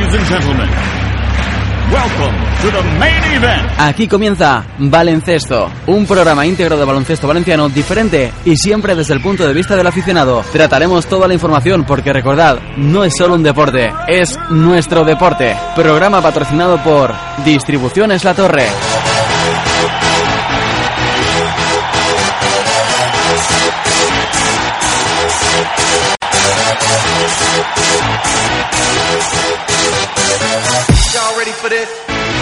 Ladies and gentlemen, welcome to the main event. Aquí comienza Baloncesto, un programa íntegro de baloncesto valenciano diferente y siempre desde el punto de vista del aficionado. Trataremos toda la información porque recordad, no es solo un deporte, es nuestro deporte. Programa patrocinado por Distribuciones La Torre. Y'all ready for this?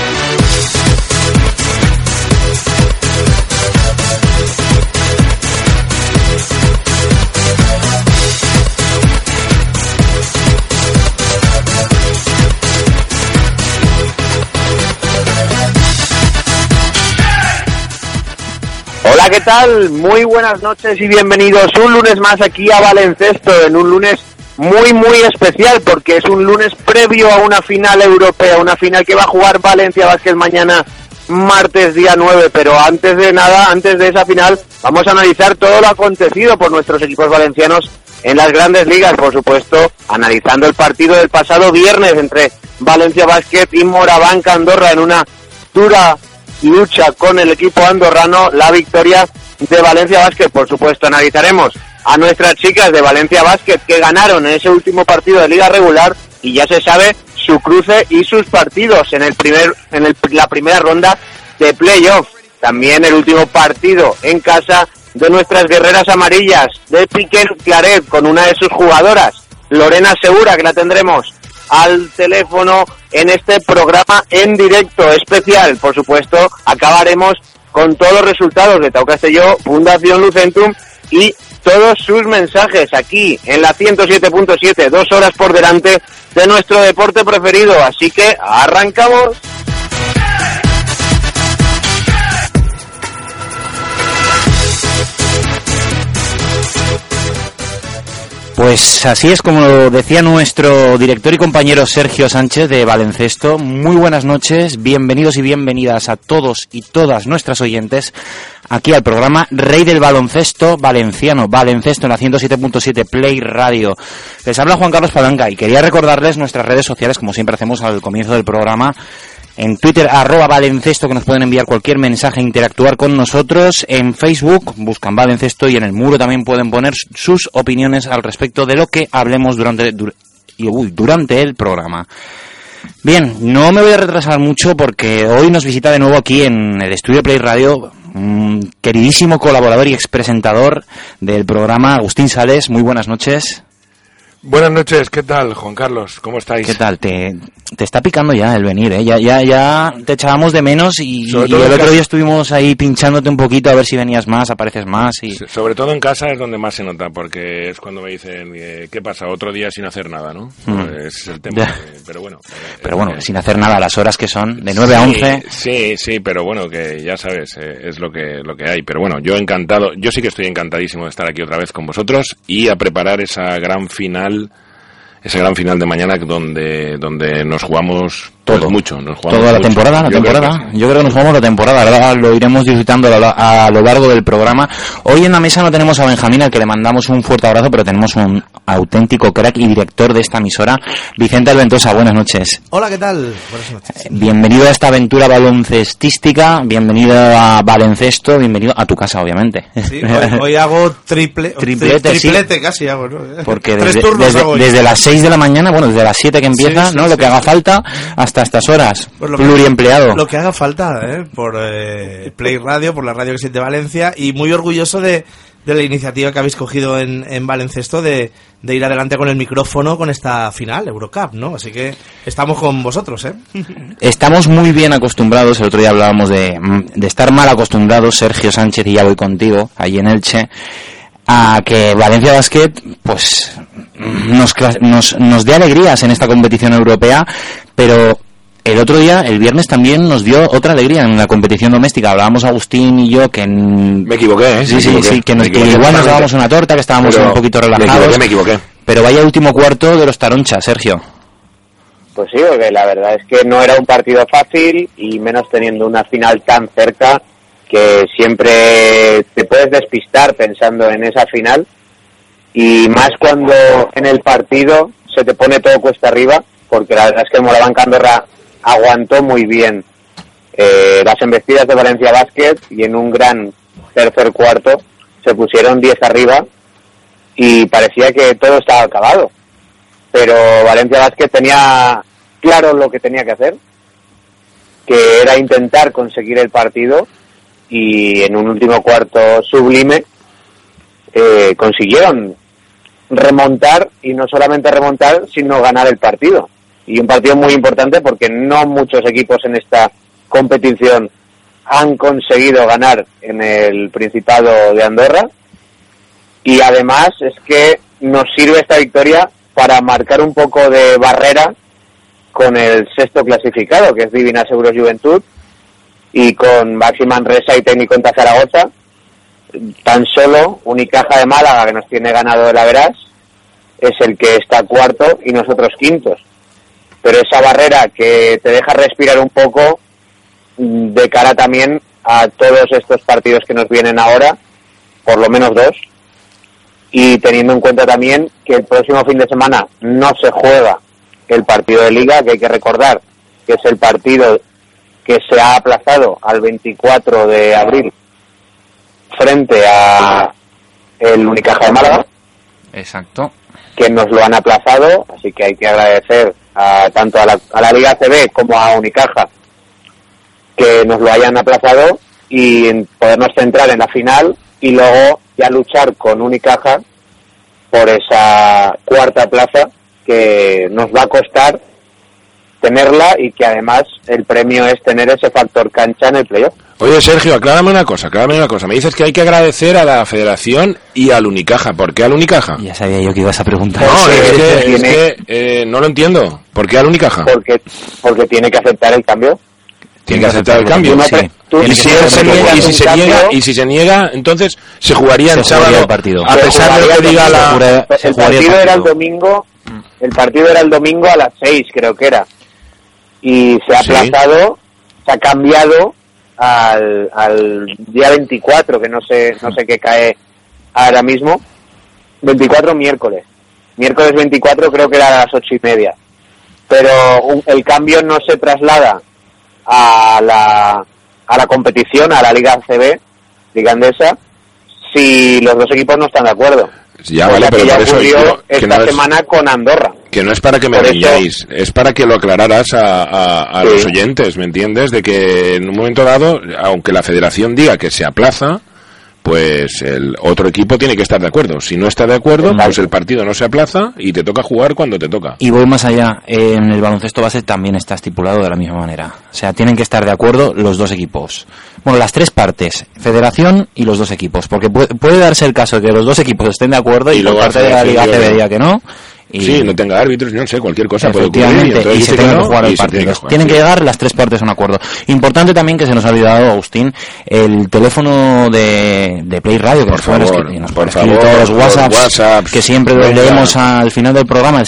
Hola, ¿qué tal? Muy buenas noches y bienvenidos un lunes más aquí a Baloncesto, en un lunes muy especial porque es un lunes previo a una final europea, una final que va a jugar Valencia Basket mañana martes día 9, pero antes de esa final vamos a analizar todo lo acontecido por nuestros equipos valencianos en las grandes ligas, por supuesto, analizando el partido del pasado viernes entre Valencia Basket y Morabanca Andorra en una dura lucha con el equipo andorrano, la victoria de Valencia Basket. Por supuesto, analizaremos a nuestras chicas de Valencia Basket que ganaron en ese último partido de liga regular y ya se sabe su cruce y sus partidos en la primera ronda de playoff. También el último partido en casa de nuestras guerreras amarillas de Piquer Claret con una de sus jugadoras, Lorena Segura, que la tendremos al teléfono en este programa en directo especial. Por supuesto, acabaremos con todos los resultados de Tau Castelló, Fundación Lucentum y todos sus mensajes aquí en la 107.7, 2 horas por delante de nuestro deporte preferido. Así que arrancamos. Pues así es como lo decía nuestro director y compañero Sergio Sánchez de Baloncesto. Muy buenas noches, bienvenidos y bienvenidas a todos y todas nuestras oyentes aquí al programa Rey del Baloncesto Valenciano, Baloncesto en la 107.7 Play Radio. Les habla Juan Carlos Palanca y quería recordarles nuestras redes sociales, como siempre hacemos al comienzo del programa. En Twitter, @Baloncesto, que nos pueden enviar cualquier mensaje, interactuar con nosotros. En Facebook, buscan Baloncesto y en el muro también pueden poner sus opiniones al respecto de lo que hablemos durante el programa. Bien, no me voy a retrasar mucho porque hoy nos visita de nuevo aquí en el estudio Play Radio un queridísimo colaborador y expresentador del programa, Agustín Sales. Muy buenas noches. Buenas noches, ¿qué tal, Juan Carlos? ¿Cómo estáis? ¿Qué tal? Te está picando ya el venir, ¿eh? Ya te echábamos de menos y el otro día estuvimos ahí pinchándote un poquito a ver si venías más, apareces más. Y sobre todo en casa es donde más se nota, porque es cuando me dicen, ¿qué pasa? Otro día sin hacer nada, ¿no? Es el tema, pero bueno. Sin hacer nada, las horas que son, de 9 a 11. Sí, pero bueno, que ya sabes, es lo que hay. Pero bueno, yo encantado, yo sí que estoy encantadísimo de estar aquí otra vez con vosotros y a preparar ese gran final de mañana donde nos jugamos todo mucho. Toda la temporada. Yo creo que nos jugamos la temporada. Ahora lo iremos disfrutando a lo largo del programa. Hoy en la mesa no tenemos a Benjamín, al que le mandamos un fuerte abrazo, pero tenemos un auténtico crack y director de esta emisora, Vicente Alventosa. Buenas noches. Hola, ¿qué tal? Buenas noches. Bienvenido a esta aventura baloncestística, bienvenido a Baloncesto, bienvenido a tu casa, obviamente. Sí, hoy hago triplete casi hago, ¿no? Porque desde las 6 de la mañana, desde las 7 que empieza, ¿no? Lo que haga falta hasta estas horas, pues pluriempleado. Lo que haga falta, por Play Radio, por la radio que siente Valencia, y muy orgulloso de la iniciativa que habéis cogido en Baloncesto de ir adelante con el micrófono con esta final, Eurocup, ¿no? Así que estamos con vosotros, ¿eh? Estamos muy bien acostumbrados, el otro día hablábamos de estar mal acostumbrados, Sergio Sánchez, y ya voy contigo, allí en Elche, a que Valencia Basket, pues, nos dé alegrías en esta competición europea, pero el otro día, el viernes, también nos dio otra alegría en la competición doméstica. Hablábamos Agustín y yo que me equivoqué, ¿eh? Sí, que igual nos dábamos una torta, que estábamos un poquito relajados. Me equivoqué. Pero vaya último cuarto de los Taroncha, Sergio. Pues sí, porque la verdad es que no era un partido fácil y menos teniendo una final tan cerca, que siempre te puedes despistar pensando en esa final, y más cuando en el partido se te pone todo cuesta arriba porque la verdad es que el Morabanc Andorra aguantó muy bien las embestidas de Valencia Basket y en un gran tercer cuarto se pusieron 10 arriba y parecía que todo estaba acabado. Pero Valencia Basket tenía claro lo que tenía que hacer, que era intentar conseguir el partido, y en un último cuarto sublime consiguieron remontar, y no solamente remontar, sino ganar el partido. Y un partido muy importante porque no muchos equipos en esta competición han conseguido ganar en el Principado de Andorra, y además es que nos sirve esta victoria para marcar un poco de barrera con el sexto clasificado, que es Divina Seguros Juventud, y con Baxi Manresa y Técnico en Zaragoza. Tan solo Unicaja de Málaga, que nos tiene ganado el Averas, es el que está cuarto y nosotros quintos. Pero esa barrera que te deja respirar un poco de cara también a todos estos partidos que nos vienen ahora, por lo menos 2, y teniendo en cuenta también que el próximo fin de semana no se juega el partido de Liga, que hay que recordar que es el partido que se ha aplazado al 24 de abril frente a el Unicaja de Málaga. Exacto. Que nos lo han aplazado, así que hay que agradecer tanto a la Liga ACB como a Unicaja que nos lo hayan aplazado y podernos centrar en la final y luego ya luchar con Unicaja por esa cuarta plaza que nos va a costar tenerla, y que además el premio es tener ese factor cancha en el playoff. Oye, Sergio, aclárame una cosa. Me dices que hay que agradecer a la Federación y al Unicaja. ¿Por qué al Unicaja? Ya sabía yo que ibas a preguntar. No, es que no lo entiendo. ¿Por qué al Unicaja? Porque tiene que aceptar el cambio. Tiene que aceptar el cambio. Sí. Y si se niega, entonces se jugaría el sábado el partido. A pesar de lo que diga el partido era el domingo. El partido era el domingo a las 6, creo que era. Y se ha aplazado, se ha cambiado al día 24, que no sé qué cae ahora mismo. 24 miércoles 24 creo que era a las 8:30. Pero el cambio no se traslada a la competición, a la Liga ACB, Liga Andesa, si los dos equipos no están de acuerdo. Ya vale, pero por eso yo esta semana con Andorra. Que no es para que me riñáis, es para que lo aclararas a los oyentes, ¿me entiendes? De que en un momento dado, aunque la federación diga que se aplaza, pues el otro equipo tiene que estar de acuerdo. Si no está de acuerdo, pues el partido no se aplaza y te toca jugar cuando te toca. Y voy más allá, en el baloncesto base también está estipulado de la misma manera. O sea, tienen que estar de acuerdo los dos equipos. Bueno, las tres partes, federación y los dos equipos, porque puede darse el caso de que los dos equipos estén de acuerdo y por parte de la Liga ACB diga que no. Y sí, no tenga árbitros, no sé, cualquier cosa puede ocurrir. Y se tiene que jugar el partido. Tienen que llegar las tres partes a un acuerdo. Importante también, que se nos ha olvidado, Agustín, el teléfono de Play Radio, que nos pueden escribir todos los WhatsApps, que siempre los leemos al final del programa, el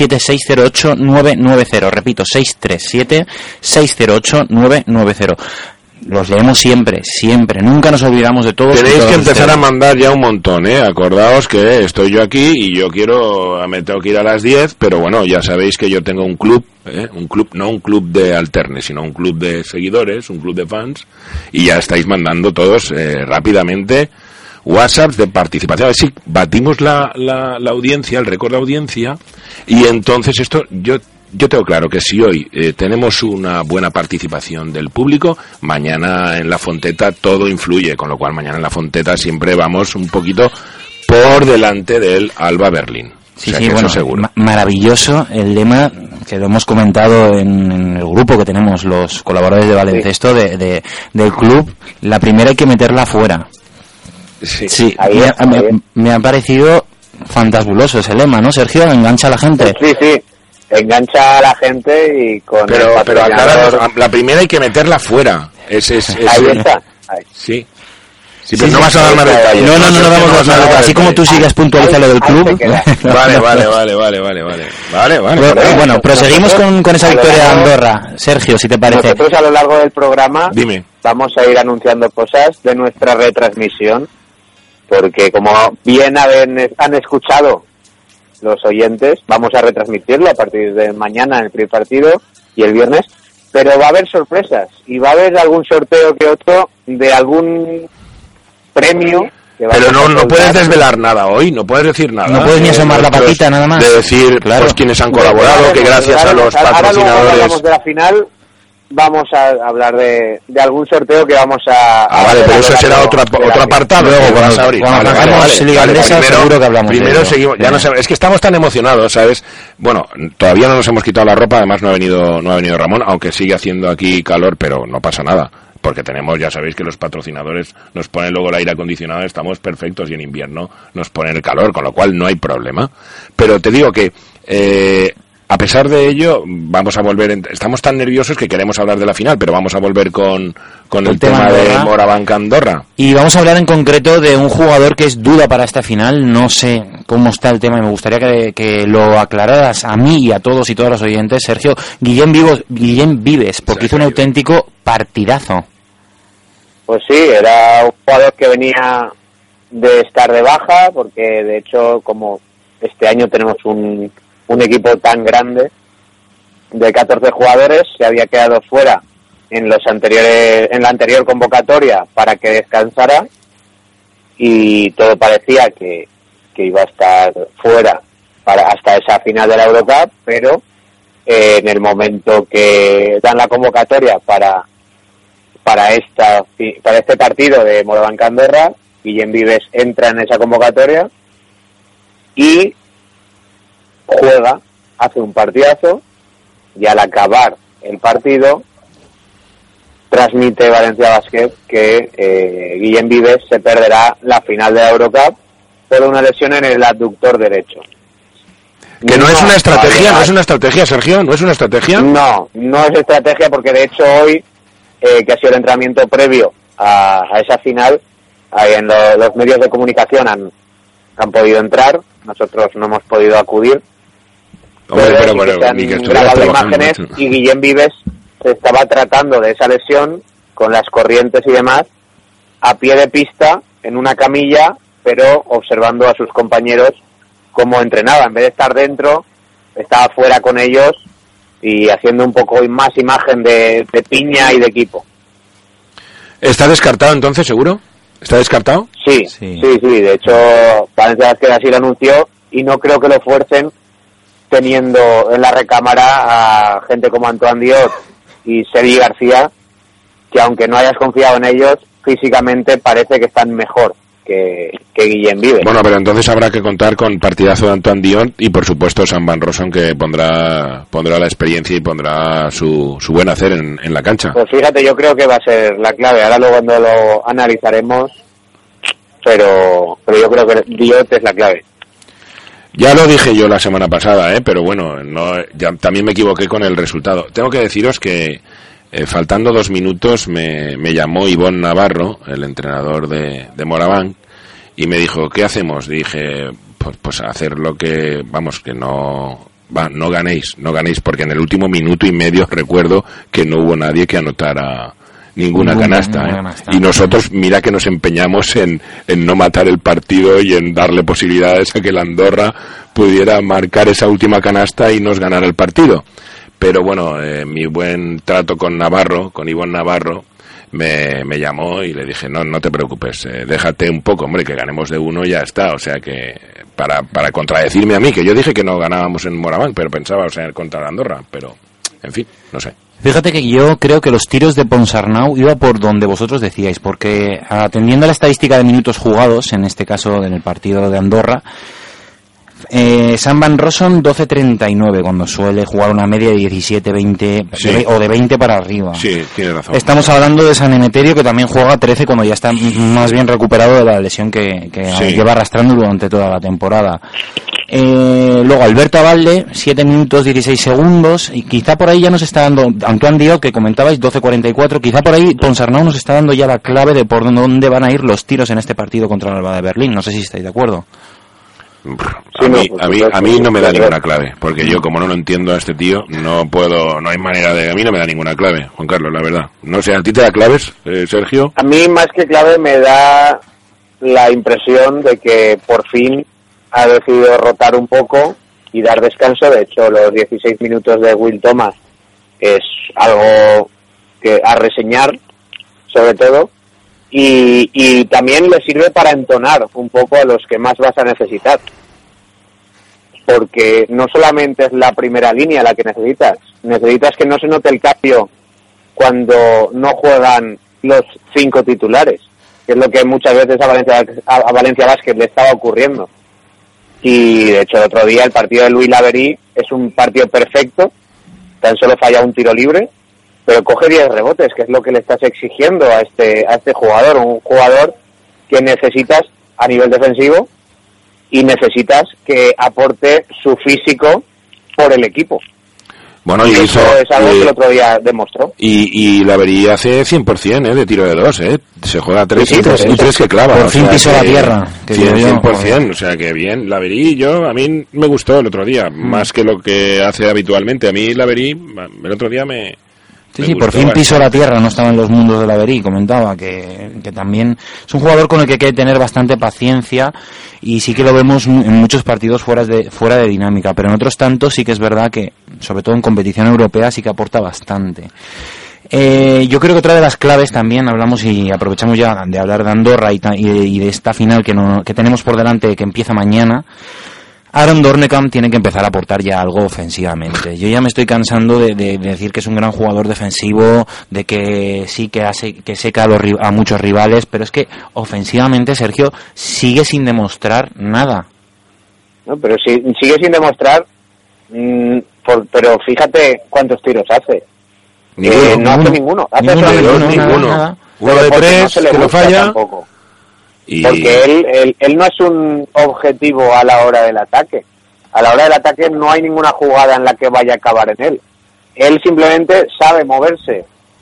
637-608-990. Repito, 637-608-990. Los leemos siempre, nunca nos olvidamos de todos. Tenéis que empezar a mandar ya un montón, Acordaos que estoy yo aquí y yo me tengo que ir a las 10, pero bueno, ya sabéis que yo tengo un club, no un club de alternes, sino un club de seguidores, un club de fans, y ya estáis mandando todos rápidamente WhatsApps de participación. A ver si batimos la audiencia, el récord de audiencia, y entonces esto yo tengo claro que si hoy tenemos una buena participación del público, mañana en la Fonteta todo influye, con lo cual mañana en la Fonteta siempre vamos un poquito por delante del Alba Berlín. Sí, bueno, seguro. Maravilloso el lema, que lo hemos comentado en el grupo que tenemos los colaboradores de baloncesto del club. La primera hay que meterla fuera. Sí, me ha parecido fantabuloso ese lema, ¿no, Sergio? Engancha a la gente. Sí. Engancha a la gente y con pero la primera hay que meterla fuera. Ahí está. Ahí. Sí, pero no vas a dar más detalles. No damos más detalles. Así como tú sigues puntualizando lo del club. Vale. Bueno, proseguimos con esa victoria de Andorra. Sergio, si te parece. Nosotros a lo largo del programa vamos a ir anunciando cosas de nuestra retransmisión, porque como bien han escuchado los oyentes. Vamos a retransmitirlo a partir de mañana en el primer partido y el viernes, pero va a haber sorpresas y va a haber algún sorteo que otro de algún premio. Pero no puedes desvelar nada hoy, no puedes decir nada. No puedes ni asomar la patita, nada más. De decir, claro, pues quienes han colaborado, que gracias a los patrocinadores... Ahora luego hablamos de la final, vamos a hablar de algún sorteo que vamos a... vale, pero eso será otro apartado. Luego, cuando hagamos Liga Andesa, seguro que hablamos primero de ello. seguimos, ya no sé, es que estamos tan emocionados, ¿sabes? Bueno, todavía no nos hemos quitado la ropa, además no ha venido Ramón, aunque sigue haciendo aquí calor, pero no pasa nada. Porque ya sabéis que los patrocinadores nos ponen luego el aire acondicionado, estamos perfectos, y en invierno nos ponen el calor, con lo cual no hay problema. Pero te digo que, a pesar de ello, vamos a volver, estamos tan nerviosos que queremos hablar de la final, pero vamos a volver con el tema de Morabanc Andorra. Y vamos a hablar en concreto de un jugador que es duda para esta final. No sé cómo está el tema y me gustaría que lo aclararas a mí y a todos y todas los oyentes, Sergio. Guillem Vives, porque hizo un auténtico partidazo. Pues sí, era un jugador que venía de estar de baja, porque de hecho, como este año tenemos un equipo tan grande de 14 jugadores, se había quedado fuera en la anterior convocatoria para que descansara, y todo parecía que iba a estar fuera hasta esa final de la Eurocup, pero en el momento que dan la convocatoria para este partido de Morabanc Andorra, Guillem Vives entra en esa convocatoria y juega, hace un partidazo, y al acabar el partido transmite Valencia Basket que Guillem Vives se perderá la final de la Eurocup por una lesión en el abductor derecho. Que no es una estrategia, Sergio, no es una estrategia. No es estrategia, porque de hecho hoy, que ha sido el entrenamiento previo a esa final, en los medios de comunicación han podido entrar, nosotros no hemos podido acudir. Hombre, pero ni que grabado imágenes, y Guillem Vives se estaba tratando de esa lesión con las corrientes y demás a pie de pista en una camilla, pero observando a sus compañeros cómo entrenaba. En vez de estar dentro, estaba fuera con ellos y haciendo un poco más imagen de piña y de equipo. ¿Está descartado entonces, seguro? ¿Está descartado? Sí. De hecho, Valencia Basket así lo anunció, y no creo que lo fuercen, teniendo en la recámara a gente como Antoine Diot y Sergi García, que aunque no hayas confiado en ellos, físicamente parece que están mejor que Guillem Vives. Bueno, pero entonces habrá que contar con partidazo de Antoine Diot y por supuesto Sam Van Rossum, que pondrá la experiencia y pondrá su buen hacer en la cancha. Pues fíjate, yo creo que va a ser la clave. Ahora luego cuando lo analizaremos, pero yo creo que Diot es la clave. Ya lo dije yo la semana pasada, pero bueno, también me equivoqué con el resultado. Tengo que deciros que faltando 2 minutos me llamó Ivonne Navarro, el entrenador de Morabanc, y me dijo, ¿qué hacemos? Dije, pues hacer lo que, vamos, que no ganéis, porque en el último minuto y medio recuerdo que no hubo nadie que anotara ninguna canasta. Y nosotros, mira que nos empeñamos en no matar el partido y en darle posibilidades a que el Andorra pudiera marcar esa última canasta y nos ganara el partido. Pero bueno, mi buen trato con Ivonne Navarro, me llamó y le dije, no te preocupes, déjate un poco, hombre, que ganemos de 1 y ya está. O sea que, para contradecirme a mí, que yo dije que no ganábamos en Morabanc, pero pensaba, contra la Andorra, pero, en fin, no sé. Fíjate que yo creo que los tiros de Ponsarnau iba por donde vosotros decíais, porque atendiendo a la estadística de minutos jugados, en este caso en el partido de Andorra, Sam Van Rossum 12.39, cuando suele jugar una media de 17-20, sí, o de 20 para arriba. Sí, tienes razón. Estamos hablando de San Emeterio, que también juega 13 cuando ya está más bien recuperado de la lesión que sí, lleva arrastrando durante toda la temporada. Luego Alberto Abalde, 7 minutos 16 segundos, y quizá por ahí ya nos está dando Antoine Diot, que comentabais, 12.44, quizá por ahí Ponsarnau nos está dando ya la clave de por dónde van a ir los tiros en este partido contra el Alba de Berlín. No sé si estáis de acuerdo. A mí no me da ninguna clave, porque yo, como no lo entiendo a este tío, no hay manera de... A mí no me da ninguna clave, Juan Carlos, la verdad. No sé, ¿a ti te da claves, Sergio? A mí, más que clave, me da la impresión de que por fin ha decidido rotar un poco y dar descanso. De hecho, los 16 minutos de Will Thomas es algo que a reseñar, sobre todo, y también le sirve para entonar un poco a los que más vas a necesitar, porque no solamente es la primera línea la que necesitas que no se note el cambio cuando no juegan los 5 titulares, que es lo que muchas veces a Valencia Basket le estaba ocurriendo. Y de hecho el otro día el partido de Louis Lavery es un partido perfecto, tan solo falla un tiro libre, pero coge 10 rebotes, que es lo que le estás exigiendo a este jugador, un jugador que necesitas a nivel defensivo y necesitas que aporte su físico por el equipo. Bueno, y eso es algo que el otro día demostró. Y Lavery hace 100% de tiro de 2, se juega 3 sí, y 3 que clava. Por fin pisó la tierra. 100%, o sea que bien. Lavery, a mí me gustó el otro día, más que lo que hace habitualmente. A mí Lavery, el otro día me Sí, por fin pisó la tierra, no estaba en los mundos de Lavery, comentaba que también es un jugador con el que hay que tener bastante paciencia y sí que lo vemos en muchos partidos fuera de dinámica, pero en otros tantos sí que es verdad que, sobre todo en competición europea, sí que aporta bastante. Yo creo que otra de las claves también, hablamos y aprovechamos ya de hablar de Andorra y de esta final que tenemos por delante, que empieza mañana. Aaron Dornkamp tiene que empezar a aportar ya algo ofensivamente. Yo ya me estoy cansando de decir que es un gran jugador defensivo, de que sí que seca a muchos rivales, pero es que ofensivamente Sergio sigue sin demostrar nada. No, pero sigue sin demostrar, pero fíjate cuántos tiros hace. No hace ninguno. Ninguno. Uno de 3 que lo falla. Tampoco. Porque él no es un objetivo a la hora del ataque. A la hora del ataque no hay ninguna jugada en la que vaya a acabar en él. Él simplemente sabe moverse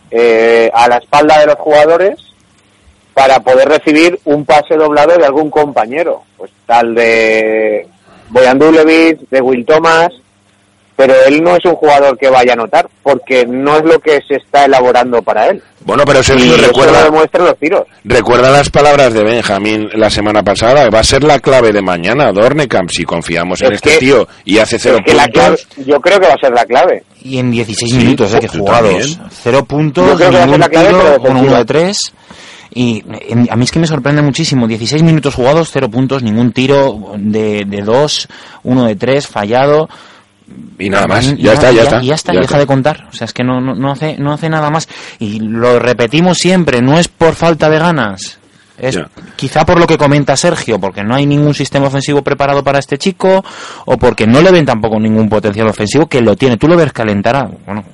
a la espalda de los jugadores para poder recibir un pase doblado de algún compañero. Pues tal de Bojan Dulevic, de Will Thomas, pero él no es un jugador que vaya a anotar, porque no es lo que se está elaborando para él. Bueno, pero Sergio, recuerda, lo demuestra los tiros. Recuerda las palabras de Benjamín la semana pasada, va a ser la clave de mañana, Dornkamp, si confiamos en este tío y hace 0 puntos. Yo creo que va a ser la clave. Y en 16 minutos, que jugados. 0 puntos, yo creo que va a ser la clave, con 1 de 3. Y a mí es que me sorprende muchísimo, 16 minutos jugados, 0 puntos, ningún tiro de 2, 1 de 3, fallado. Y nada más, ya está, deja de contar. O sea, es que no hace nada más. Y lo repetimos siempre, no es por falta de ganas. Es quizá por lo que comenta Sergio, porque no hay ningún sistema ofensivo preparado para este chico, o porque no le ven tampoco ningún potencial ofensivo, que lo tiene. Tú lo ves calentar,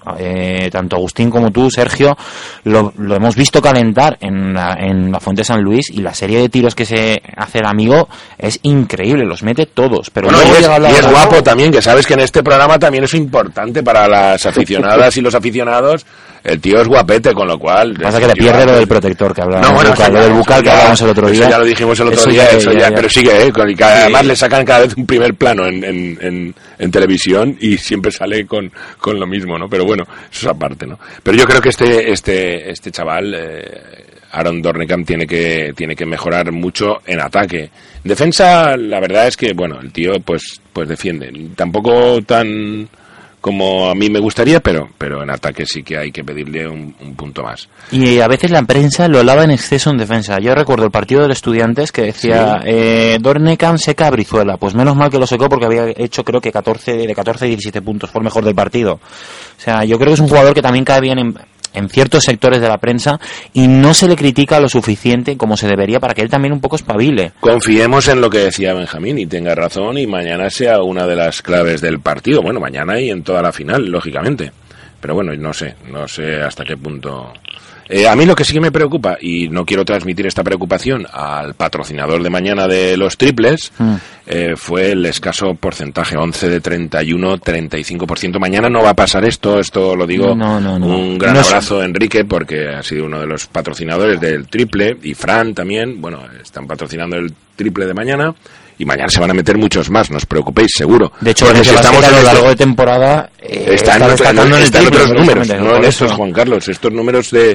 tanto Agustín como tú, Sergio, lo hemos visto calentar en la Fuente San Luis, y la serie de tiros que se hace el amigo es increíble, los mete todos. Pero y es guapo también, que sabes que en este programa también es importante para las aficionadas y los aficionados. El tío es guapete, con lo cual... Pasa que le pierde lo del protector que hablábamos, lo del bucal que hablábamos el otro día. Eso ya lo dijimos el otro día, pero sigue, además le sacan cada vez un primer plano en televisión y siempre sale con lo mismo, ¿no? Pero bueno, eso es aparte, ¿no? Pero yo creo que este chaval, Aaron Dornkamp, tiene que mejorar mucho en ataque. Defensa, la verdad es que, bueno, el tío pues defiende. Tampoco tan como a mí me gustaría, pero en ataque sí que hay que pedirle un punto más. Y a veces la prensa lo alaba en exceso en defensa. Yo recuerdo el partido de Estudiantes que decía, Dornkamp seca a Brizuela. Pues menos mal que lo secó, porque había hecho creo que 14 a 17 puntos, fue el mejor del partido. O sea, yo creo que es un jugador que también cae bien en ciertos sectores de la prensa y no se le critica lo suficiente como se debería para que él también un poco espabile. Confiemos en lo que decía Benjamín y tenga razón, y mañana sea una de las claves del partido. Bueno, mañana y en toda la final, lógicamente. Pero bueno, no sé hasta qué punto... a mí lo que sí que me preocupa, y no quiero transmitir esta preocupación al patrocinador de mañana de los triples, fue el escaso porcentaje, 11 de 31, 35%. Mañana no va a pasar esto lo digo. No. Un gran abrazo, Enrique, porque ha sido uno de los patrocinadores del triple, y Fran también, bueno, están patrocinando el triple de mañana. Y mañana se van a meter muchos más, no os preocupéis, seguro. De hecho, si estamos a lo largo de temporada están en otros números, no en estos, Juan Carlos. Estos números de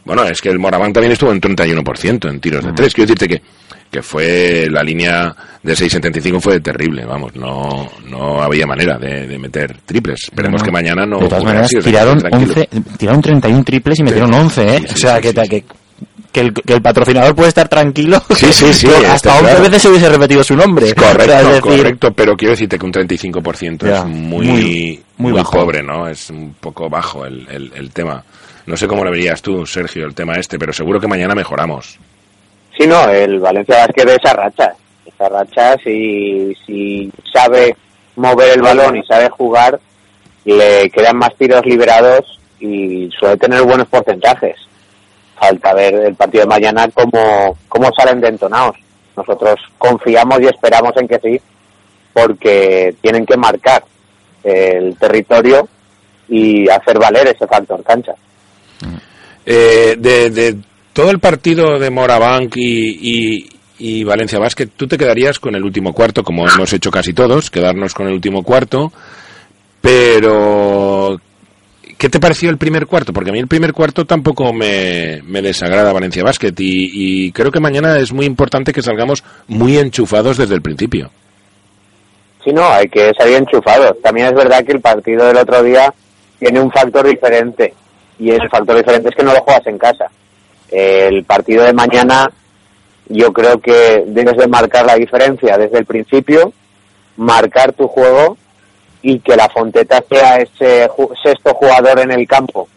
Bueno, es que el Moraván también estuvo en 31% en tiros de 3. Quiero decirte que fue la línea de 6.75 fue terrible, vamos, no había manera de meter triples. Esperemos que mañana no. De todas maneras, tiraron 31 triples y metieron 11, ¿eh? Sí, o sea, que el patrocinador puede estar tranquilo. Sí. Hasta 11 veces se hubiese repetido su nombre. Correcto, pero quiero decirte que un 35% es muy pobre, ¿no? Es un poco bajo el tema. No sé cómo lo verías tú, Sergio, el tema pero seguro que mañana mejoramos. Sí, no, el Valencia Basket de esa racha, si sabe mover el balón y sabe jugar, le quedan más tiros liberados y suele tener buenos porcentajes. Falta ver el partido de mañana cómo salen de entonados. Nosotros confiamos y esperamos en que sí, porque tienen que marcar el territorio y hacer valer ese factor cancha. De todo el partido de Morabanc y Valencia Basket, tú te quedarías con el último cuarto, como hemos hecho casi todos, quedarnos con el último cuarto, pero ¿qué te pareció el primer cuarto? Porque a mí el primer cuarto tampoco me desagrada Valencia Basket y creo que mañana es muy importante que salgamos muy enchufados desde el principio. Sí, no, hay que salir enchufados. También es verdad que el partido del otro día tiene un factor diferente y el factor diferente es que no lo juegas en casa. El partido de mañana yo creo que debes de marcar la diferencia desde el principio, marcar tu juego y que la Fonteta sea ese sexto jugador en el campo,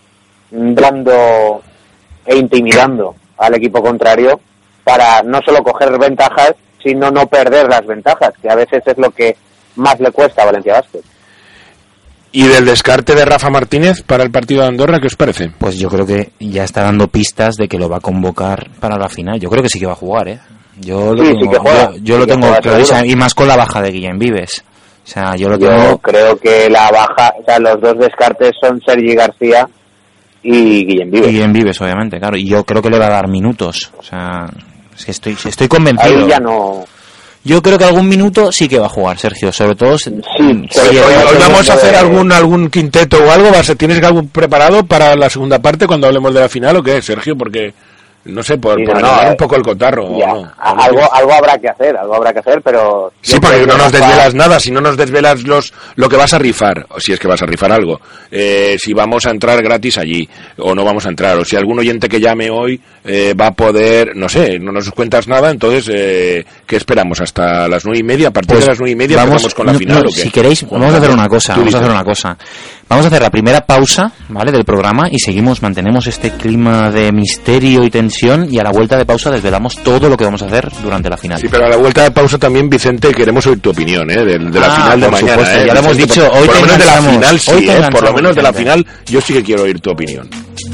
dando e intimidando al equipo contrario para no solo coger ventajas, sino no perder las ventajas, que a veces es lo que más le cuesta a Valencia Basket. ¿Y del descarte de Rafa Martínez para el partido de Andorra, qué os parece? Pues yo creo que ya está dando pistas de que lo va a convocar para la final. Yo creo que sí que va a jugar, ¿eh? Yo lo tengo clarísimo, y más con la baja de Guillem Vives. O sea, yo creo que la baja, o sea, los dos descartes son Sergi García y Guillem Vives. Guillem Vives, obviamente, claro. Y yo creo que le va a dar minutos. O sea, es que estoy convencido. Ahí ya no. Yo creo que algún minuto sí que va a jugar, Sergio, sobre todo hoy vamos a hacer algún quinteto o algo. ¿Tienes algo preparado para la segunda parte cuando hablemos de la final o qué, Sergio? Porque no sé, por animar un poco el cotarro. Algo habrá que hacer, pero... Sí, porque no nos desvelas nada, si no nos desvelas lo que vas a rifar, o si es que vas a rifar algo, si vamos a entrar gratis allí, o no vamos a entrar, o si algún oyente que llame hoy va a poder, no sé, no nos cuentas nada, entonces, ¿qué esperamos? ¿Hasta las 9:30? A partir de las 9:30 empezamos con la final, ¿o qué? Si queréis, vamos a hacer una cosa, Vamos a hacer la primera pausa, ¿vale?, del programa y mantenemos este clima de misterio y tensión y a la vuelta de pausa desvelamos todo lo que vamos a hacer durante la final. Sí, pero a la vuelta de pausa también, Vicente, queremos oír tu opinión, de la final de mañana. Supuesto, ya lo hemos dicho, hoy por lo menos de la final, sí, por lo menos de la final, yo sí que quiero oír tu opinión.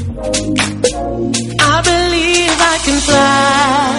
I believe I can fly.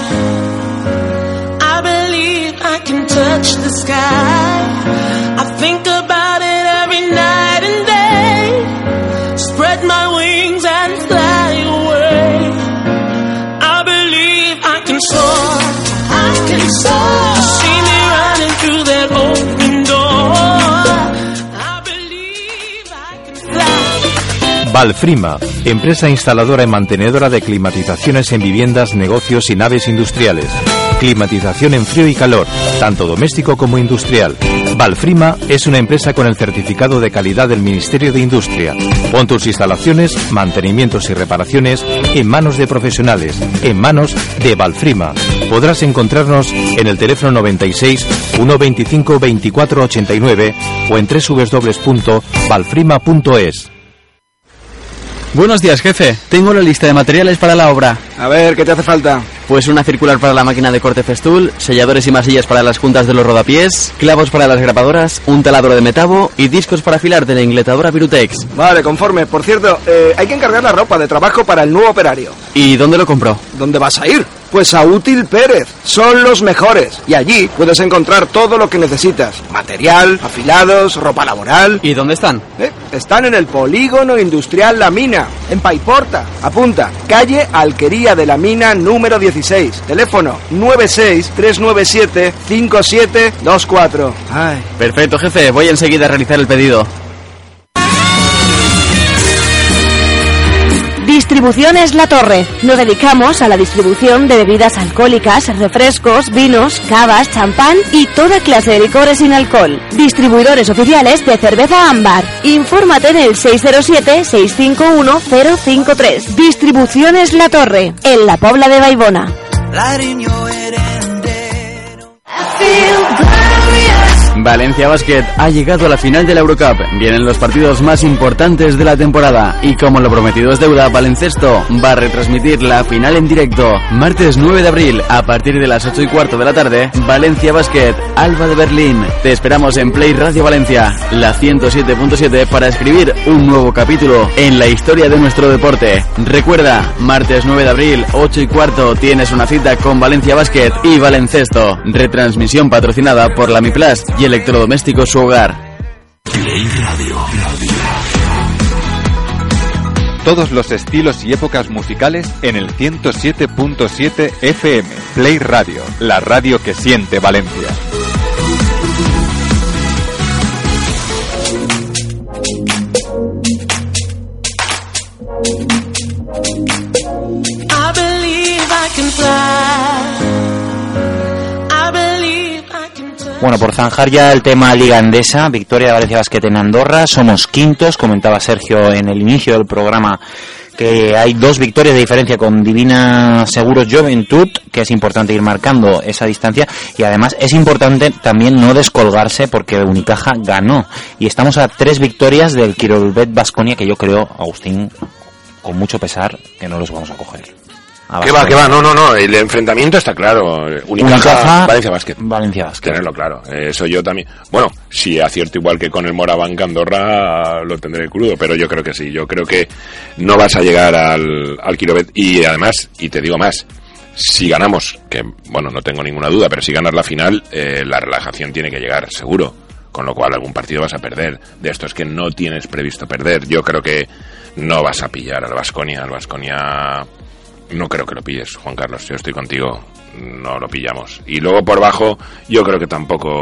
I believe I can touch the sky. I think about it every night and day. Spread my wings and fly away. I believe I can soar. I can soar. See me running through that open door. I believe I can fly. Valfrima, empresa instaladora y mantenedora de climatizaciones en viviendas, negocios y naves industriales. Climatización en frío y calor, tanto doméstico como industrial. Valfrima es una empresa con el certificado de calidad del Ministerio de Industria. Pon tus instalaciones, mantenimientos y reparaciones en manos de profesionales, en manos de Valfrima. Podrás encontrarnos en el teléfono 96 125 24 89 o en www.valfrima.es. Buenos días, jefe. Tengo la lista de materiales para la obra. A ver, ¿qué te hace falta? Pues una circular para la máquina de corte Festool, selladores y masillas para las juntas de los rodapiés, clavos para las grapadoras, un taladro de metabo y discos para afilar de la ingletadora Virutex. Vale, conforme. Por cierto, hay que encargar la ropa de trabajo para el nuevo operario. ¿Y dónde lo compró? ¿Dónde vas a ir? Pues a Útil Pérez. Son los mejores. Y allí puedes encontrar todo lo que necesitas. Material, afilados, ropa laboral. ¿Y dónde están? Están en el Polígono Industrial La Mina, en Paiporta. Apunta, calle Alquería de la Mina número 16. Teléfono 96-397-5724. Ay. Perfecto, jefe. Voy enseguida a realizar el pedido. Distribuciones La Torre. Nos dedicamos a la distribución de bebidas alcohólicas, refrescos, vinos, cavas, champán y toda clase de licores sin alcohol. Distribuidores oficiales de cerveza Ámbar. Infórmate en el 607-651-053. Distribuciones La Torre, en la Pobla de Baibona. Valencia Basket ha llegado a la final de la Eurocup. Vienen los partidos más importantes de la temporada y como lo prometido es deuda, Baloncesto va a retransmitir la final en directo. Martes 9 de abril, a partir de las 8:15 de la tarde, Valencia Basket, Alba de Berlín. Te esperamos en Play Radio Valencia, la 107.7, para escribir un nuevo capítulo en la historia de nuestro deporte. Recuerda, martes 9 de abril, 8:15, tienes una cita con Valencia Basket y Baloncesto. Retransmisión patrocinada por la Miplast y Electrodomésticos Su Hogar. Play Radio. Todos los estilos y épocas musicales en el 107.7 FM. Play Radio, la radio que siente Valencia. I believe I can fly. Bueno, por zanjar ya el tema Liga Endesa, victoria de Valencia Basket en Andorra, somos quintos, comentaba Sergio en el inicio del programa que hay 2 victorias de diferencia con Divina Seguros Joventut, que es importante ir marcando esa distancia, y además es importante también no descolgarse porque Unicaja ganó, y estamos a 3 victorias del Quirolet Baskonia, que yo creo, Agustín, con mucho pesar, que no los vamos a coger. ¿Qué va? No, el enfrentamiento está claro. Unicaja, Valencia Basket. Tenerlo claro. Eso yo también. Bueno, si acierto igual que con el Morabanca Andorra, lo tendré crudo, pero yo creo que sí. Yo creo que no vas a llegar al Quirolet. Y además, y te digo más, si ganamos, que bueno, no tengo ninguna duda, pero si ganas la final, la relajación tiene que llegar, seguro. Con lo cual algún partido vas a perder. De estos que no tienes previsto perder. Yo creo que no vas a pillar al Baskonia. Al Baskonia no creo que lo pilles, Juan Carlos. Yo estoy contigo, no lo pillamos. Y luego por bajo, yo creo que tampoco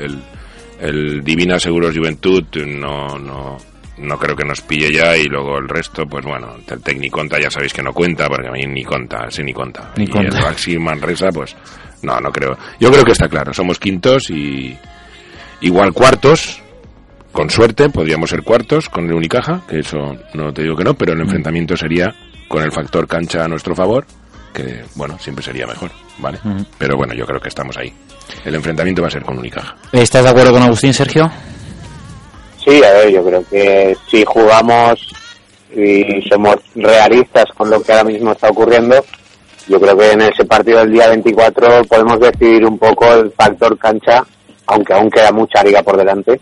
el Divina Seguros Juventud no creo que nos pille ya. Y luego el resto, pues bueno, el Tecniconta ya sabéis que no cuenta, porque a mí ni conta. Y el Baxi Manresa, pues no creo. Yo creo que está claro, somos quintos y igual cuartos. Con suerte podríamos ser cuartos con el Unicaja, que eso no te digo que no, pero el enfrentamiento sería con el factor cancha a nuestro favor, que bueno, siempre sería mejor, ¿vale? Pero bueno, yo creo que estamos ahí. El enfrentamiento va a ser con Unicaja. ¿Estás de acuerdo con Agustín, Sergio? Sí, a ver, yo creo que si jugamos y somos realistas con lo que ahora mismo está ocurriendo, yo creo que en ese partido del día 24 podemos decidir un poco el factor cancha, aunque aún queda mucha liga por delante,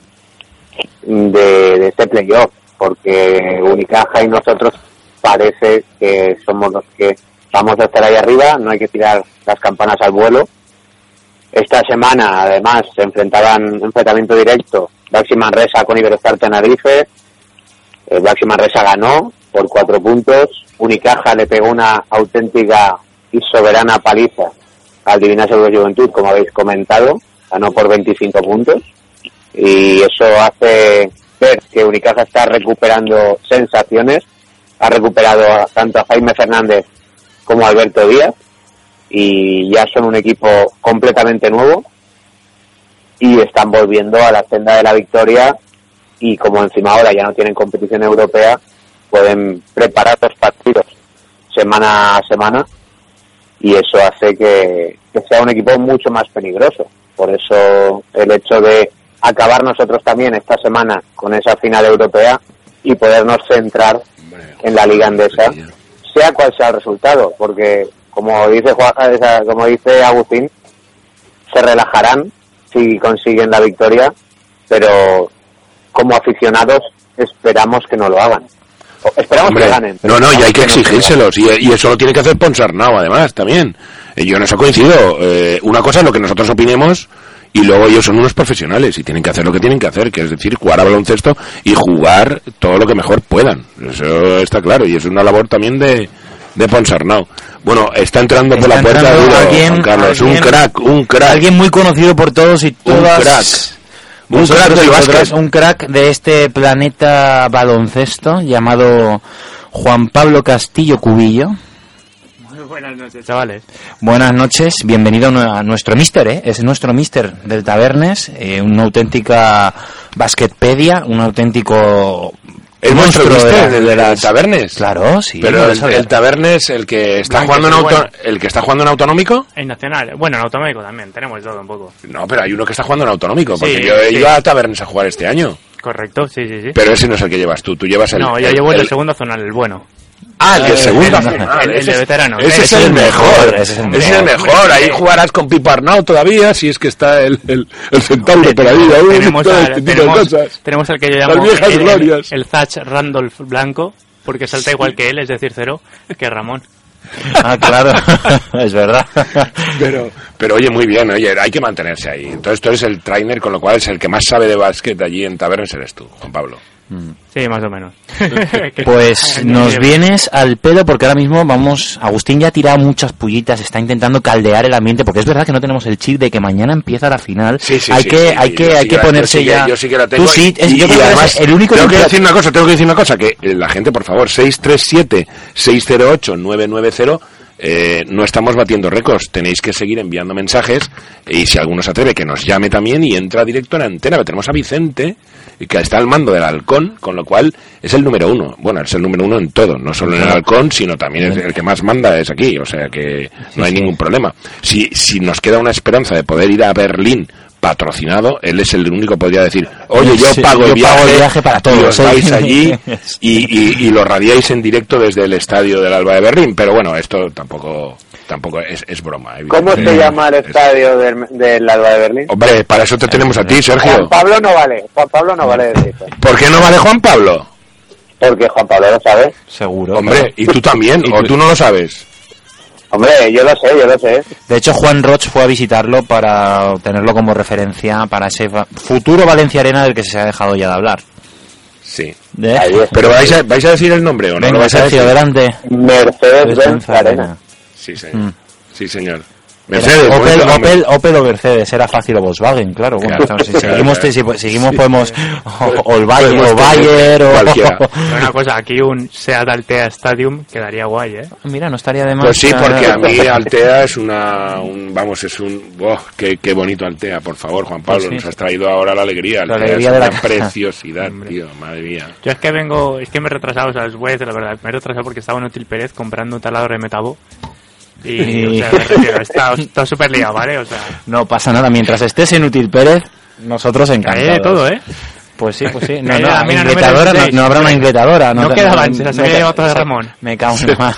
de este playoff, porque Unicaja y nosotros parece que somos los que vamos a estar ahí arriba, no hay que tirar las campanas al vuelo. Esta semana, además, se enfrentamiento directo Baxi Manresa con Iberostar Tenerife. Baxi Manresa ganó por 4 puntos, Unicaja le pegó una auténtica y soberana paliza al Divina Seguros Juventud, como habéis comentado, ganó por 25 puntos, y eso hace ver que Unicaja está recuperando sensaciones. Ha recuperado tanto a Jaime Fernández como a Alberto Díaz y ya son un equipo completamente nuevo y están volviendo a la senda de la victoria, y como encima ahora ya no tienen competición europea, pueden preparar los partidos semana a semana, y eso hace que sea un equipo mucho más peligroso. Por eso el hecho de acabar nosotros también esta semana con esa final europea y podernos centrar en la Liga Endesa, sea cual sea el resultado, porque como dice Agustín, se relajarán si consiguen la victoria, pero como aficionados esperamos que no lo hagan. Esperamos que ganen. No, y hay que exigírselos, y eso lo tiene que hacer Ponsarnau, además, también. Yo en eso coincido. Una cosa es lo que nosotros opinemos, y luego ellos son unos profesionales y tienen que hacer lo que tienen que hacer, que es decir, jugar a baloncesto y jugar todo lo que mejor puedan. Eso está claro, y es una labor también de Ponsarnau. Bueno, está entrando por la puerta duro, Juan Carlos, un crack. Alguien muy conocido por todos y todas. Un crack del básquet. Un crack de este planeta baloncesto llamado Juan Pablo Castillo Cubillo. Muy buenas noches, chavales. Buenas noches, bienvenido a nuestro mister, es nuestro mister del Tabernes, una auténtica basketpedia, un auténtico... ¿Es nuestro mister de las Tabernes? Claro, sí. Pero el Tabernes, el que está jugando el que está jugando en autonómico. En nacional, bueno, en autonómico también, tenemos todo un poco. No, pero hay uno que está jugando en autonómico, porque Sí, yo he sí. ido a Tabernes a jugar este año. Correcto, sí. Pero ese no es el que llevas tú llevas el... No, yo llevo el segundo zonal, el bueno. Ah, el de segunda zonal. El de veterano. Ese es el mejor. Ese es el mejor. Ahí jugarás con Pipo Arnau todavía, si es que está el centauro por ahí. Tenemos el que yo llamo el Zach Randolph Blanco, porque salta igual que él, es decir, 0, que Ramón. Ah, claro, es verdad. Pero oye, muy bien, hay que mantenerse ahí. Entonces tú eres el trainer, con lo cual es el que más sabe de básquet allí en Tabernes, eres tú, Juan Pablo. Sí, más o menos. Pues nos vienes al pelo porque ahora mismo Agustín ya ha tirado muchas pullitas, está intentando caldear el ambiente, porque es verdad que no tenemos el chip de que mañana empieza la final. Hay que ponerse ya. Yo sí que la tengo. Tú sí, y además el único tengo que decir una cosa, que la gente, por favor, 637-608-990, no estamos batiendo récords, tenéis que seguir enviando mensajes, y si alguno se atreve que nos llame también y entra directo en antena. Tenemos a Vicente, que está al mando del Halcón, con lo cual es el número 1. Bueno, es el número 1 en todo, no solo en el Halcón, sino también el que más manda es aquí, o sea que no hay ningún problema. Si nos queda una esperanza de poder ir a Berlín patrocinado, él es el único que podría decir, oye, yo pago el viaje para todos, y os vais allí y lo radiáis en directo desde el estadio del Alba de Berlín. Pero bueno, esto tampoco es broma. ¿Cómo se llama el estadio del Alba de Berlín? Hombre, para eso te tenemos a ti, Sergio. Juan Pablo no vale decir eso. ¿Por qué no vale Juan Pablo? Porque Juan Pablo lo sabe. Seguro. Hombre, ¿y tú también? ¿O tú no lo sabes? Hombre, yo lo sé. De hecho, Juan Roch fue a visitarlo para tenerlo como referencia para ese futuro Valencia Arena del que se ha dejado ya de hablar. Sí. Pero ¿vais a decir el nombre o no? Venga, ¿Lo vais a decir? adelante. Mercedes-Benz Arena. Sí, señor. Sí, señor. Mercedes, Opel o Mercedes, era fácil, o Volkswagen, claro. Bueno, si seguimos podemos o Bayer o cualquiera. Una cosa, aquí un Seat Altea Stadium quedaría guay, ¿eh? Mira, no estaría de más. Pues sí, porque a mí Altea es qué bonito Altea, por favor, Juan Pablo, nos has traído ahora la alegría. Altea es una preciosidad, tío, madre mía. Yo es que me he retrasado, o sea, os voy a decir la verdad, me he retrasado porque estaba en Útil Pérez comprando un taladro de Metabo. Y o sea, me refiero, está súper liado, ¿vale? O sea, no pasa nada, mientras estés en Útil Pérez, nosotros encantados. Todo, ¿eh? Pues sí. No habrá una ingletadora. No quedaban, se las había llevado todo de Ramón. Me cago en más.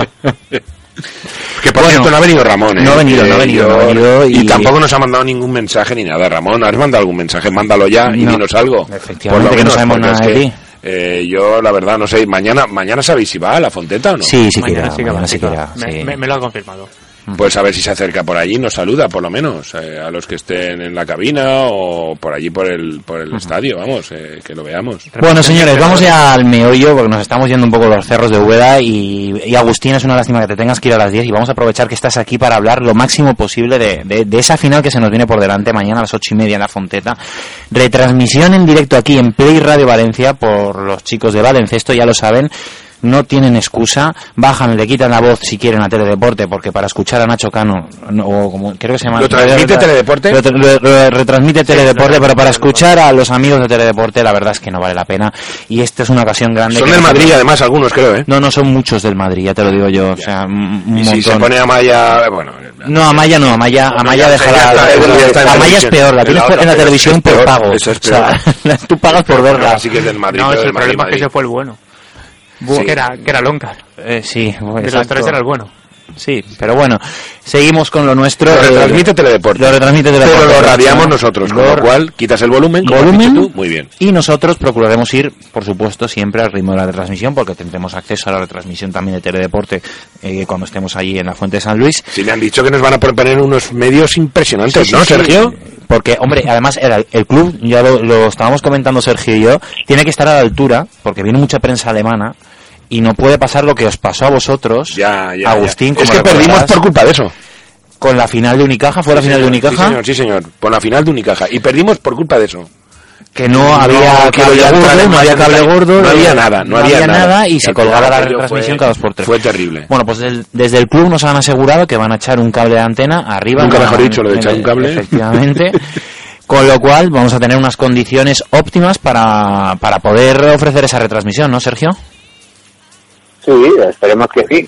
Que por cierto no ha venido Ramón, ¿eh? No ha venido. Y tampoco nos ha mandado ningún mensaje ni nada. Ramón, ¿has mandado algún mensaje? Mándalo ya y dinos algo. Efectivamente, que no sabemos nada de ti. Yo la verdad no sé, mañana sabéis si va a la Fonteta o no. Sí, mañana sí que va. Me lo ha confirmado. Pues a ver si se acerca por allí, nos saluda por lo menos a los que estén en la cabina o por allí por el estadio, vamos, que lo veamos. Bueno, señores, vamos ya al meollo porque nos estamos yendo un poco los cerros de Úbeda y Agustín, es una lástima que te tengas que ir a las 10 y vamos a aprovechar que estás aquí para hablar lo máximo posible de esa final que se nos viene por delante mañana a las 8:30 en la Fonteta. Retransmisión en directo aquí en Play Radio Valencia por los chicos de Baloncesto, ya lo saben. No tienen excusa, bajan, le quitan la voz si quieren a Teledeporte, porque para escuchar a Nacho Cano, o como creo que se llama... ¿Lo transmite Teledeporte? Retransmite Teledeporte, pero para escuchar a los amigos de Teledeporte la verdad es que no vale la pena, y esta es una ocasión grande. Son del Madrid además algunos, creo, ¿eh? No, son muchos del Madrid, ya te lo digo yo, o sea, un montón. Si se pone Amaya, bueno... No, Amaya dejará... Amaya es peor, la tienes en la televisión por pago. Eso es peor. O sea, tú pagas por verla. Así que es del Madrid. No, el problema es que ese fue el bueno. Sí. Que era Loncar. Sí, de los tres era el bueno. Sí, pero bueno, seguimos con lo nuestro. Lo retransmite Teledeporte. Pero lo radiamos nosotros, con lo cual quitas el volumen. Tú. Muy bien. Y nosotros procuraremos ir, por supuesto, siempre al ritmo de la retransmisión, porque tendremos acceso a la retransmisión también de Teledeporte cuando estemos allí en la Fuente de San Luis. Sí, me han dicho que nos van a proponer unos medios impresionantes, sí, ¿no, Sergio? Sí. Porque, hombre, además el club, ya lo estábamos comentando Sergio y yo, tiene que estar a la altura, porque viene mucha prensa alemana, y no puede pasar lo que os pasó a vosotros, Agustín. Es que perdimos por culpa de eso. Con la final de Unicaja, ¿fue la final de Unicaja? Sí, señor, por la final de Unicaja. Y perdimos por culpa de eso. que no había cable gordo, no había cable gordo, no había nada, no había nada y se colgaba la retransmisión cada 2x3. Fue terrible. Bueno, pues desde el club nos han asegurado que van a echar un cable de antena arriba. Nunca mejor dicho lo de echar un cable. Efectivamente. Con lo cual vamos a tener unas condiciones óptimas para poder ofrecer esa retransmisión, ¿no, Sergio? Sí, esperemos que sí.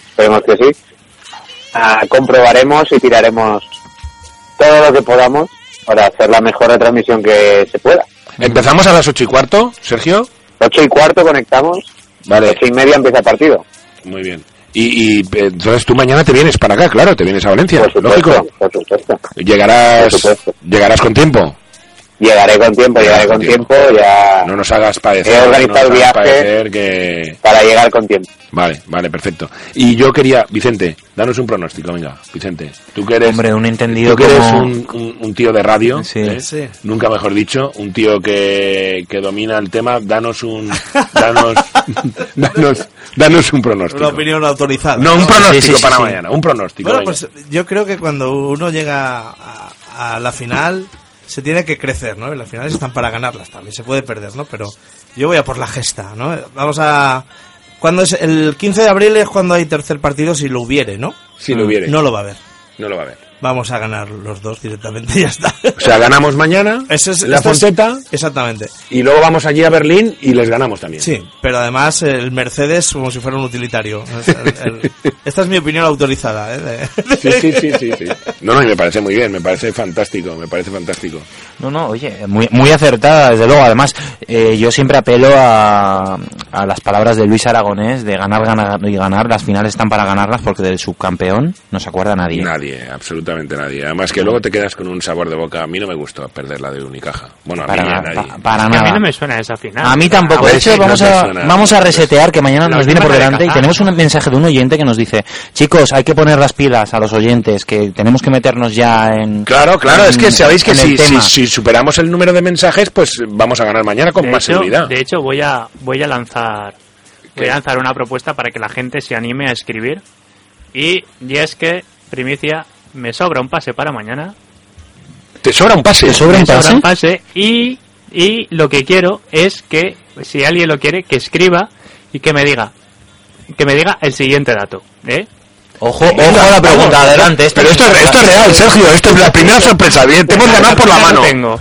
Comprobaremos y tiraremos todo lo que podamos para hacer la mejor retransmisión que se pueda. ¿Empezamos a las 8:15, Sergio? 8:15 conectamos, vale. 8:30 empieza el partido. Muy bien. Y entonces tú mañana te vienes para acá, claro, te vienes a Valencia, por supuesto, lógico. Por supuesto. ¿Llegarás con tiempo? Llegaré con tiempo, ya... No nos hagas padecer. He organizado el viaje para llegar con tiempo. Vale, perfecto. Y yo quería, Vicente, danos un pronóstico, venga, Vicente. Tú que eres... Hombre, un entendido tú que eres como... un tío de radio, sí. Sí. Nunca mejor dicho, un tío que domina el tema, danos un pronóstico. Una opinión autorizada. No, un pronóstico sí, para sí. mañana, un pronóstico. Bueno, venga. pues yo creo que cuando uno llega a la final se tiene que crecer, ¿no? Las finales están para ganarlas, también se puede perder, ¿no? Pero yo voy a por la gesta, ¿no? Vamos a... Cuando es el 15 de abril es cuando hay tercer partido, si lo hubiere, ¿no? Si lo hubiere. No lo va a haber. No lo va a ver. Vamos a ganar los dos directamente y ya está. O sea, ganamos mañana la Fonteta. Exactamente. Y luego vamos allí a Berlín y les ganamos también. Sí, pero además el Mercedes como si fuera un utilitario. Esta es mi opinión autorizada, ¿eh? Sí. No, y me parece muy bien, me parece fantástico. No, oye, muy acertada, desde luego. Además, yo siempre apelo a las palabras de Luis Aragonés de ganar y ganar. Las finales están para ganarlas porque del subcampeón no se acuerda nadie. Nadie, absolutamente nadie. Además que luego te quedas con un sabor de boca. A mí no me gustó perder la de Unicaja. Bueno, a mí a nadie. Para A nada. mí no me suena esa final. A mí tampoco. De hecho, vamos a resetear, que mañana nos viene por delante y tenemos un mensaje de un oyente que nos dice: chicos, hay que poner las pilas a los oyentes, que tenemos que meternos ya en... Claro, es que sabéis que si superamos el número de mensajes, pues vamos a ganar mañana con más seguridad. De hecho, voy a lanzar una propuesta para que la gente se anime a escribir. Y es que, primicia, me sobra un pase para mañana. ¿Te sobra un pase? ¿Te sobra un pase? Y lo que quiero es que, si alguien lo quiere, que escriba y que me diga el siguiente dato, ¿eh? Ojo a la pregunta, adelante. Pero esto es real, Sergio, esto es la primera sorpresa. Bien, te hemos ganado por la mano. Tengo.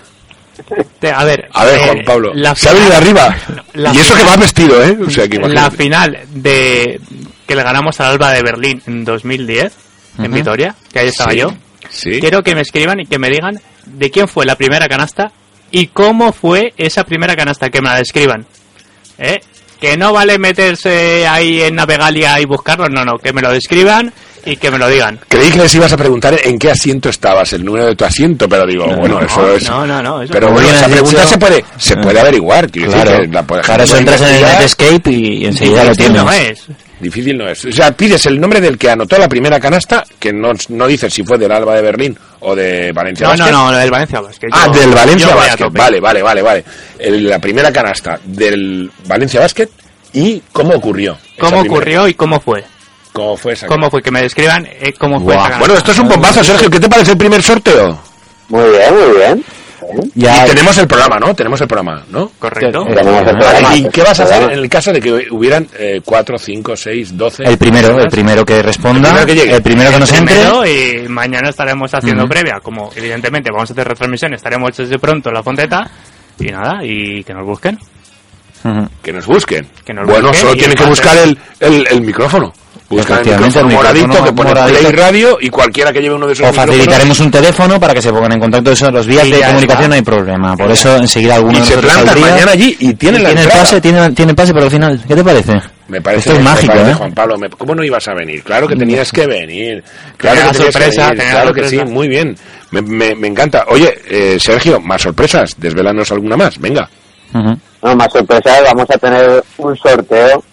A ver, Juan Pablo, se ha venido arriba. Y eso que va vestido, ¿eh? O sea, que la final que le ganamos al Alba de Berlín en 2010, en Vitoria, que ahí estaba yo. Sí. Quiero que me escriban y que me digan de quién fue la primera canasta y cómo fue esa primera canasta, que me la describan. Que no vale meterse ahí en Navegalia y buscarlo, no, que me lo describan y que me lo digan. Creí que les ibas a preguntar en qué asiento estabas, el número de tu asiento, pero digo, eso es... No. Pero bueno, esa pregunta se puede averiguar. Claro, eso entras en el Netscape y enseguida lo tienes. Difícil no es. O sea, pides el nombre del que anotó la primera canasta, que no dices si fue del Alba de Berlín o de Valencia Basket. No, del Valencia Basket. Del Valencia Basket. Vale. La primera canasta del Valencia Basket y cómo ocurrió. ¿Cómo ocurrió y cómo fue? ¿Cómo fue esa? ¿Cómo fue? Que me describan cómo fue esa canasta. Bueno, esto es un bombazo, Sergio. ¿Qué te parece el primer sorteo? Muy bien. Ya, y tenemos el programa, ¿no? Correcto. ¿Y qué vas a hacer en el caso de que hubieran 4, 5, 6, 12? El primero que responda, el primero que nos entre. Y mañana estaremos haciendo previa. Como evidentemente vamos a hacer retransmisión, estaremos desde pronto en la Fonteta. Y nada, y que nos busquen. Que nos busquen. Busquen, solo tienen que buscar el micrófono. Buscan el micrófono moradito que pone Play Radio y cualquiera que lleve uno de esos micrófonos. O facilitaremos un teléfono para que se pongan en contacto. Eso, los vías de comunicación no hay problema. Por eso enseguida alguno y se plantan mañana allí y tienen el pase, tienen pase para el final. ¿Qué te parece? Me parece, esto es mágico, Juan Pablo. ¿Cómo no ibas a venir? Claro que tenías que venir. Claro que sorpresa, claro que sí, muy bien. Me encanta. Oye, Sergio, más sorpresas. Desvélanos alguna más. Venga. No, más sorpresas. Vamos a tener un sorteo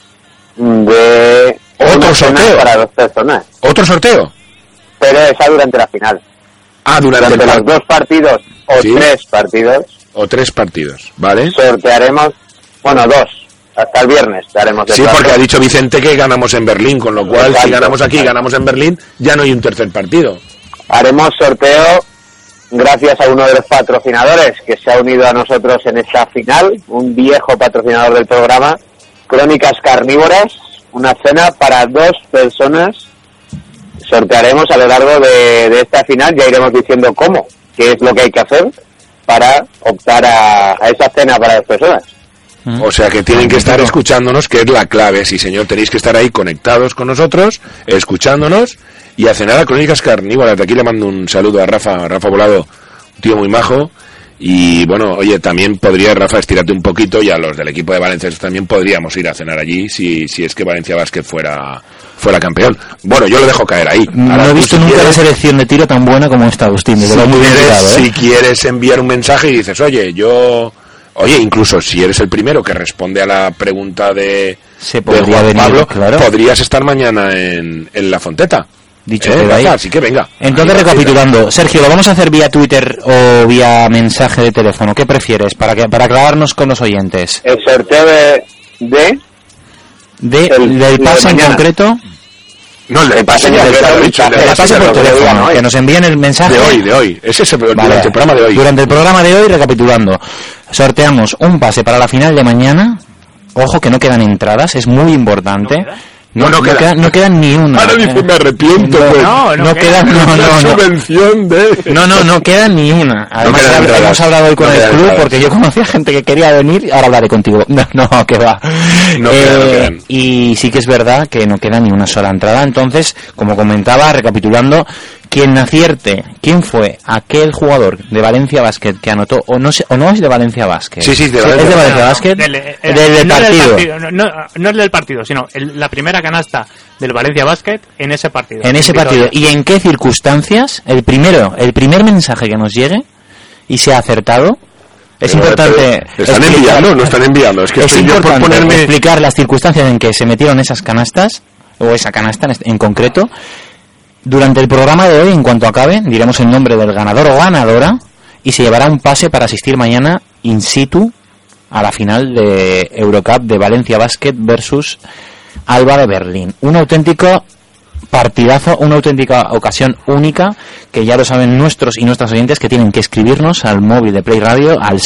de... ¿Otro sorteo? Para 2 personas. ¿Otro sorteo? Pero esa durante la final. Durante los 2 partidos o 3 partidos. O 3 partidos, ¿vale? Sortearemos, 2. Hasta el viernes daremos. Sí, porque ha dicho Vicente que ganamos en Berlín, con lo cual si ganamos aquí y ganamos en Berlín, ya no hay un tercer partido. Haremos sorteo gracias a uno de los patrocinadores que se ha unido a nosotros en esta final, un viejo patrocinador del programa, Crónicas Carnívoras, una cena para 2 personas. Sortearemos a lo largo de esta final, ya iremos diciendo cómo, qué es lo que hay que hacer para optar a esa cena para 2 personas. O sea que tienen que estar escuchándonos, que es la clave. Sí, señor, tenéis que estar ahí conectados con nosotros, escuchándonos y a cenar a Crónicas Carnívoras. De aquí le mando un saludo a Rafa Volado, un tío muy majo. Y bueno, oye, también podría, Rafa, estirarte un poquito, y a los del equipo de Valencia también podríamos ir a cenar allí si es que Valencia Basket fuera campeón. Bueno, yo lo dejo caer ahí. Ahora, no he visto nunca la selección de tiro tan buena como esta, Agustín. Si quieres enviar un mensaje y dices, oye, incluso si eres el primero que responde a la pregunta de Juan Pablo, claro, podrías estar mañana en La Fonteta. Dicho queda ahí. Así que venga. Entonces, recapitulando, Sergio, ¿lo vamos a hacer vía Twitter o vía mensaje de teléfono? ¿Qué prefieres para aclararnos con los oyentes? El sorteo del pase en concreto. No, el pase por teléfono, que nos envíen el mensaje de hoy. Ese es durante el programa de hoy. Durante el programa de hoy, recapitulando, sorteamos un pase para la final de mañana. Ojo que no quedan entradas, es muy importante. No quedan ni una. Ahora dice, me arrepiento. No quedan ni una. Además, hemos hablado hoy con el club porque yo conocía gente que quería venir. Ahora hablaré contigo. No, que va. No quedan. Y sí que es verdad que no queda ni una sola entrada. Entonces, como comentaba, recapitulando, quien acierte quién fue aquel jugador de Valencia Basket que anotó, o no es de Valencia Basket. Sí, es de Valencia Basket. Del partido. No es del partido, sino la primera canasta del Valencia Basket en ese partido. En ese partido. ¿Y en qué circunstancias? El primer mensaje que nos llegue y sea acertado. Es importante. No están enviando. Es que es importante explicar las circunstancias en que se metieron esas canastas, o esa canasta en concreto. Durante el programa de hoy, en cuanto acabe, diremos el nombre del ganador o ganadora y se llevará un pase para asistir mañana in situ a la final de Eurocup de Valencia Basket versus Alba de Berlín. Un auténtico partidazo, una auténtica ocasión única, que ya lo saben nuestros y nuestras oyentes, que tienen que escribirnos al móvil de Play Radio al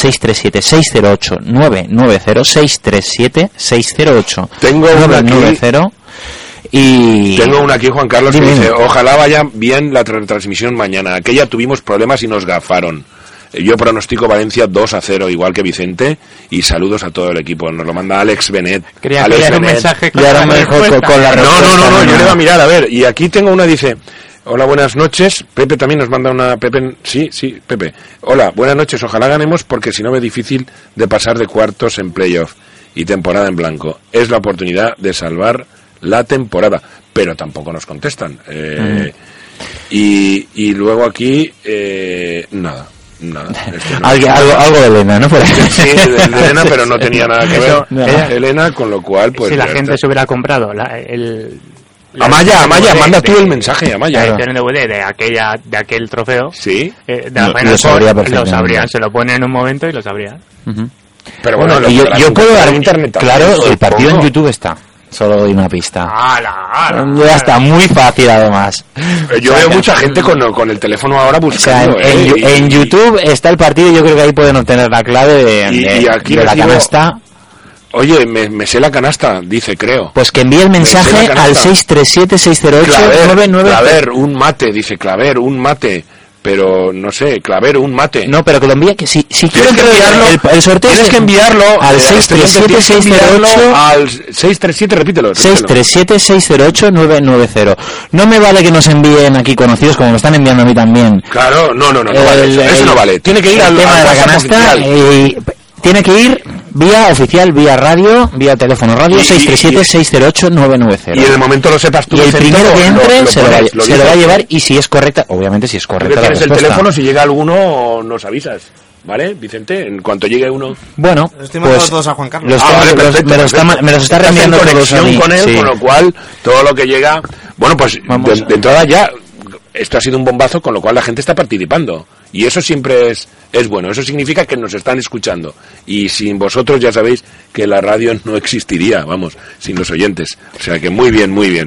637-608-990, 637-608-990. Y tengo una aquí, Juan Carlos, que dice, ojalá vaya bien la transmisión mañana. Aquella tuvimos problemas y nos gafaron. Yo pronostico Valencia 2-0, igual que Vicente, y saludos a todo el equipo. Nos lo manda Alex Benet. Creía que era un mensaje con la respuesta. No, yo le voy a mirar, a ver. Y aquí tengo una, dice, hola, buenas noches. Pepe también nos manda una. Pepe, sí, Pepe. Hola, buenas noches. Ojalá ganemos, porque si no es difícil de pasar de cuartos en playoff y temporada en blanco. Es la oportunidad de salvar la temporada, pero tampoco nos contestan. Y luego aquí, nada. Algo de Elena, ¿no? Sí, de Elena, pero no tenía nada que ver Elena, con lo cual, pues. Si la gente se hubiera comprado Amaya, manda tú el mensaje, Amaya. La edición DVD de aquel trofeo. Sí. Lo sabrían, se lo ponen en un momento y lo sabrían. Pero bueno, yo puedo dar internet. Claro, el partido en YouTube está. Solo doy una pista. Ya está, muy fácil además. Yo veo mucha gente con el teléfono ahora buscando. En YouTube está el partido y yo creo que ahí pueden obtener la clave de la canasta. Oye, me sé la canasta, dice, creo. Pues que envíe el mensaje al 637-608-990. Claver, un mate. Pero no sé, Clavero, un mate. No, pero que lo envíe, que si quieren enviarlo, el sorteo tienes que enviarlo al 637-608 al 637, repítelo. 637-608-990. No me vale que nos envíen aquí conocidos como me están enviando a mí también. Claro, no vale. Eso no vale. Tiene que ir al tema de la canasta y tiene que ir vía oficial, vía radio, vía teléfono radio, 637-608-990. Y en el momento lo sepas tú. Y el primero que entre se lo va a llevar, y si es correcta, obviamente si es correcta la respuesta. Tienes el teléfono, si llega alguno nos avisas. ¿Vale, Vicente? En cuanto llegue uno. Bueno, pues todos a Juan Carlos. Me los está reenviando todos a mí. Con él, sí. Con lo cual, todo lo que llega... Bueno, pues de entrada ya... Esto ha sido un bombazo, con lo cual la gente está participando. Y eso siempre es bueno. Eso significa que nos están escuchando. Y sin vosotros ya sabéis que la radio no existiría, vamos, sin los oyentes. O sea que muy bien, muy bien.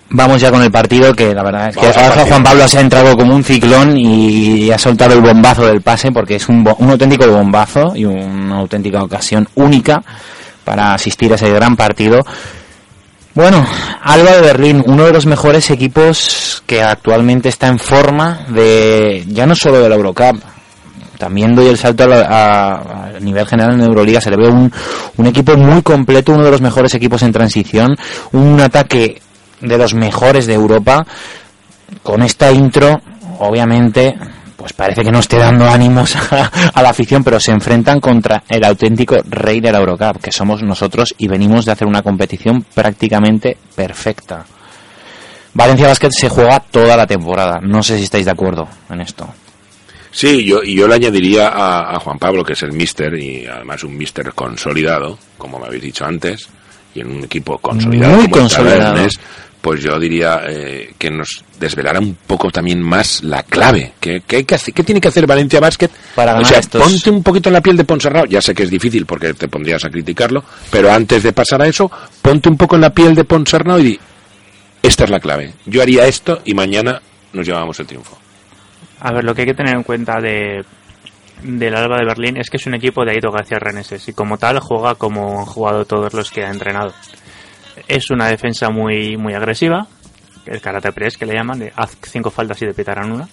Vamos ya con el partido, que la verdad es que Juan Pablo se ha entrado como un ciclón y ha soltado el bombazo del pase, porque es un auténtico bombazo y una auténtica ocasión única para asistir a ese gran partido. Bueno, Alba de Berlín, uno de los mejores equipos que actualmente está en forma de ya no solo de la Eurocup. También doy el salto a nivel general en Euroliga. Se le ve un equipo muy completo, uno de los mejores equipos en transición, un ataque de los mejores de Europa. Con esta intro, obviamente, pues parece que no esté dando ánimos a la afición, pero se enfrentan contra el auténtico rey de la Eurocup, que somos nosotros, y venimos de hacer una competición prácticamente perfecta. Valencia Basket se juega toda la temporada. No sé si estáis de acuerdo en esto. Sí, yo le añadiría a Juan Pablo, que es el míster, y además un míster consolidado, como me habéis dicho antes, y en un equipo consolidado, muy como consolidado. Pues yo diría que nos desvelara un poco también más la clave. ¿Qué hay que hacer? ¿Qué tiene que hacer Valencia Basket? Para ganar estos... ponte un poquito en la piel de Ponsarnau. Ya sé que es difícil porque te pondrías a criticarlo, pero antes de pasar a eso, ponte un poco en la piel de Ponsarnau y di, esta es la clave. Yo haría esto y mañana nos llevamos el triunfo. A ver, lo que hay que tener en cuenta del Alba de Berlín es que es un equipo de Aito García Reneses y como tal juega como han jugado todos los que ha entrenado. Es una defensa muy muy agresiva, el karate press que le llaman, de haz 5 faltas y te pitarán una.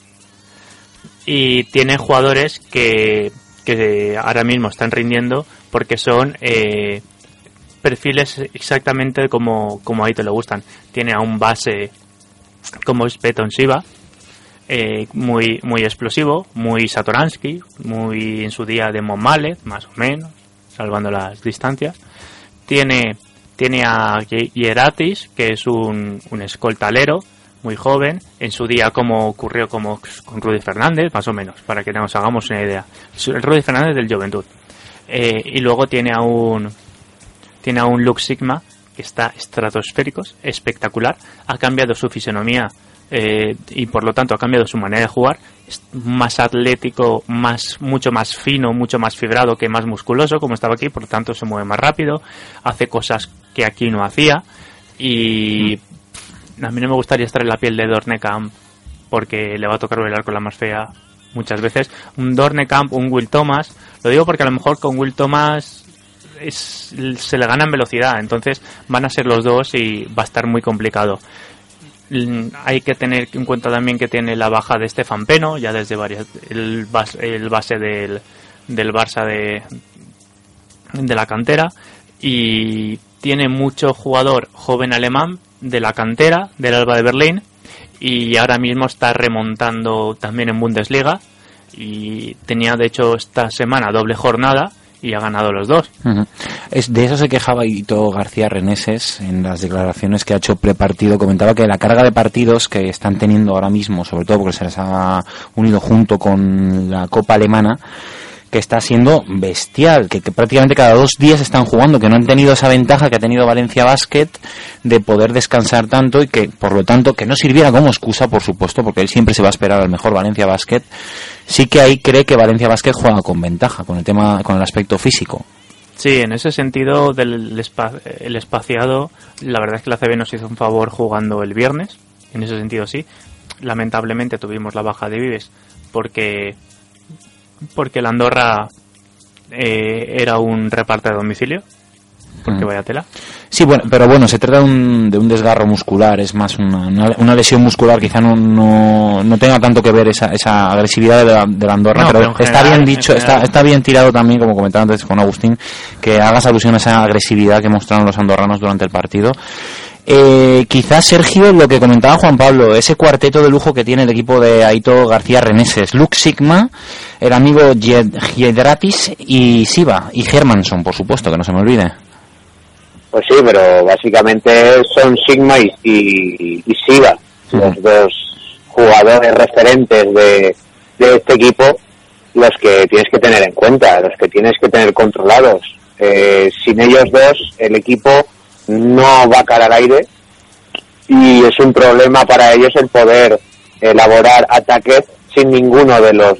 Y tiene jugadores que ahora mismo están rindiendo porque son perfiles exactamente como a Aito le gustan. Tiene a un base como es Beton Siva, muy muy explosivo, muy Satoransky, muy en su día de Monmalet, más o menos, salvando las distancias. Tiene a Hieratis, que es un escoltalero muy joven, en su día como ocurrió como con Rudy Fernández, más o menos, para que nos hagamos una idea. El Rudy Fernández del Juventud. Y luego tiene a un Lux Sigma que está estratosférico, espectacular, ha cambiado su fisonomía y por lo tanto ha cambiado su manera de jugar, es más atlético, mucho más fino, mucho más fibrado que más musculoso como estaba aquí, por lo tanto se mueve más rápido, hace cosas que aquí no hacía y a mí no me gustaría estar en la piel de Dornekamp porque le va a tocar bailar con la más fea muchas veces. Un Dornekamp, un Will Thomas, lo digo porque a lo mejor con Will Thomas se le gana en velocidad, entonces van a ser los dos y va a estar muy complicado. Hay que tener en cuenta también que tiene la baja de Stefan Peno, ya desde varias, el base del Barça de la cantera, y tiene mucho jugador joven alemán de la cantera del Alba de Berlín y ahora mismo está remontando también en Bundesliga y tenía de hecho esta semana doble jornada y ha ganado los dos. Uh-huh. De eso se quejaba Aito García Reneses en las declaraciones que ha hecho prepartido. Comentaba que la carga de partidos que están teniendo ahora mismo, sobre todo porque se les ha unido junto con la Copa Alemana, que está siendo bestial, que prácticamente cada 2 días están jugando, que no han tenido esa ventaja que ha tenido Valencia Basket de poder descansar tanto y que, por lo tanto, que no sirviera como excusa, por supuesto, porque él siempre se va a esperar al mejor Valencia Basket. Sí que ahí cree que Valencia Basket juega con ventaja, con el aspecto físico. Sí, en ese sentido el espaciado, la verdad es que la CB nos hizo un favor jugando el viernes, en ese sentido sí. Lamentablemente tuvimos la baja de Vives porque el Andorra era un reparte de domicilio, porque vaya tela. Sí, bueno, pero bueno, se trata de un desgarro muscular, es más una lesión muscular, quizá no tenga tanto que ver esa agresividad de la Andorra, pero está general, bien dicho, está bien tirado también, como comentaba antes con Agustín, que hagas alusión a esa agresividad que mostraron los andorranos durante el partido. Quizás, Sergio, lo que comentaba Juan Pablo, ese cuarteto de lujo que tiene el equipo de Aito García Reneses, Lux Sigma, el amigo Giedratis y Siva, y Hermansson, por supuesto, que no se me olvide. Pues sí, pero básicamente son Sigma y Siva, los dos jugadores referentes de este equipo, los que tienes que tener en cuenta, los que tienes que tener controlados. Sin ellos dos, el equipo no va a caer al aire y es un problema para ellos el poder elaborar ataques sin ninguno de los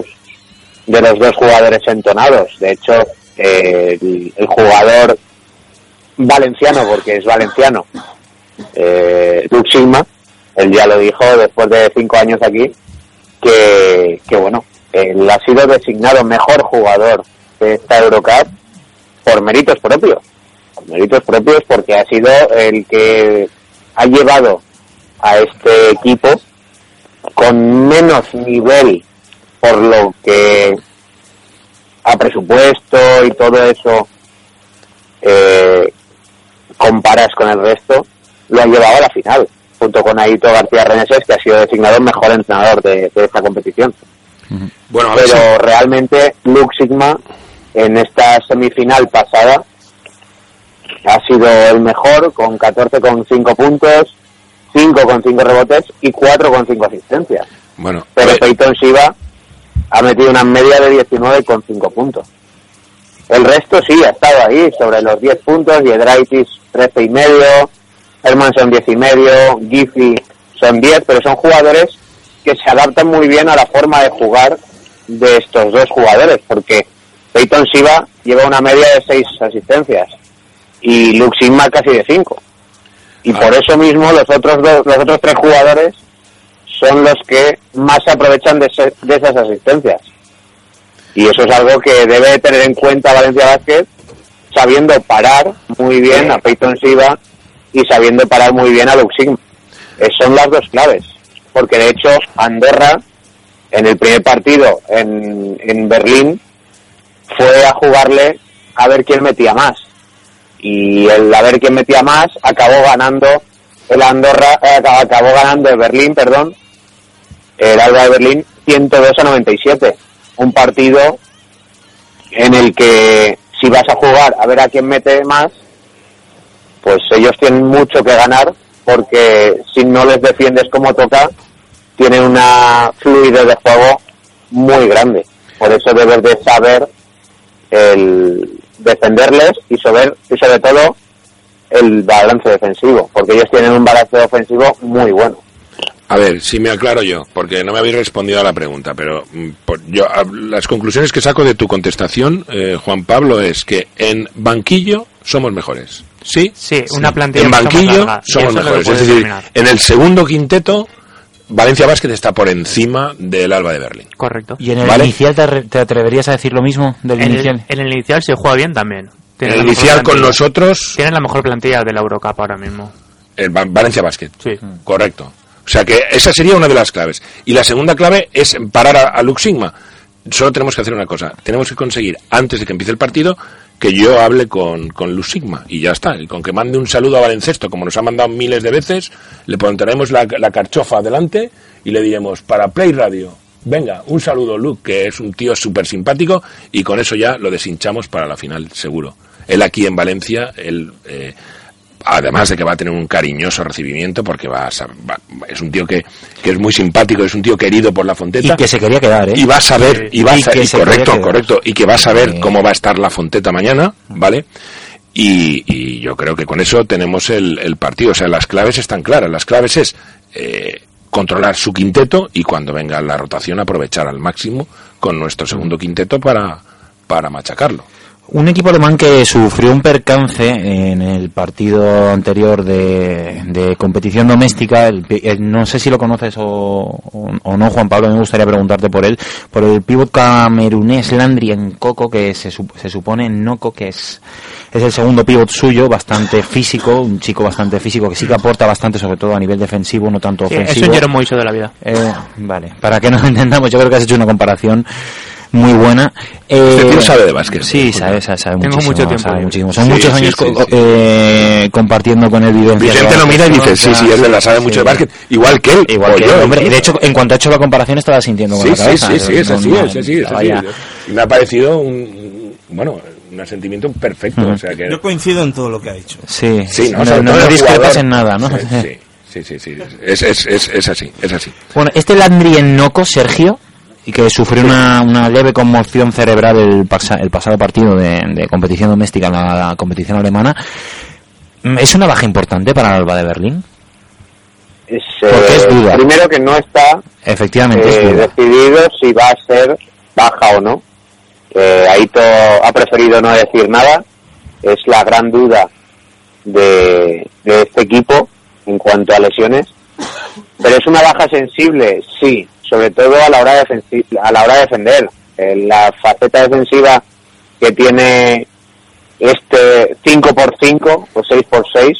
dos jugadores entonados. De hecho, el jugador valenciano, porque es valenciano, Luke Sigma, él ya lo dijo después de 5 años aquí, que bueno, él ha sido designado mejor jugador de esta Eurocup por méritos propios, porque ha sido el que ha llevado a este equipo con menos nivel por lo que a presupuesto y todo eso comparas con el resto, lo ha llevado a la final, junto con Aito García Reneses, que ha sido designado el mejor entrenador de esta competición. Bueno, pero realmente Luke Sigma en esta semifinal pasada ha sido el mejor, con 14,5 puntos, 5,5 rebotes y 4,5 asistencias. Bueno, pero Peyton Siva ha metido una media de 19,5 puntos. El resto sí ha estado ahí, sobre los 10 puntos, Giedraitis 13,5, Hermanson 10,5, Giffey son 10, pero son jugadores que se adaptan muy bien a la forma de jugar de estos dos jugadores, porque Peyton Siva lleva una media de 6 asistencias y Luke Sigma casi de 5. Y por eso mismo los otros 3 jugadores son los que más se aprovechan de esas asistencias. Y eso es algo que debe tener en cuenta Valencia Basket, sabiendo parar muy bien a Peyton Siva y sabiendo parar muy bien a Luke Sigma. Son las dos claves, porque de hecho Andorra en el primer partido en Berlín fue a jugarle a ver quién metía más, y el a ver quién metía más acabó ganando el Berlín, el Alba de Berlín 102-97, un partido en el que si vas a jugar a ver a quién mete más, pues ellos tienen mucho que ganar, porque si no les defiendes como toca, tienen una fluidez de juego muy grande. Por eso debes de saber el defenderles y sobre todo el balance defensivo, porque ellos tienen un balance ofensivo muy bueno. A ver, si me aclaro yo, porque no me habéis respondido a la pregunta, pero yo las conclusiones que saco de tu contestación, Juan Pablo, es que en banquillo somos mejores. ¿Sí? Sí, una plantilla en banquillo somos mejores. Es decir, determinar. En el segundo quinteto, Valencia Basket está por encima del Alba de Berlín. Correcto. ¿Y en el inicial te atreverías a decir lo mismo del inicial? En el inicial se juega bien también. En el inicial con nosotros... Tienen la mejor plantilla de la Eurocup ahora mismo. El Valencia Basket. Sí. Correcto. O sea que esa sería una de las claves. Y la segunda clave es parar a Luke Sigma. Solo tenemos que hacer una cosa. Tenemos que conseguir, antes de que empiece el partido, que yo hable con Luke Sigma. Y ya está. Y con que mande un saludo a Baloncesto, como nos ha mandado miles de veces, le pondremos la carchofa adelante y le diremos, para Play Radio, venga, un saludo Luke, que es un tío súper simpático, y con eso ya lo deshinchamos para la final, seguro. Él aquí en Valencia, además de que va a tener un cariñoso recibimiento, porque es un tío que es muy simpático, es un tío querido por la Fonteta. Y que se quería quedar, ¿eh? Y va a saber, correcto, y que va a saber cómo va a estar la Fonteta mañana, ¿vale? Y yo creo que con eso tenemos el partido. O sea, las claves están claras. Las claves es controlar su quinteto y cuando venga la rotación aprovechar al máximo con nuestro segundo quinteto para machacarlo. Un equipo alemán que sufrió un percance en el partido anterior de competición doméstica, no sé si lo conoces o no, Juan Pablo, me gustaría preguntarte por él, por el pívot camerunés Landry Nkoko, que se supone Noko, que es el segundo pívot suyo, bastante físico, un chico bastante físico, que sí que aporta bastante, sobre todo a nivel defensivo, no tanto ofensivo. Es un Jerome Moiso de la vida. Vale, para que nos entendamos, yo creo que has hecho una comparación muy buena. Este tío sabe de básquet. Sí, sabe Tengo mucho tiempo. Muchísimo. Son muchos años compartiendo con él vivencia. Vicente lo mira y dice, sí, es verdad, sabe mucho de básquet. Igual que él. Igual que él, hombre. De hecho, en cuanto ha hecho la comparación, estaba sintiendo con la cabeza. Sí, es así. Me ha parecido un asentimiento perfecto. O sea que... Yo coincido en todo lo que ha dicho. Sí, no discrepas en nada, ¿no? Sí. Es así. Bueno, este Landry Nkoko, Sergio, y que sufrió una leve conmoción cerebral el pasado partido de competición doméstica en la competición alemana, ¿es una baja importante para el Alba de Berlín? Porque es duda. Primero que no está efectivamente decidido si va a ser baja o no. Aito ha preferido no decir nada. Es la gran duda de este equipo, cuanto a lesiones, pero es una baja sensible, sí, sobre todo a la hora de defender. La faceta defensiva que tiene este 5x5 o 6x6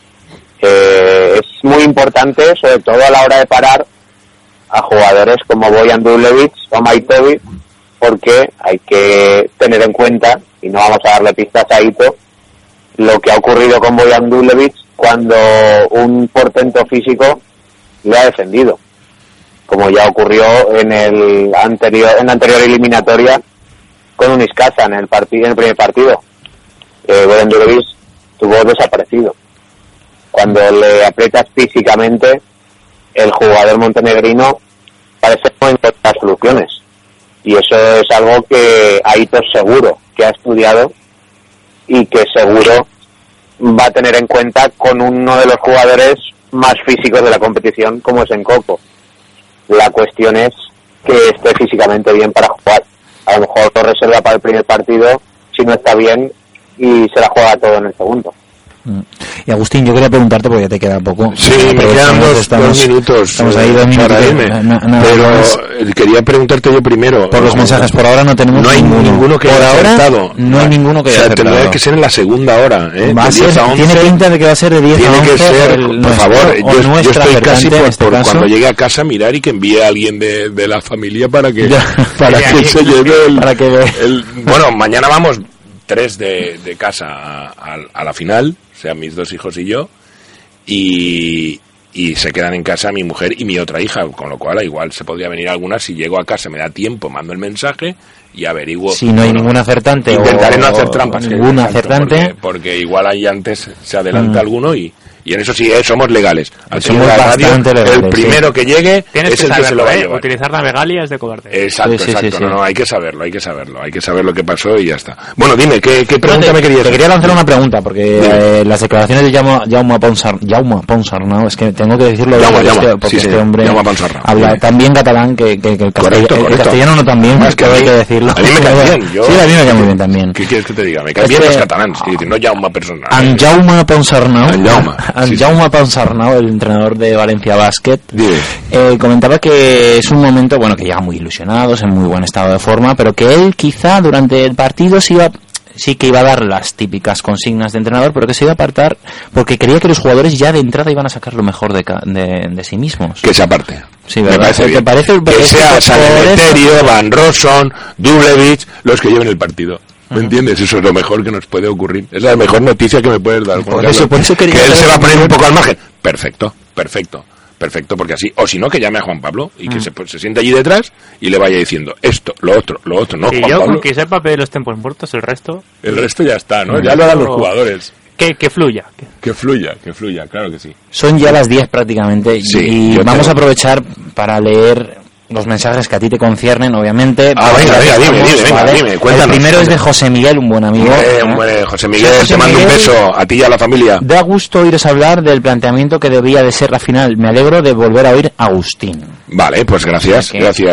es muy importante, sobre todo a la hora de parar a jugadores como Bojan Dubljevic o Majtovic, porque hay que tener en cuenta, y no vamos a darle pistas a Ito, lo que ha ocurrido con Bojan Dubljevic cuando un portento físico le ha defendido, como ya ocurrió en la anterior eliminatoria con Unicaja en el primer partido. Bojan Dubljevic estuvo desaparecido. Cuando le aprietas físicamente, el jugador montenegrino parece no encontrar soluciones, y eso es algo que Aito seguro que ha estudiado y que seguro va a tener en cuenta con uno de los jugadores más físicos de la competición, como es Nkoco. La cuestión es que esté físicamente bien para jugar. A lo mejor lo reserva para el primer partido si no está bien y se la juega todo en el segundo. Y Agustín, yo quería preguntarte, porque ya te queda poco. Sí, me quedan dos minutos. Estamos ahí 2 minutos. Pero quería preguntarte yo primero. Por los mensajes, por ahora no tenemos ninguno que haya acertado. No hay ninguno que haya acertado. Tendrá que ser en la segunda hora. Tiene pinta de que va a ser de 10 a 11. Tiene que ser, por favor, yo estoy casi por cuando llegue a casa mirar y que envíe a alguien de la familia para que se lleve bueno, mañana vamos 3 de casa a la final, o sea, mis 2 hijos y yo, y se quedan en casa mi mujer y mi otra hija, con lo cual igual se podría venir alguna. Si llego a casa, me da tiempo, mando el mensaje y averiguo. Si no hay ningún acertante, intentaré no hacer trampas. Ningún acertante. Porque igual ahí antes se adelanta alguno y en eso sí somos legales. Somos bastante legales, el primero que llegue es el que se lo va a llevar. Utilizar Navegalia es de cobarde. Exacto. No, hay que saberlo. Hay que saber lo que pasó y ya está. Bueno, dime, ¿qué pregunta me querías hacer? Te quería lanzar una pregunta, porque las declaraciones de Jaume Ponsarnau, es que tengo que decirlo, porque este hombre habla tan bien catalán que el castellano no tan bien, es que hay que decirlo. A mí me cae bien. Sí, a mí me cae muy bien también. ¿Qué quieres que te diga? Me caen bien los catalanes, no Jaume personal. Jaume Ponsarnau. Jaume Ponsarnau, el entrenador de Valencia Basket, comentaba que es un momento, bueno, que llega muy ilusionados, en muy buen estado de forma, pero que él quizá durante el partido sí que iba a dar las típicas consignas de entrenador, pero que se iba a apartar porque creía que los jugadores ya de entrada iban a sacar lo mejor de sí mismos. Que se aparte. Sí, ¿verdad? Me parece que sea San Emeterio, Van Rossum, Dubljevic, los que lleven el partido. ¿Me entiendes? Eso es lo mejor que nos puede ocurrir. Es la mejor noticia que me puedes dar. Por eso que él se va a poner un poco al margen. Perfecto, porque así, o si no, que llame a Juan Pablo y que se siente allí detrás y le vaya diciendo esto, lo otro, no. Y Juan yo Pablo, con que sepa pedir los tiempos muertos, el resto ya está, ¿no? Ya lo harán los jugadores. Que fluya. Que fluya, claro que sí. Son ya las 10 prácticamente, y vamos a aprovechar para leer los mensajes que a ti te conciernen, obviamente. Dime, cuéntanos. El primero es de José Miguel, un buen amigo. José Miguel, te mando un beso a ti y a la familia. Da gusto oíros hablar del planteamiento que debía de ser la final. Me alegro de volver a oír a Agustín. Vale, pues gracias,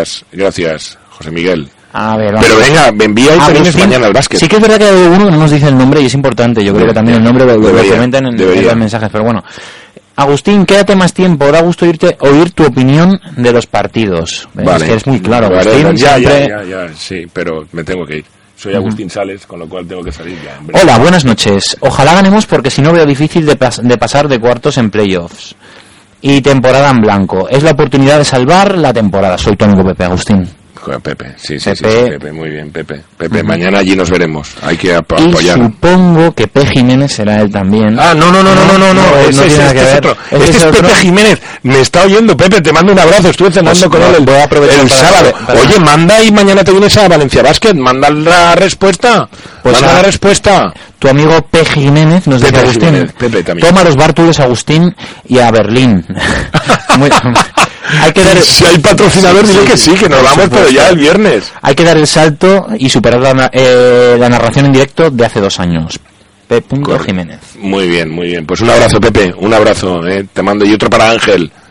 José Miguel. A ver, pero venga, me envía y tenemos mañana el básquet. Sí que es verdad que hay uno que no nos dice el nombre y es importante. Yo creo que también el nombre lo comentan en los mensajes, pero bueno. Agustín, quédate más tiempo, da gusto oír tu opinión de los partidos. Vale. Es que es muy claro, Agustín. Ya, sí, pero me tengo que ir. Soy Agustín Sales, con lo cual tengo que salir ya. Hola, buenas noches. Ojalá ganemos porque si no veo difícil de pasar de cuartos en playoffs. Y temporada en blanco. Es la oportunidad de salvar la temporada. Soy tu amigo Pepe, Agustín. Pepe, sí, Pepe, muy bien, Pepe, mañana allí nos veremos, hay que apoyar. Y supongo que P. Jiménez será él también. No, este es Pepe Jiménez, me está oyendo, Pepe, te mando un abrazo, estuve cenando con él el sábado. Oye, manda y mañana te vienes a Valencia Basket, manda la respuesta, Tu amigo P. Jiménez nos dice, Agustín, toma los bártulos, Agustín, y a Berlín. Hay que dar si hay patrocinador, dile que sí, que nos vamos, pero ya el viernes. Hay que dar el salto y superar la narración en directo de hace 2 años. P. Jiménez. Muy bien. Pues un abrazo, Pepe. Un abrazo. Te mando. Y otro para Ángel.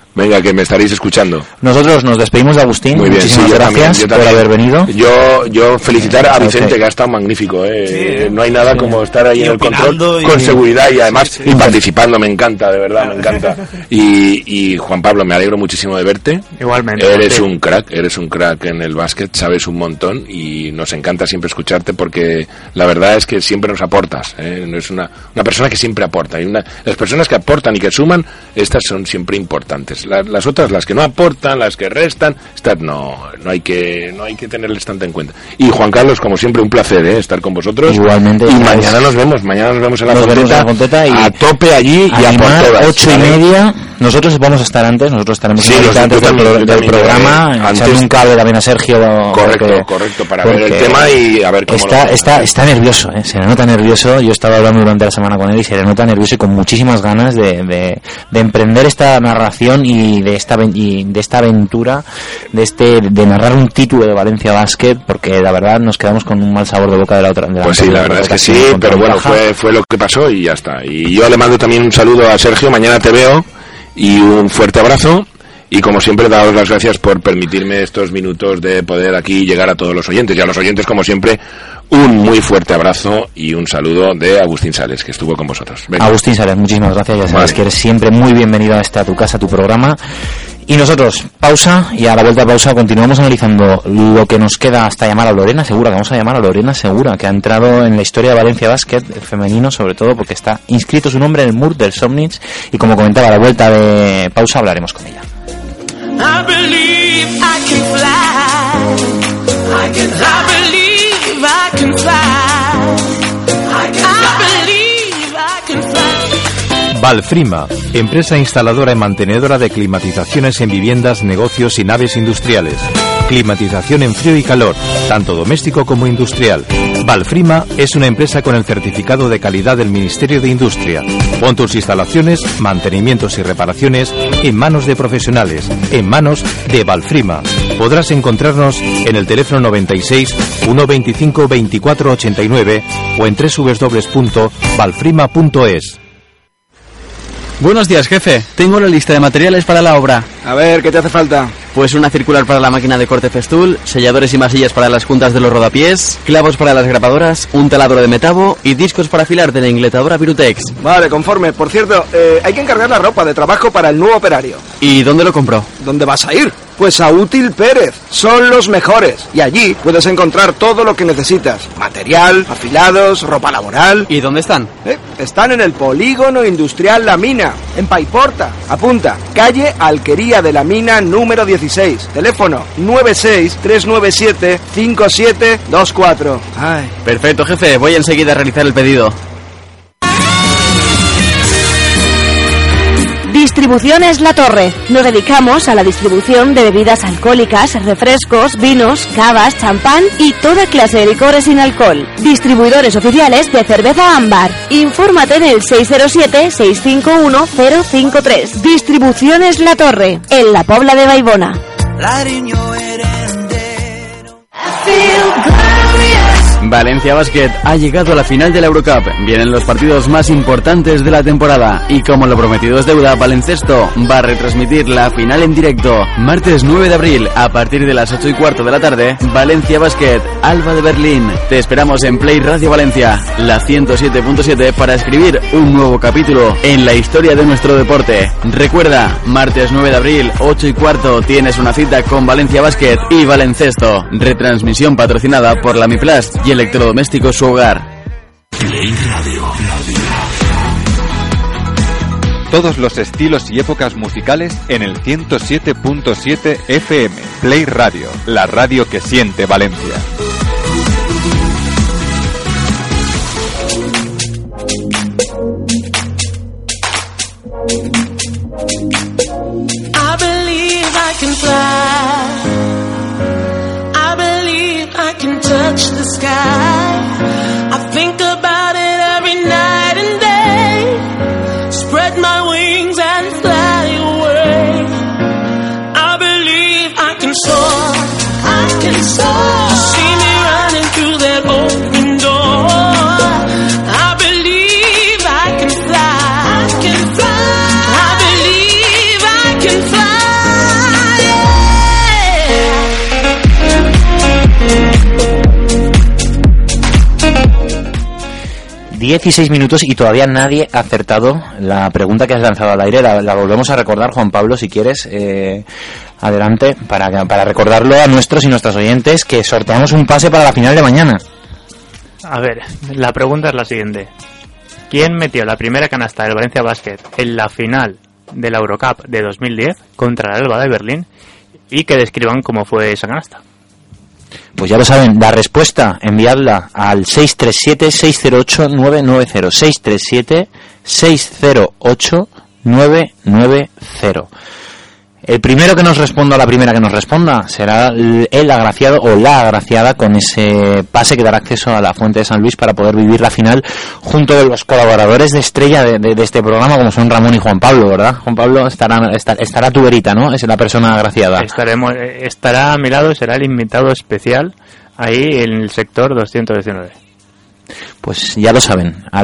Venga, que me estaréis escuchando. Nosotros nos despedimos de Agustín. Muy bien, muchísimas gracias por haber venido. Yo felicitar a Vicente, que ha estado magnífico. No hay nada como estar ahí en el control con seguridad y además participando. Me encanta, de verdad, me encanta. Y Juan Pablo, me alegro muchísimo de verte. Igualmente. Eres un crack en el básquet, sabes un montón y nos encanta siempre escucharte porque la verdad es que siempre nos aportas. No es una persona que siempre aporta. Las personas que aportan y que suman, estas son siempre importantes. Las otras, las que no aportan, las que restan, estas no hay que tenerles tanto en cuenta. Y Juan Carlos, como siempre, un placer estar con vosotros. Igualmente. Y mañana nos vemos en la Fonteta y a tope allí y a por todas. 8:30. Nosotros vamos a estar antes, nosotros estaremos antes del programa, echando un cable también a Sergio. Correcto, para ver el tema y a ver cómo está nervioso, se le nota nervioso. Yo estaba hablando durante la semana con él y se le nota nervioso y con muchísimas ganas de emprender esta narración y de esta aventura, de narrar un título de Valencia Basket, porque la verdad nos quedamos con un mal sabor de boca de la otra. Pues sí, la verdad es que sí, pero bueno, fue lo que pasó y ya está. Y yo le mando también un saludo a Sergio, mañana te veo, y un fuerte abrazo. Y como siempre, daros las gracias por permitirme estos minutos de poder aquí llegar a todos los oyentes. Y a los oyentes, como siempre, un muy fuerte abrazo y un saludo de Agustín Sales, que estuvo con vosotros. Venga. Agustín Sales, muchísimas gracias. Ya sabes que eres siempre muy bienvenido a tu casa, a tu programa. Y nosotros, pausa, y a la vuelta de pausa continuamos analizando lo que nos queda hasta llamar a Lorena Segura, que vamos a llamar a Lorena Segura, que ha entrado en la historia de Valencia Basket, femenino sobre todo, porque está inscrito su nombre en el MUR del Somnits, y como comentaba, a la vuelta de pausa hablaremos con ella. I believe I can fly. I believe I can fly. I believe I can fly. Valfrima, empresa instaladora y mantenedora de climatizaciones en viviendas, negocios y naves industriales. Climatización en frío y calor, tanto doméstico como industrial. Valfrima es una empresa con el certificado de calidad del Ministerio de Industria. Pon tus instalaciones, mantenimientos y reparaciones en manos de profesionales, en manos de Valfrima. Podrás encontrarnos en el teléfono 96 125 24 89 o en www.valfrima.es. Buenos días, jefe. Tengo la lista de materiales para la obra. A ver, ¿qué te hace falta? Pues una circular para la máquina de corte Festool, selladores y masillas para las juntas de los rodapiés, clavos para las grapadoras, un taladro de metabo y discos para afilar de la ingletadora Virutex. Vale, conforme. Por cierto, hay que encargar la ropa de trabajo para el nuevo operario. ¿Y dónde lo compro? ¿Dónde vas a ir? Pues a Útil Pérez. Son los mejores. Y allí puedes encontrar todo lo que necesitas. Material, afilados, ropa laboral. ¿Y dónde están? Están en el Polígono Industrial La Mina, en Paiporta. Apunta, calle Alquería de la Mina número 16. Teléfono 96-397-5724. Ay. Perfecto, jefe. Voy enseguida a realizar el pedido. Distribuciones La Torre. Nos dedicamos a la distribución de bebidas alcohólicas, refrescos, vinos, cavas, champán y toda clase de licores sin alcohol. Distribuidores oficiales de cerveza Ámbar. Infórmate en el 607-651-053. Distribuciones La Torre, en la Pobla de Baibona. Valencia Basket ha llegado a la final de la Eurocup. Vienen los partidos más importantes de la temporada y como lo prometido es deuda, Baloncesto va a retransmitir la final en directo. Martes 9 de abril a partir de las 8:15 de la tarde, Valencia Basket, Alba de Berlín. Te esperamos en Play Radio Valencia, la 107.7, para escribir un nuevo capítulo en la historia de nuestro deporte. Recuerda, martes 9 de abril, 8:15, tienes una cita con Valencia Basket y Baloncesto. Retransmisión patrocinada por la MiPlus y Electrodomésticos Su Hogar. Play Radio. Todos los estilos y épocas musicales en el 107.7 FM. Play Radio, la radio que siente Valencia. I believe I can fly. I believe I can touch the sky. I think about it every night and day. Spread my wings and fly away. I believe I can soar. I can soar. See me running through that open door. I believe I can fly. I can fly. I believe I can fly. 16 minutos y todavía nadie ha acertado la pregunta que has lanzado al aire. La volvemos a recordar, Juan Pablo, si quieres. Adelante, para recordarlo a nuestros y nuestras oyentes que sorteamos un pase para la final de mañana. A ver, la pregunta es la siguiente. ¿Quién metió la primera canasta del Valencia Basket en la final de la Eurocup de 2010 contra el Alba de Berlín? Y que describan cómo fue esa canasta. Pues ya lo saben, la respuesta enviadla al 637-608-990. 637-608-990. El primero que nos responda, la primera que nos responda, será el agraciado o la agraciada con ese pase que dará acceso a la Fuente de San Luis para poder vivir la final junto a los colaboradores de estrella de este programa, como son Ramón y Juan Pablo, ¿verdad? Juan Pablo estará tu verita, ¿no? Es la persona agraciada. Estará a mi lado, será el invitado especial ahí en el sector 219. Pues ya lo saben, al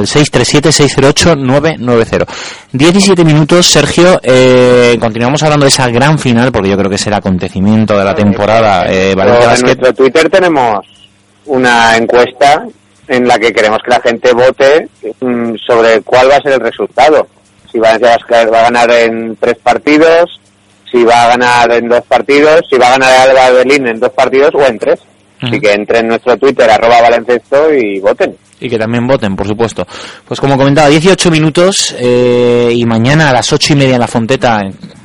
637-608-990. 17 minutos, Sergio. Continuamos hablando de esa gran final, porque yo creo que es el acontecimiento de la temporada. Valencia Basket. En nuestro Twitter tenemos una encuesta en la que queremos que la gente vote sobre cuál va a ser el resultado. Si Valencia Basket va a ganar en 3 partidos, si va a ganar en 2 partidos, si va a ganar el Alba de Berlín en 2 partidos o en 3. Así que entren en nuestro Twitter, @Balencesto, y voten. Y que también voten, por supuesto. Pues como comentaba, 18 minutos y mañana a las 8:30 en la Fonteta,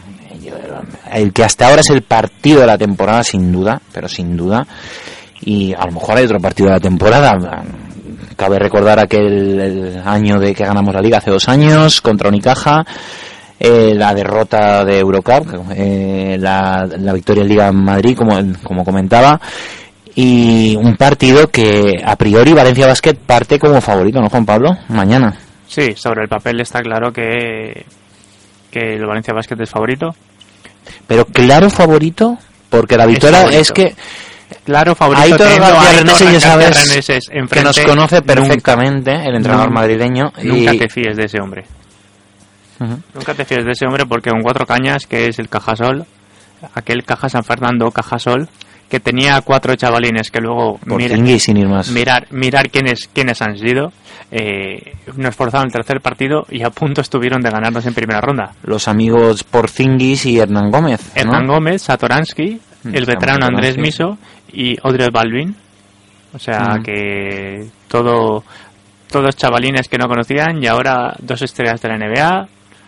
el que hasta ahora es el partido de la temporada, sin duda, pero sin duda. Y a lo mejor hay otro partido de la temporada. Cabe recordar el año de que ganamos la Liga hace 2 años contra Unicaja. La derrota de Eurocup, la victoria en Liga en Madrid, como comentaba. Y un partido que a priori Valencia Basket parte como favorito, ¿no, Juan Pablo? Mañana. Sí, sobre el papel está claro que el Valencia Basket es favorito. Pero claro favorito, porque la victoria es que... Claro favorito. Aitor García Reneses, ya sabes, enfrente, que nos conoce perfectamente, el entrenador madrileño. Nunca te fíes de ese hombre. Nunca te fíes de ese hombre porque con 4 cañas, que es el Cajasol, aquel Caja San Fernando, Cajasol, que tenía 4 chavalines que luego sin ir más. mirar quiénes han sido, nos forzaron el tercer partido y a punto estuvieron de ganarnos en primera ronda. Los amigos Porzingis y Hernán Gómez, ¿no? Hernán Gómez, Satoransky, el veterano Andrés Miso y Odrio Balvin. O sea que todos chavalines que no conocían y ahora 2 estrellas de la NBA.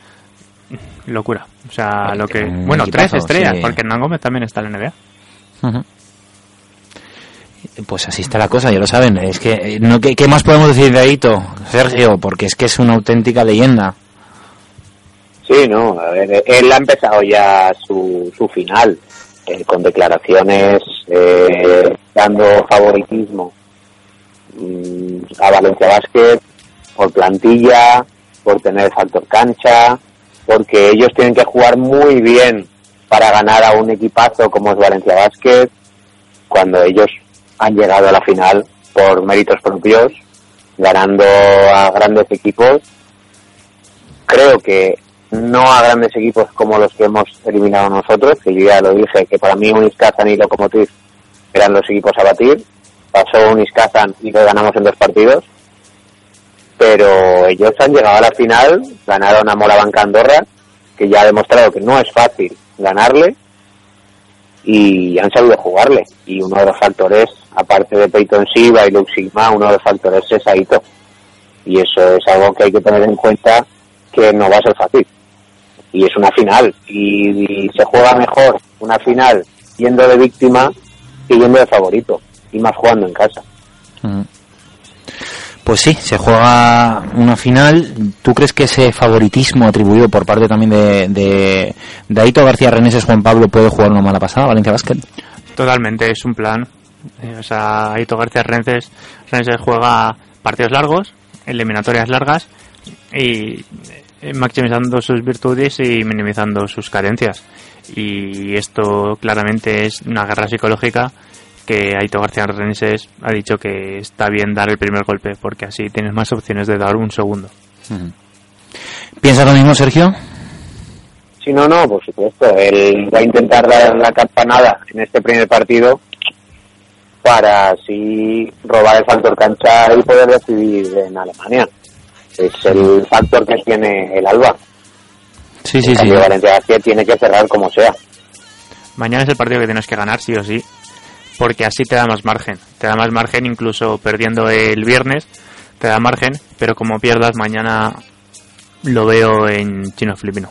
Locura. O sea, bueno, 3 estrellas, sí. Porque Hernán Gómez también está en la NBA. Pues así está la cosa, ya lo saben. Es que ¿qué más podemos decir de Aito, Sergio? Porque es que es una auténtica leyenda. Sí, no, a ver, él ha empezado ya su final con declaraciones dando favoritismo a Valencia Basket por plantilla, por tener factor cancha, porque ellos tienen que jugar muy bien para ganar a un equipazo como es Valencia Basket, cuando ellos han llegado a la final por méritos propios, ganando a grandes equipos. Creo que no a grandes equipos como los que hemos eliminado nosotros, que yo ya lo dije, que para mí Uniskazan y Lokomotiv eran los equipos a batir. Pasó Uniskazan y lo ganamos en 2 partidos, pero ellos han llegado a la final, ganaron a Morabanca Andorra, que ya ha demostrado que no es fácil ganarle, y han sabido jugarle. Y uno de los factores, aparte de Peyton Siva y Luke Sigma, uno de los factores es Aito. Y eso es algo que hay que tener en cuenta, que no va a ser fácil. Y es una final, y se juega mejor una final yendo de víctima que yendo de favorito, y más jugando en casa. Pues sí, se juega una final. ¿Tú crees que ese favoritismo atribuido por parte también de Aito García Reneses, Juan Pablo, puede jugar una mala pasada Valencia Basket? Totalmente, es un plan. O sea, Aito García Reneses juega partidos largos, eliminatorias largas y maximizando sus virtudes y minimizando sus carencias. Y esto claramente es una guerra psicológica que Aito García Reneses ha dicho que está bien dar el primer golpe, porque así tienes más opciones de dar un segundo. ¿Piensas lo mismo, Sergio? Sí, no, por supuesto. Él va a intentar dar la campanada en este primer partido para así robar el factor cancha y poder decidir en Alemania. es el factor que tiene el Alba. Sí. Valencia Basket tiene que cerrar como sea. Mañana es el partido que tienes que ganar sí o sí, porque así te da más margen. Te da más margen, incluso perdiendo el viernes, te da margen, pero como pierdas mañana lo veo en chino-filipino.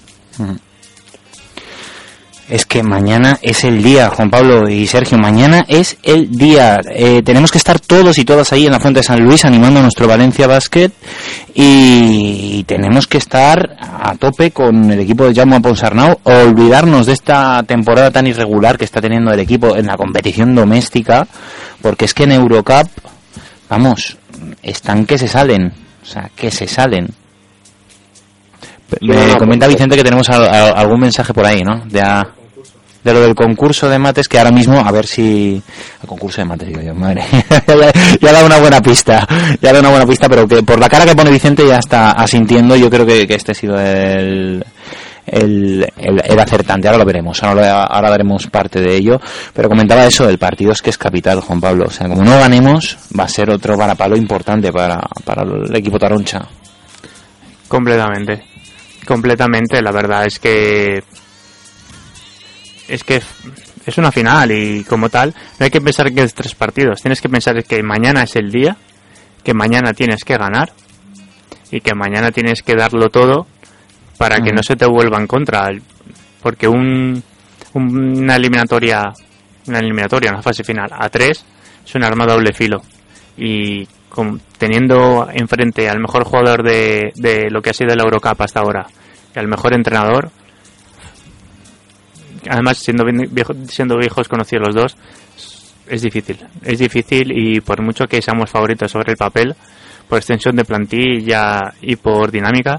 Es que mañana es el día, Juan Pablo y Sergio, mañana es el día. Tenemos que estar todos y todas ahí en la Fuente de San Luis animando a nuestro Valencia Basket y tenemos que estar a tope con el equipo de Jaume Ponsarnau, olvidarnos de esta temporada tan irregular que está teniendo el equipo en la competición doméstica, porque es que en Eurocup, vamos, están que se salen, o sea, que se salen. Me comenta Vicente que tenemos algún mensaje por ahí, ¿no? De lo del concurso de mates, que ahora mismo, a ver si... El concurso de mates, digo yo, madre. ya da una buena pista, pero que por la cara que pone Vicente ya está asintiendo. Yo creo que este ha sido el acertante. Ahora lo veremos, ahora veremos parte de ello. Pero comentaba eso, el partido es que es capital, Juan Pablo. O sea, como no ganemos, va a ser otro varapalo importante para el equipo taroncha. Completamente, la verdad es que es una final y como tal no hay que pensar que es 3 partidos, tienes que pensar que mañana es el día, que mañana tienes que ganar y que mañana tienes que darlo todo para que no se te vuelva en contra, porque una eliminatoria, una fase final a 3 es un arma doble filo y teniendo enfrente al mejor jugador de lo que ha sido la Eurocup hasta ahora y al mejor entrenador, además siendo viejos conocidos los dos, es difícil y por mucho que seamos favoritos sobre el papel, por extensión de plantilla y por dinámica,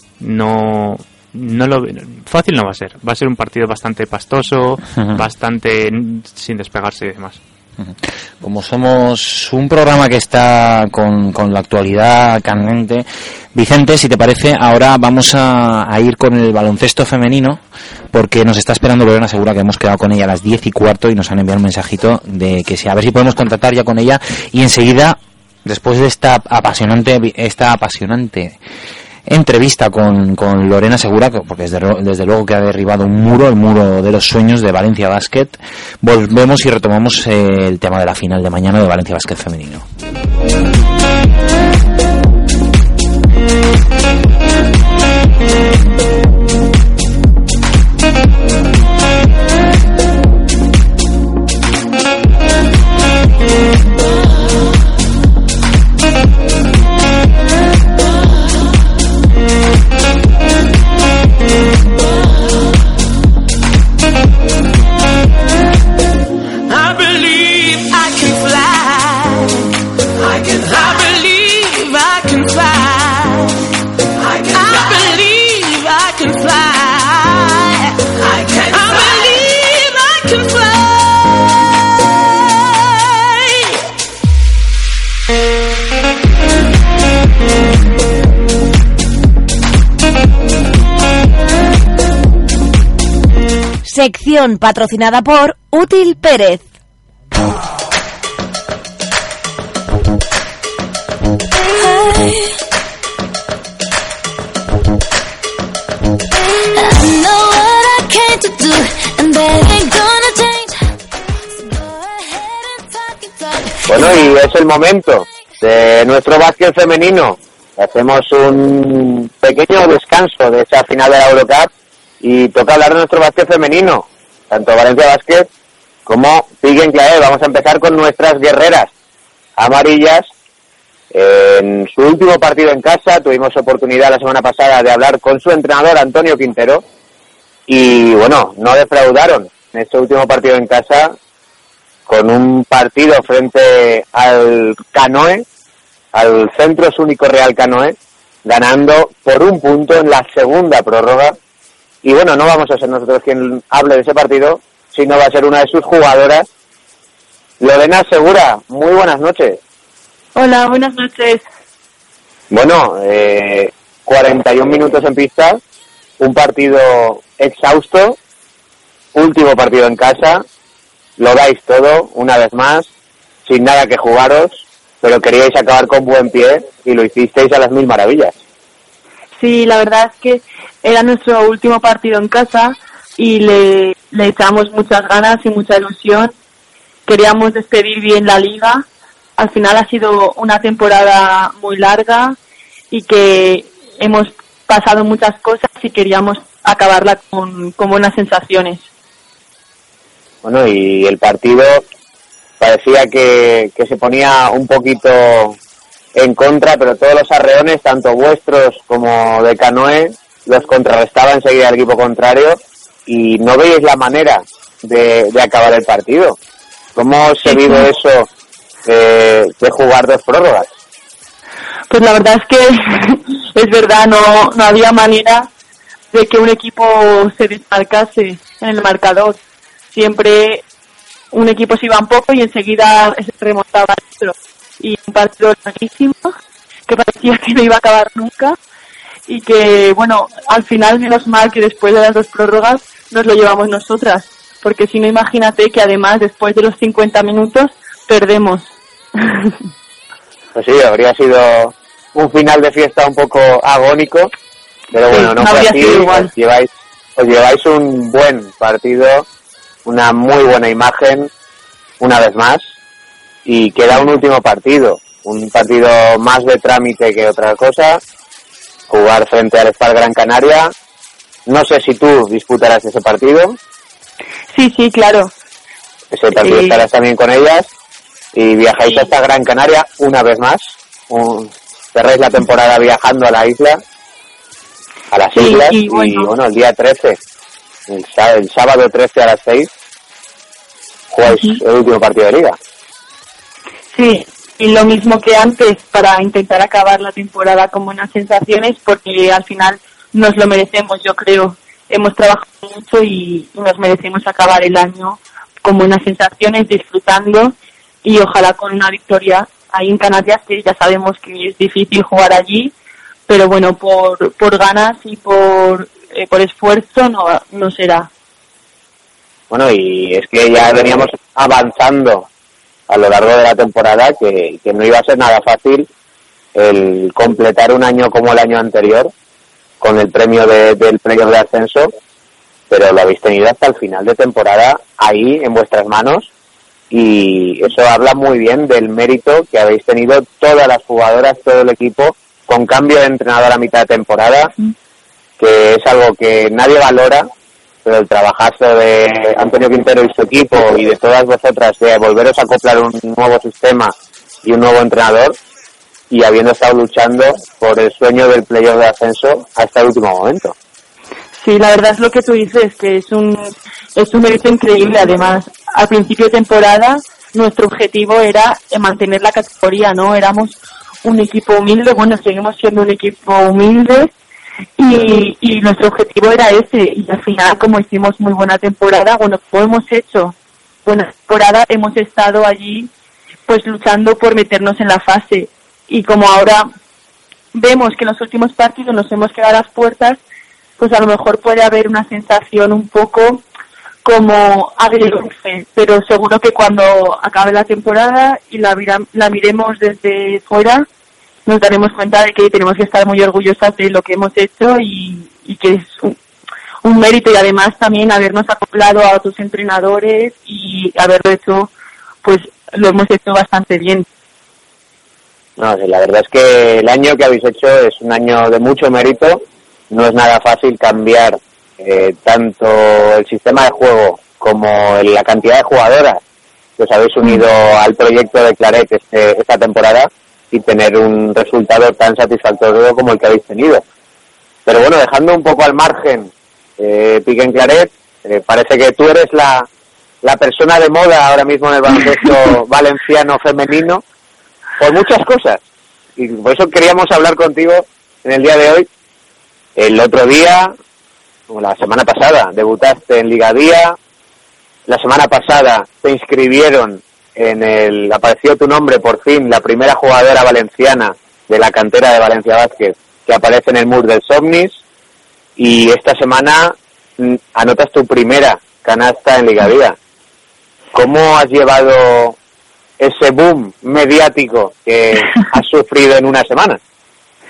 fácil no va a ser un partido bastante pastoso, bastante sin despegarse y demás. Como somos un programa que está con la actualidad candente, Vicente, si te parece, ahora vamos a ir con el baloncesto femenino, porque nos está esperando Lorena Segura, que hemos quedado con ella a las 10:15 y nos han enviado un mensajito de que a ver si podemos contactar ya con ella, y enseguida, después de esta apasionante entrevista con Lorena Segura, porque desde luego que ha derribado el muro de los sueños de Valencia Basket, volvemos y retomamos el tema de la final de mañana de Valencia Basket femenino. Sección patrocinada por Útil Pérez. Bueno, y es el momento de nuestro básquet femenino. Hacemos un pequeño descanso de esa final de la Eurocup y toca hablar de nuestro básquet femenino, tanto Valencia Basket como Piquen Claver. Vamos a empezar con nuestras guerreras amarillas. En su último partido en casa tuvimos oportunidad la semana pasada de hablar con su entrenador Antonio Quintero y bueno, no defraudaron en este último partido en casa con un partido frente al Canoe, al Centros Único Real Canoe, ganando por 1 punto en la segunda prórroga. Y bueno, no vamos a ser nosotros quien hable de ese partido, sino va a ser una de sus jugadoras, Lorena Segura. Muy buenas noches. Hola, buenas noches. Bueno, 41 minutos en pista, un partido exhausto, último partido en casa, lo dais todo, una vez más, sin nada que jugaros, pero queríais acabar con buen pie y lo hicisteis a las 1000 maravillas. Sí, la verdad es que era nuestro último partido en casa y le echamos muchas ganas y mucha ilusión. Queríamos despedir bien la liga. Al final ha sido una temporada muy larga y que hemos pasado muchas cosas y queríamos acabarla con buenas sensaciones. Bueno, y el partido parecía que se ponía un poquito en contra, pero todos los arreones, tanto vuestros como de Canoe, los contrarrestaba enseguida el equipo contrario y no veis la manera de acabar el partido. ¿Cómo se vive eso de jugar 2 prórrogas? Pues la verdad es que es verdad, no había manera de que un equipo se desmarcase en el marcador. Siempre un equipo se iba un poco y enseguida se remontaba al otro. Y un partido larguísimo que parecía que no iba a acabar nunca y que, bueno, al final menos mal que después de las 2 prórrogas nos lo llevamos nosotras, porque si no, imagínate que además después de los 50 minutos perdemos. Pues sí, habría sido un final de fiesta un poco agónico, pero bueno, no fue así. Os lleváis un buen partido, una muy buena imagen, una vez más, y queda un último partido, un partido más de trámite que otra cosa, jugar frente al Spar Gran Canaria. No sé si tú disputarás ese partido. Sí, claro. Ese partido estarás también con ellas y viajáis hasta Gran Canaria una vez más. Cerráis la temporada viajando a la isla, a las islas, y bueno, el día 13, el sábado 13 a las 6, jugáis el último partido de liga. Sí, y lo mismo que antes, para intentar acabar la temporada con buenas sensaciones, porque al final nos lo merecemos, yo creo. Hemos trabajado mucho y nos merecemos acabar el año con buenas sensaciones, disfrutando y ojalá con una victoria ahí en Canarias, que ya sabemos que es difícil jugar allí, pero bueno, por ganas y por esfuerzo no será. Bueno, y es que ya veníamos avanzando a lo largo de la temporada que no iba a ser nada fácil el completar un año como el año anterior con el premio del playoff de ascenso, pero lo habéis tenido hasta el final de temporada ahí en vuestras manos y eso habla muy bien del mérito que habéis tenido todas las jugadoras, todo el equipo, con cambio de entrenador a mitad de temporada, que es algo que nadie valora, pero el trabajazo de Antonio Quintero y su equipo y de todas vosotras de volveros a acoplar un nuevo sistema y un nuevo entrenador, y habiendo estado luchando por el sueño del playoff de ascenso hasta el último momento. Sí, la verdad es lo que tú dices, que es un mérito increíble. Además, al principio de temporada nuestro objetivo era mantener la categoría, ¿no? Éramos un equipo humilde, bueno, seguimos siendo un equipo humilde y nuestro objetivo era ese, y al final, como hicimos muy buena temporada, bueno, como hemos hecho buena temporada, hemos estado allí pues luchando por meternos en la fase, y como ahora vemos que en los últimos partidos nos hemos quedado a las puertas, pues a lo mejor puede haber una sensación un poco como agridulce, pero seguro que cuando acabe la temporada y la miremos desde fuera, nos daremos cuenta de que tenemos que estar muy orgullosas de lo que hemos hecho y que es un mérito, y además también habernos acoplado a otros entrenadores y haberlo hecho, pues lo hemos hecho bastante bien. No, sí, la verdad es que el año que habéis hecho es un año de mucho mérito. No es nada fácil cambiar tanto el sistema de juego como la cantidad de jugadoras que os habéis unido al proyecto de Claret esta temporada y tener un resultado tan satisfactorio como el que habéis tenido. Pero bueno, dejando un poco al margen Pique en Claret, parece que tú eres la persona de moda ahora mismo en el baloncesto valenciano femenino por muchas cosas, y por eso queríamos hablar contigo en el día de hoy. El otro día, o la semana pasada, debutaste en Liga Día. La semana pasada te inscribieron apareció tu nombre por fin, la primera jugadora valenciana de la cantera de Valencia Basket que aparece en el MUR del Somnis, y esta semana anotas tu primera canasta en Liga Día. ¿Cómo has llevado ese boom mediático que has sufrido en una semana?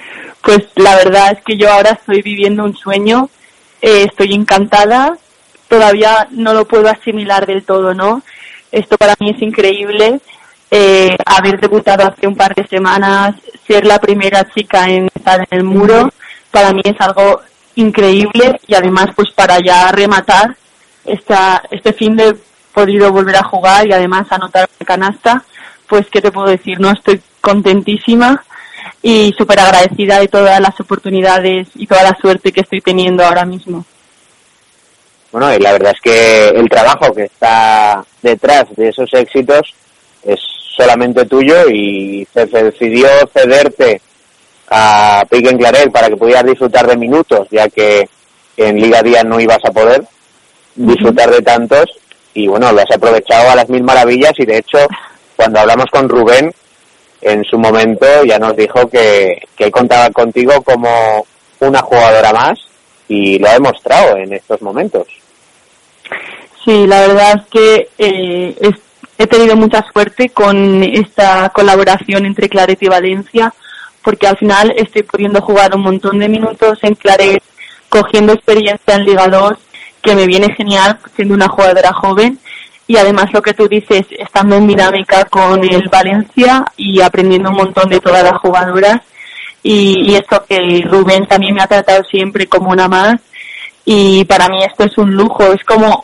Pues la verdad es que yo ahora estoy viviendo un sueño, estoy encantada, todavía no lo puedo asimilar del todo, ¿no? Esto para mí es increíble, haber debutado hace un par de semanas, ser la primera chica en estar en el muro, para mí es algo increíble y además pues para ya rematar este fin de podido volver a jugar y además anotar una canasta, pues qué te puedo decir, no estoy contentísima y súper agradecida de todas las oportunidades y toda la suerte que estoy teniendo ahora mismo. Bueno, y la verdad es que el trabajo que está detrás de esos éxitos es solamente tuyo y se decidió cederte a Piquen Claret para que pudieras disfrutar de minutos, ya que en Liga Día no ibas a poder disfrutar de tantos, y bueno, lo has aprovechado a las mil maravillas. Y de hecho, cuando hablamos con Rubén en su momento, ya nos dijo que él contaba contigo como una jugadora más, y lo ha demostrado en estos momentos. Sí, la verdad es que he tenido mucha suerte con esta colaboración entre Claret y Valencia, porque al final estoy pudiendo jugar un montón de minutos en Claret, cogiendo experiencia en Liga 2, que me viene genial siendo una jugadora joven, y además lo que tú dices, estando en dinámica con el Valencia y aprendiendo un montón de todas las jugadoras, y esto que Rubén también me ha tratado siempre como una más, y para mí esto es un lujo, es como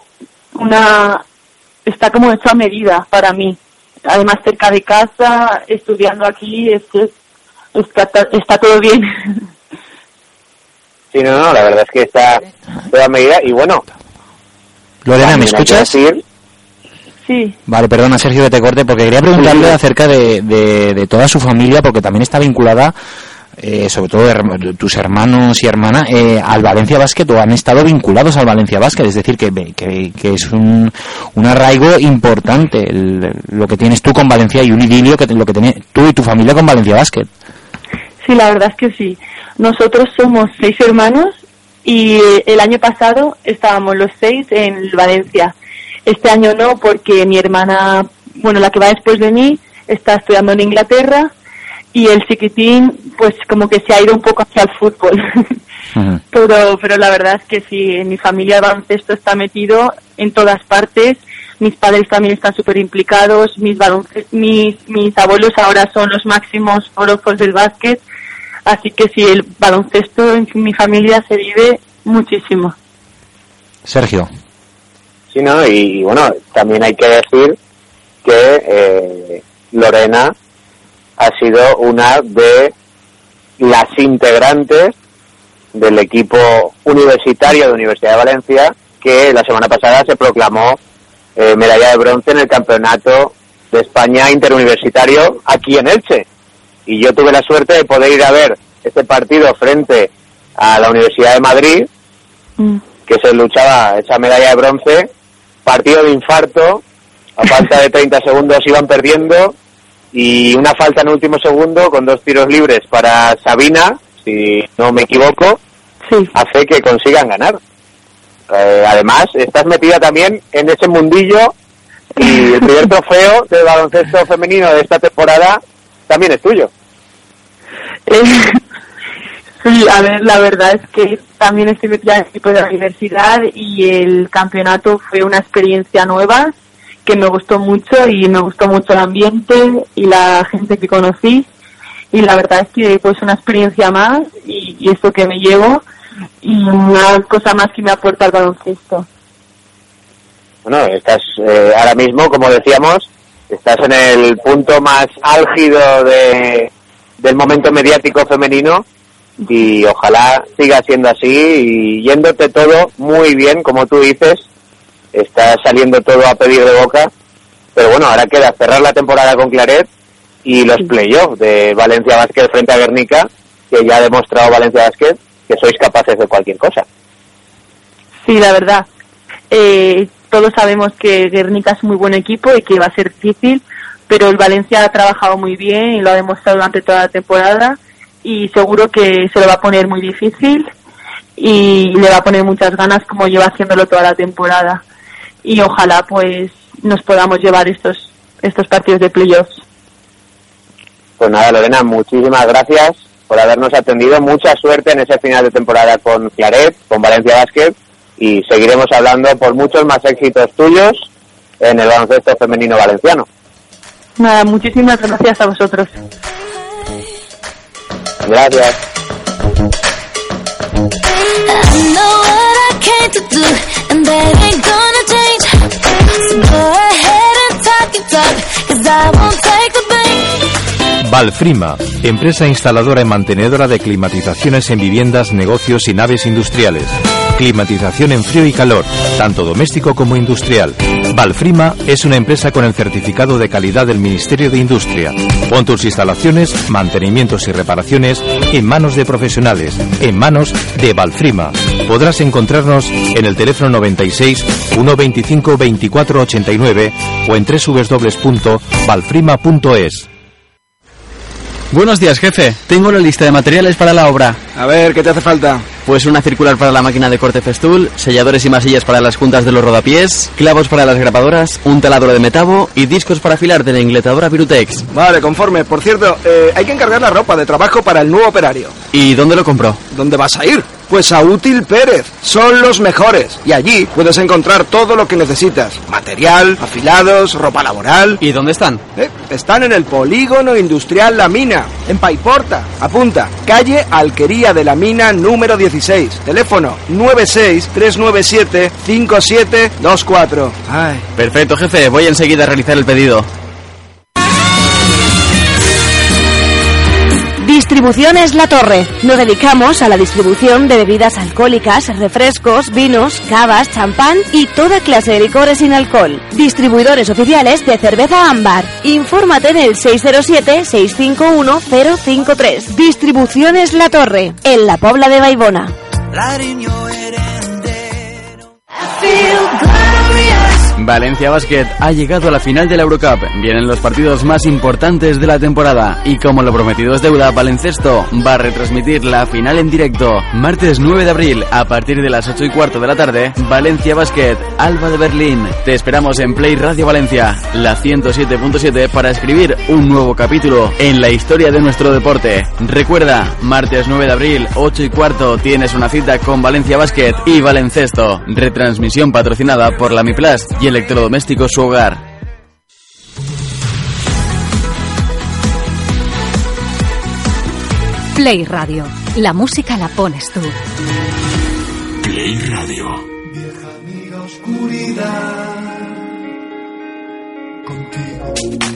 está como hecho a medida para mí, además cerca de casa, estudiando aquí, está todo bien. Sí, no, la verdad es que está toda medida. Y bueno, Lorena, ¿me escuchas? Sí. Vale, perdona, Sergio, que te corte, porque quería preguntarle acerca de toda su familia, porque también está vinculada, sobre todo tus hermanos y hermana, al Valencia Basket, o han estado vinculados al Valencia Basket, es decir, que es un arraigo importante lo que tienes tú con Valencia, y un idilio lo que tienes tú y tu familia con Valencia Basket. Sí, la verdad es que sí. Nosotros somos 6 hermanos y el año pasado estábamos los 6 en Valencia. Este año no, porque mi hermana, bueno, la que va después de mí, está estudiando en Inglaterra, y el chiquitín, pues como que se ha ido un poco hacia el fútbol. Uh-huh. Pero la verdad es que sí, en mi familia el baloncesto está metido en todas partes. Mis padres también están súper implicados, mis abuelos ahora son los máximos forofos del básquet, así que sí, el baloncesto en mi familia se vive muchísimo. Sergio. Sí, ¿no? Y bueno, también hay que decir que Lorena ha sido una de las integrantes del equipo universitario de Universidad de Valencia, que la semana pasada se proclamó medalla de bronce en el Campeonato de España Interuniversitario aquí en Elche. Y yo tuve la suerte de poder ir a ver este partido frente a la Universidad de Madrid, que se luchaba esa medalla de bronce. Partido de infarto, a falta de 30 segundos iban perdiendo, y una falta en último segundo con 2 tiros libres para Sabina, si no me equivoco, sí, hace que consigan ganar. Además, estás metida también en ese mundillo, y el primer trofeo de baloncesto femenino de esta temporada también es tuyo. Sí, a ver, la verdad es que también estoy metida en el equipo de la universidad, y el campeonato fue una experiencia nueva que me gustó mucho, y me gustó mucho el ambiente y la gente que conocí, y la verdad es que pues una experiencia más, y esto que me llevo, y una cosa más que me aporta el baloncesto. Bueno, estás ahora mismo, como decíamos, estás en el punto más álgido del momento mediático femenino, y ojalá siga siendo así y yéndote todo muy bien, como tú dices, está saliendo todo a pedir de boca. Pero bueno, ahora queda cerrar la temporada con Claret y los playoffs de Valencia Basket frente a Guernica, que ya ha demostrado Valencia Basket que sois capaces de cualquier cosa. Sí, la verdad. Todos sabemos que Guernica es muy buen equipo y que va a ser difícil, pero el Valencia ha trabajado muy bien y lo ha demostrado durante toda la temporada, y seguro que se lo va a poner muy difícil y le va a poner muchas ganas, como lleva haciéndolo toda la temporada. Y ojalá pues nos podamos llevar estos partidos de playoffs. Pues nada, Lorena, muchísimas gracias por habernos atendido. Mucha suerte en ese final de temporada con Claret, con Valencia Basket, y seguiremos hablando por muchos más éxitos tuyos en el baloncesto femenino valenciano. Nada, muchísimas gracias a vosotros. Gracias. Valfrima, empresa instaladora y mantenedora de climatizaciones en viviendas, negocios y naves industriales. Climatización en frío y calor, tanto doméstico como industrial. Valfrima es una empresa con el certificado de calidad del Ministerio de Industria. Pon tus instalaciones, mantenimientos y reparaciones en manos de profesionales, en manos de Valfrima. Podrás encontrarnos en el teléfono 96 125 24 89 o en www.valfrima.es. Buenos días, jefe. Tengo la lista de materiales para la obra. A ver, ¿qué te hace falta? Pues una circular para la máquina de corte Festool, selladores y masillas para las juntas de los rodapiés, clavos para las grapadoras, un taladro de metabo y discos para afilar de la ingletadora Virutex. Vale, conforme. Por cierto, hay que encargar la ropa de trabajo para el nuevo operario. ¿Y dónde lo compro? ¿Dónde vas a ir? Pues a Útil Pérez. Son los mejores. Y allí puedes encontrar todo lo que necesitas. Material, afilados, ropa laboral. ¿Y dónde están? Están en el Polígono Industrial La Mina, en Paiporta. Apunta, calle Alquería de la Mina número 16. Teléfono 96-397-5724. Ay. Perfecto, jefe. Voy enseguida a realizar el pedido. Distribuciones La Torre. Nos dedicamos a la distribución de bebidas alcohólicas, refrescos, vinos, cavas, champán y toda clase de licores sin alcohol. Distribuidores oficiales de cerveza Ámbar. Infórmate en el 607-651-053. Distribuciones La Torre, en la Pobla de Baibona. Valencia Basket ha llegado a la final de la Eurocup. Vienen los partidos más importantes de la temporada y como lo prometido es deuda, Baloncesto va a retransmitir la final en directo. Martes 9 de abril a partir de las 8:15 de la tarde, Valencia Basket, Alba de Berlín. Te esperamos en Play Radio Valencia, la 107.7, para escribir un nuevo capítulo en la historia de nuestro deporte. Recuerda, martes 9 de abril, 8:15, tienes una cita con Valencia Basket y Baloncesto. Retransmisión patrocinada por la MiPlus y Electrodomésticos Su Hogar. Play Radio. La música la pones tú. Play Radio. Vieja amiga oscuridad, contigo.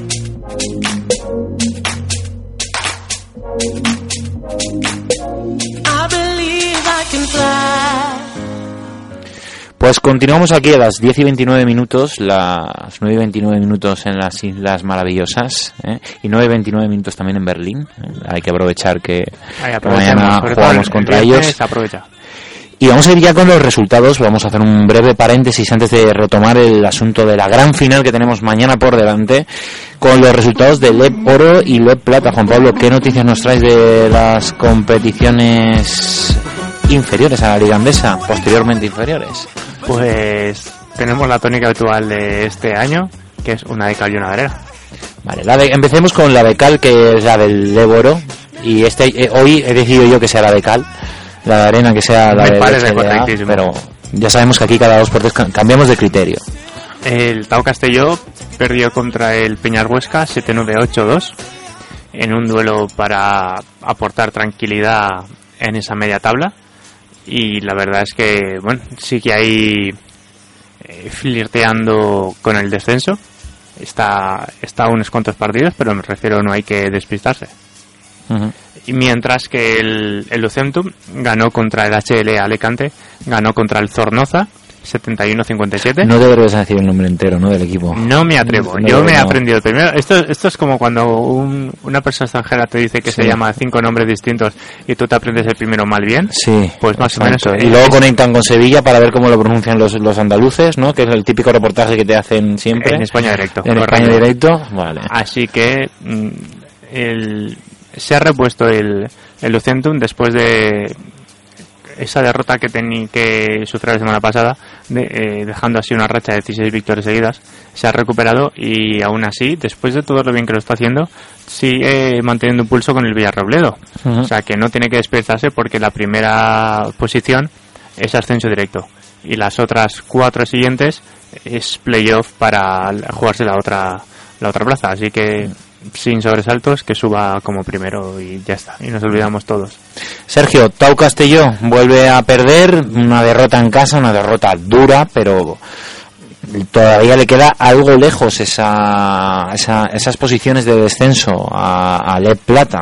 I believe I can fly. Pues continuamos aquí a las 10 y 29 minutos, las 9 y 29 minutos en las Islas Maravillosas, y 9 y 29 minutos también en Berlín. Hay que aprovechar que mañana jugamos contra ellos. Y vamos a ir ya con los resultados. Vamos a hacer un breve paréntesis antes de retomar el asunto de la gran final que tenemos mañana por delante, con los resultados de LEP Oro y LEP Plata. Juan Pablo, ¿qué noticias nos traes de las competiciones inferiores a la Liga Andesa, posteriormente inferiores? Pues tenemos la tónica habitual de este año, que es una de cal y una de arena. Vale, empecemos con la de cal, que es la del LEP Oro, y hoy he decidido yo que sea la de cal, la de arena que sea la de LEP, pero ya sabemos que aquí cada 2 por 3 cambiamos de criterio. El Tau Castelló perdió contra el Peñarhuesca 7-9-8-2 en un duelo para aportar tranquilidad en esa media tabla. Y la verdad es que, bueno, sigue ahí flirteando con el descenso. Está a unos cuantos partidos, pero me refiero, no hay que despistarse. Uh-huh. Y mientras que el Lucentum ganó contra el HL Alicante, ganó contra el Zornoza 71-57. No deberías decir el nombre entero, ¿no?, del equipo. No me atrevo, yo me he aprendido primero. Esto es como cuando una persona extranjera te dice que se llama 5 nombres distintos y tú te aprendes el primero mal bien. Sí, pues más exacto. o menos. Y luego conectan con Sevilla para ver cómo lo pronuncian los andaluces, ¿no?, que es el típico reportaje que te hacen siempre. En España Directo. En España Directo, vale. Así que se ha repuesto el Lucentum después de esa derrota que sufrió la semana pasada, dejando así una racha de 16 victorias seguidas, se ha recuperado y aún así, después de todo lo bien que lo está haciendo, sigue manteniendo un pulso con el Villarrobledo. O sea que no tiene que despertarse porque la primera posición es ascenso directo y las otras 4 siguientes es playoff para jugarse la otra plaza, así que sin sobresaltos, que suba como primero y ya está, y nos olvidamos todos. Sergio, Tau Castelló vuelve a perder, una derrota en casa, una derrota dura, pero todavía le queda algo lejos esas posiciones de descenso a Leb Plata.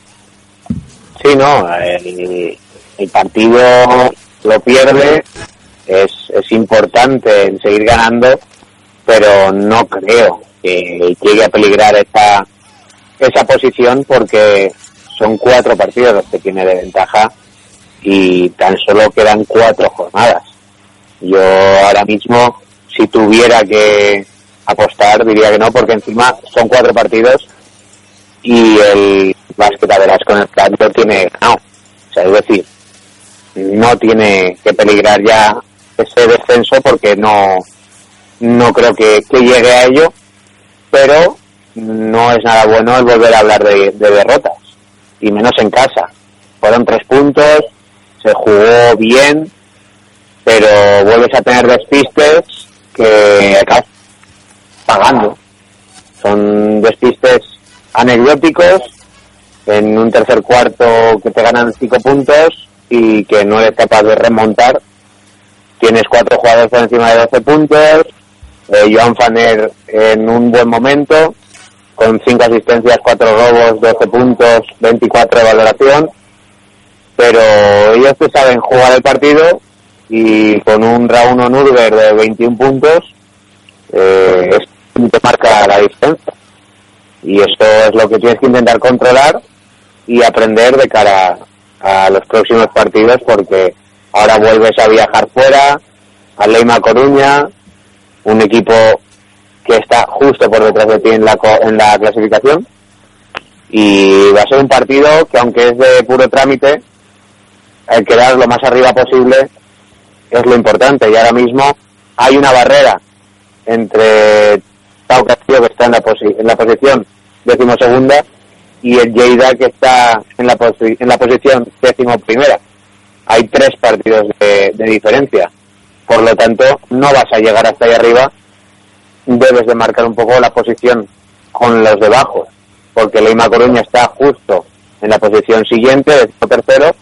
Sí, no, el partido lo pierde, es importante el seguir ganando, pero no creo que llegue a peligrar esa posición porque son 4 partidos los que tiene de ventaja y tan solo quedan 4 jornadas. Yo ahora mismo, si tuviera que apostar, diría que no, porque encima son 4 partidos y el Básquet Average con el Prat tiene ganado. O sea, es decir, no tiene que peligrar ya ese descenso porque no creo que llegue a ello, pero no es nada bueno el volver a hablar de derrotas, y menos en casa. Fueron 3 puntos, se jugó bien, pero vuelves a tener despistes que acabas pagando. Son despistes anecdóticos en un tercer cuarto que te ganan 5 puntos y que no eres capaz de remontar. Tienes 4 jugadores por encima de 12 puntos, Joan Faner en un buen momento, con 5 asistencias, 4 robos, 12 puntos, 24 de valoración, pero ellos te saben jugar el partido y con un Raúl Onurber de 21 puntos te marca la distancia, y esto es lo que tienes que intentar controlar y aprender de cara a los próximos partidos, porque ahora vuelves a viajar fuera, a Leima Coruña, un equipo que está justo por detrás de ti en la clasificación, y va a ser un partido que, aunque es de puro trámite, el quedar lo más arriba posible es lo importante, y ahora mismo hay una barrera entre Tau Castillo, que está en la posición 12ª, y el Lleida, que está en la posición 11ª. Hay 3 partidos de diferencia, por lo tanto no vas a llegar hasta ahí arriba. Debes de marcar un poco la posición con los de abajo, porque Leima Coruña está justo en la posición siguiente, tercero,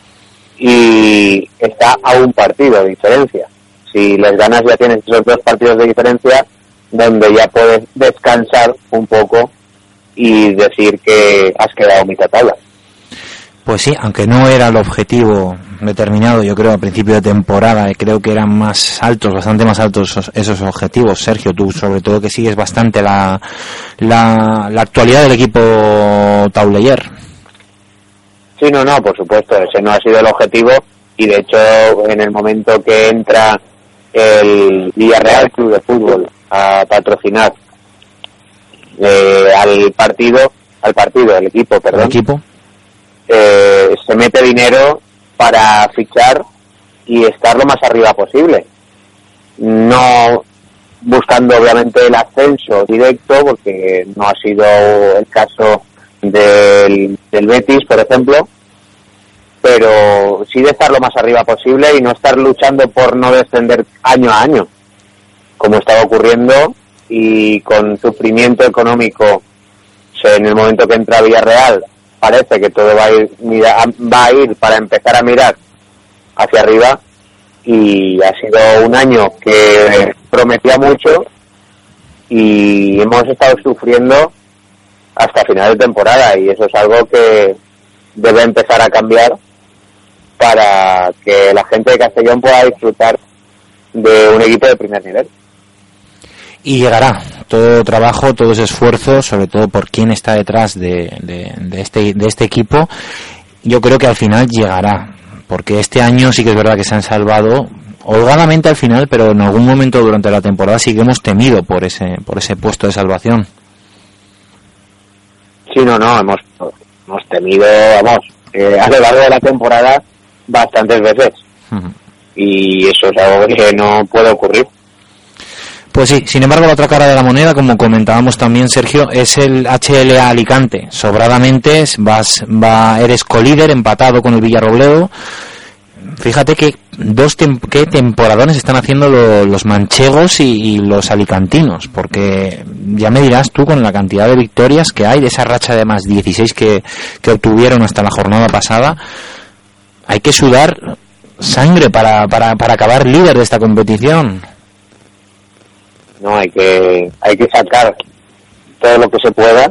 y está a un partido de diferencia. Si les ganas ya tienes esos 2 partidos de diferencia, donde ya puedes descansar un poco y decir que has quedado mitad tabla. Pues sí, aunque no era el objetivo determinado, yo creo, a principio de temporada, creo que eran más altos, bastante más altos esos objetivos. Sergio, tú sobre todo que sigues bastante la actualidad del equipo Tauleller. Sí, no, por supuesto, ese no ha sido el objetivo, y de hecho en el momento que entra el Villarreal Club de Fútbol a patrocinar el equipo, se mete dinero para fichar y estar lo más arriba posible, no buscando obviamente el ascenso directo, porque no ha sido el caso del Betis, por ejemplo, pero sí de estar lo más arriba posible y no estar luchando por no descender año a año, como estaba ocurriendo, y con sufrimiento económico. En el momento que entra Villarreal parece que todo va a ir para empezar a mirar hacia arriba, y ha sido un año que prometía mucho y hemos estado sufriendo hasta final de temporada, y eso es algo que debe empezar a cambiar para que la gente de Castellón pueda disfrutar de un equipo de primer nivel. Y llegará todo trabajo, todo ese esfuerzo, sobre todo por quien está detrás de este equipo. Yo creo que al final llegará, porque este año sí que es verdad que se han salvado holgadamente al final, pero en algún momento durante la temporada sí que hemos temido por ese puesto de salvación. Sí, hemos temido, a lo largo de la temporada bastantes veces. Y eso es algo que no puede ocurrir. Pues sí, sin embargo la otra cara de la moneda, como comentábamos también, Sergio, es el HLA Alicante. Sobradamente eres colíder, empatado con el Villarrobledo. Fíjate que qué temporadones están haciendo los manchegos y los alicantinos, porque ya me dirás tú, con la cantidad de victorias que hay, de esa racha de más 16 que obtuvieron hasta la jornada pasada, hay que sudar sangre para acabar líder de esta competición. No, hay que sacar todo lo que se pueda,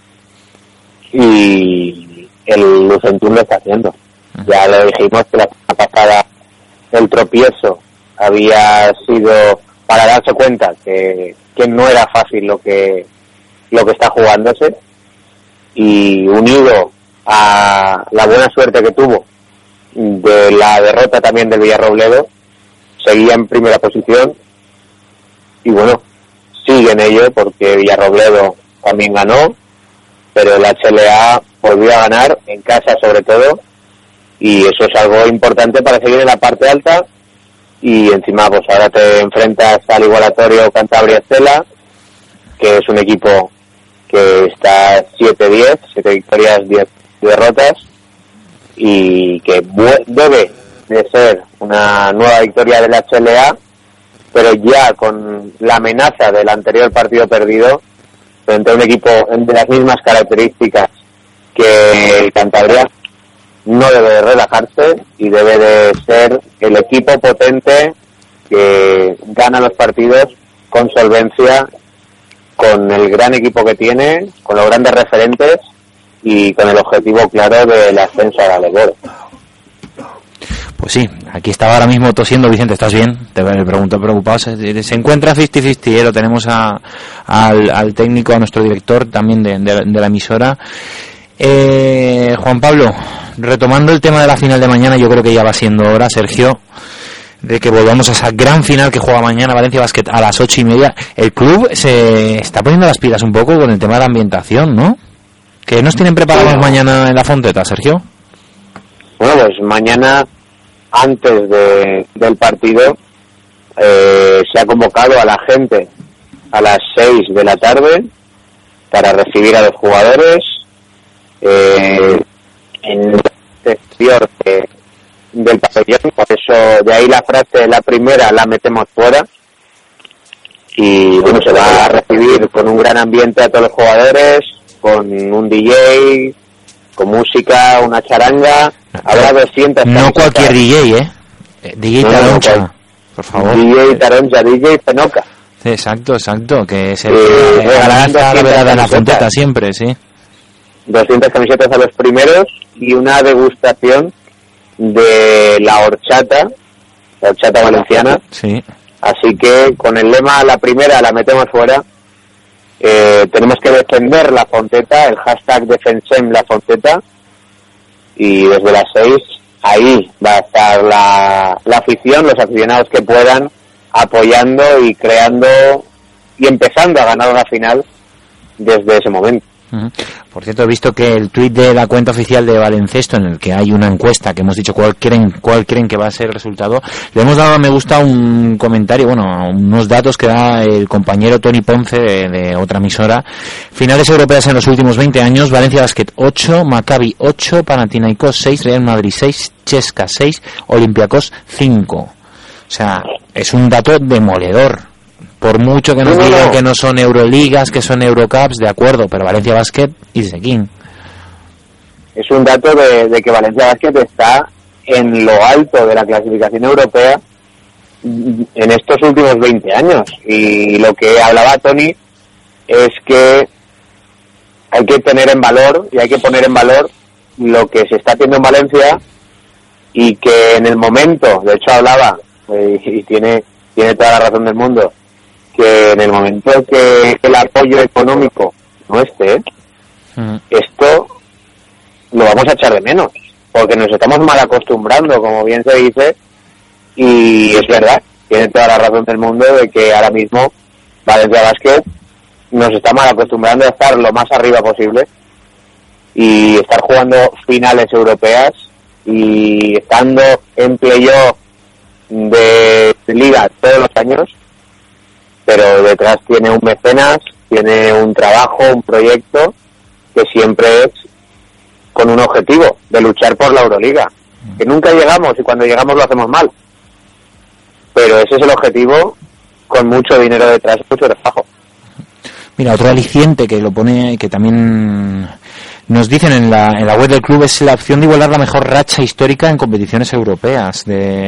y el Lucentum lo está haciendo. Ya lo dijimos que la semana pasada el tropiezo había sido para darse cuenta que no era fácil lo que está jugándose, y unido a la buena suerte que tuvo de la derrota también del Villarrobledo, seguía en primera posición. Y bueno, sigue en ello porque Villarrobledo también ganó, pero el HLA volvió a ganar en casa sobre todo, y eso es algo importante para seguir en la parte alta. Y encima pues ahora te enfrentas al igualatorio Cantabria-Estela, que es un equipo que está 7-10, 7 victorias, 10 derrotas, y que debe de ser una nueva victoria del HLA, pero ya con la amenaza del anterior partido perdido frente a un equipo de las mismas características que el Cantabria. No debe de relajarse y debe de ser el equipo potente que gana los partidos con solvencia, con el gran equipo que tiene, con los grandes referentes y con el objetivo claro del ascenso a la Legoro. Pues sí, aquí estaba ahora mismo tosiendo Vicente. ¿Estás bien? Te pregunto preocupado. Se encuentra 50-50, lo tenemos al técnico, a nuestro director también de la emisora. Juan Pablo, retomando el tema de la final de mañana, yo creo que ya va siendo hora, Sergio, de que volvamos a esa gran final que juega mañana Valencia Basket a las 8:30. El club se está poniendo las pilas un poco con el tema de la ambientación, ¿no? ¿Qué nos tienen preparados mañana en la Fonteta, Sergio? Bueno, pues mañana, antes del partido, se ha convocado a la gente a las 6 de la tarde para recibir a los jugadores en el exterior del pabellón. Por eso, de ahí la frase, la primera la metemos fuera. Y bueno, se va a recibir con un gran ambiente a todos los jugadores, con un DJ, con música, una charanga. Habrá 200 No cualquier DJ, DJ Taroncha, por favor. DJ Taroncha, DJ Penoca. Exacto, que es el que regalará la velada en la Fonteta siempre, sí. 200 camisetas a los primeros y una degustación de la horchata valenciana. Sí. Así que con el lema, la primera la metemos fuera. Tenemos que defender la Fonteta, el hashtag Defensem la Fonteta, y desde las 6 ahí va a estar la afición, los aficionados que puedan, apoyando y creando y empezando a ganar una final desde ese momento. Por cierto, he visto que el tuit de la cuenta oficial de Baloncesto, en el que hay una encuesta que hemos dicho cuál creen que va a ser el resultado, le hemos dado a me gusta un comentario, unos datos que da el compañero Tony Ponce de otra emisora. Finales europeas en los últimos 20 años: Valencia Basket 8, Maccabi 8, Panathinaikos 6, Real Madrid 6, Chesca 6, Olympiacos 5. O sea, es un dato demoledor. Por mucho que nos digan que no son Euroligas, que son Eurocups, de acuerdo, pero Valencia Basket is the king. Es un dato de que Valencia Basket está en lo alto de la clasificación europea en estos últimos 20 años. Y lo que hablaba Tony es que hay que tener en valor y hay que poner en valor lo que se está haciendo en Valencia, y que en el momento, de hecho hablaba, y tiene toda la razón del mundo, que en el momento que el apoyo económico no esté, esto lo vamos a echar de menos, porque nos estamos mal acostumbrando, como bien se dice, y es verdad, tiene toda la razón del mundo de que ahora mismo Valencia Basket nos está mal acostumbrando a estar lo más arriba posible y estar jugando finales europeas y estando en playoff de liga todos los años, pero detrás tiene un mecenas, tiene un trabajo, un proyecto que siempre es con un objetivo de luchar por la Euroliga, que nunca llegamos y cuando llegamos lo hacemos mal, pero ese es el objetivo, con mucho dinero detrás, mucho trabajo. Mira, otro aliciente que lo pone, que también nos dicen en la web del club, es la opción de igualar la mejor racha histórica en competiciones europeas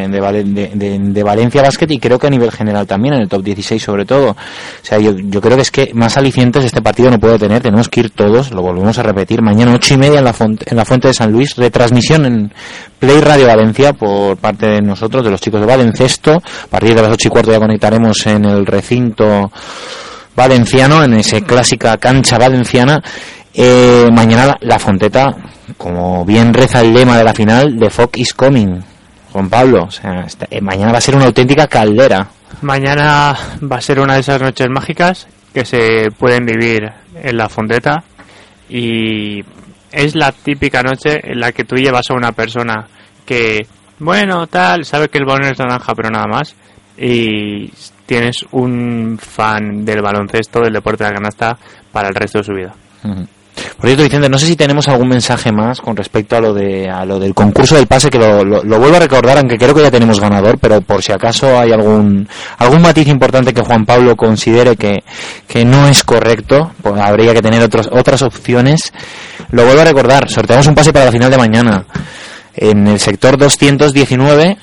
de Valencia Basket, y creo que a nivel general también, en el top 16 sobre todo. O sea, yo creo que es que más alicientes este partido no puede tener. Tenemos que ir todos, lo volvemos a repetir, mañana 8:30 en la Fuente de San Luis, retransmisión en Play Radio Valencia por parte de nosotros, de los chicos de Baloncesto. A partir de las 8:15 ya conectaremos en el recinto valenciano, en esa clásica cancha valenciana. Mañana la Fonteta, como bien reza el lema de la final, The Fog is Coming, Juan Pablo. O sea, mañana va a ser una auténtica caldera. Mañana va a ser una de esas noches mágicas que se pueden vivir en la Fonteta, y es la típica noche en la que tú llevas a una persona que, bueno, tal, sabe que el balón es naranja, pero nada más, y tienes un fan del baloncesto, del deporte de la canasta, para el resto de su vida. Por cierto, Vicente, no sé si tenemos algún mensaje más con respecto a lo del concurso del pase, que lo vuelvo a recordar, aunque creo que ya tenemos ganador, pero por si acaso hay algún matiz importante que Juan Pablo considere que no es correcto, pues habría que tener otras opciones. Lo vuelvo a recordar, sorteamos un pase para la final de mañana. En el sector 219,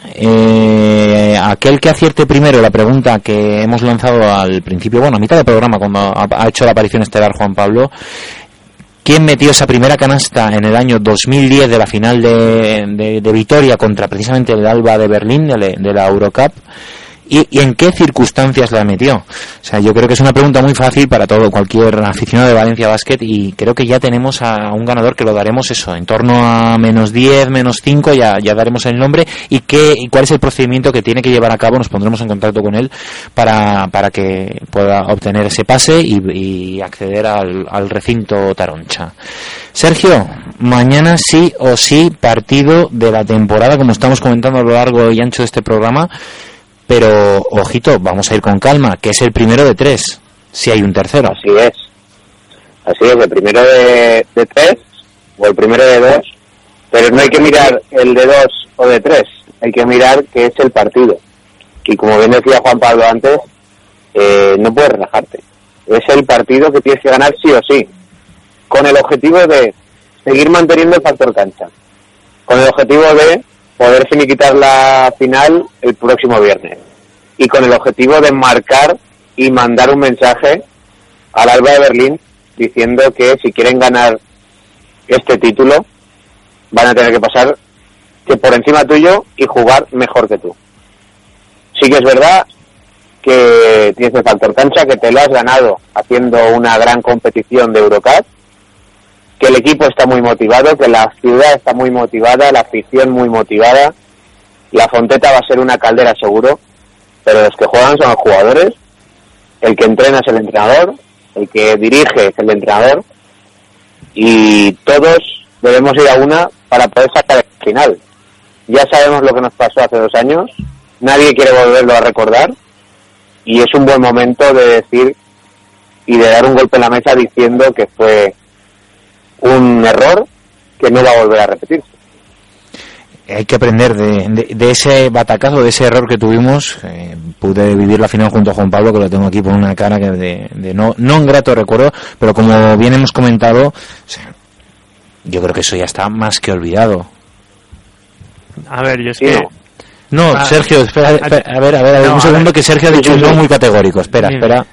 aquel que acierte primero la pregunta que hemos lanzado al principio, bueno, a mitad del programa, cuando ha hecho la aparición estelar Juan Pablo, ¿quién metió esa primera canasta en el año 2010 de la final de Vitoria contra precisamente el Alba de Berlín, de la Eurocup? ¿Y en qué circunstancias la metió? O sea, yo creo que es una pregunta muy fácil para cualquier aficionado de Valencia Basket, y creo que ya tenemos a un ganador que lo daremos eso, en torno a -10, -5, ya daremos el nombre y cuál es el procedimiento que tiene que llevar a cabo. Nos pondremos en contacto con él para que pueda obtener ese pase y acceder al recinto Taroncha. Sergio, mañana sí o sí partido de la temporada, como estamos comentando a lo largo y ancho de este programa. Pero, ojito, vamos a ir con calma, que es el primero de 3, si hay un tercero. Así es, el primero de 3 o el primero de 2, pero no hay que mirar el de 2 o de 3, hay que mirar que es el partido. Y como bien decía Juan Pablo antes, no puedes relajarte. Es el partido que tienes que ganar sí o sí, con el objetivo de seguir manteniendo el factor cancha, con el objetivo de poder finiquitar la final el próximo viernes, y con el objetivo de marcar y mandar un mensaje al Alba de Berlín diciendo que si quieren ganar este título van a tener que pasar que por encima tuyo y jugar mejor que tú. Sí que es verdad que tienes el factor cancha, que te lo has ganado haciendo una gran competición de Eurocup, que el equipo está muy motivado, que la ciudad está muy motivada, la afición muy motivada. La Fonteta va a ser una caldera seguro, pero los que juegan son los jugadores, el que entrena es el entrenador, el que dirige es el entrenador, y todos debemos ir a una para poder sacar el final. Ya sabemos lo que nos pasó hace 2 años, nadie quiere volverlo a recordar, y es un buen momento de decir y de dar un golpe en la mesa diciendo que fue un error que no va a volver a repetirse. Hay que aprender de ese batacazo, de ese error que tuvimos. Pude vivir la final junto a Juan Pablo, que lo tengo aquí por una cara que de no un grato recuerdo, pero como bien hemos comentado, o sea, yo creo que eso ya está más que olvidado. A ver, yo es que... No, Sergio, espera, a ver, un segundo, que Sergio ha dicho un no muy categórico. Espera.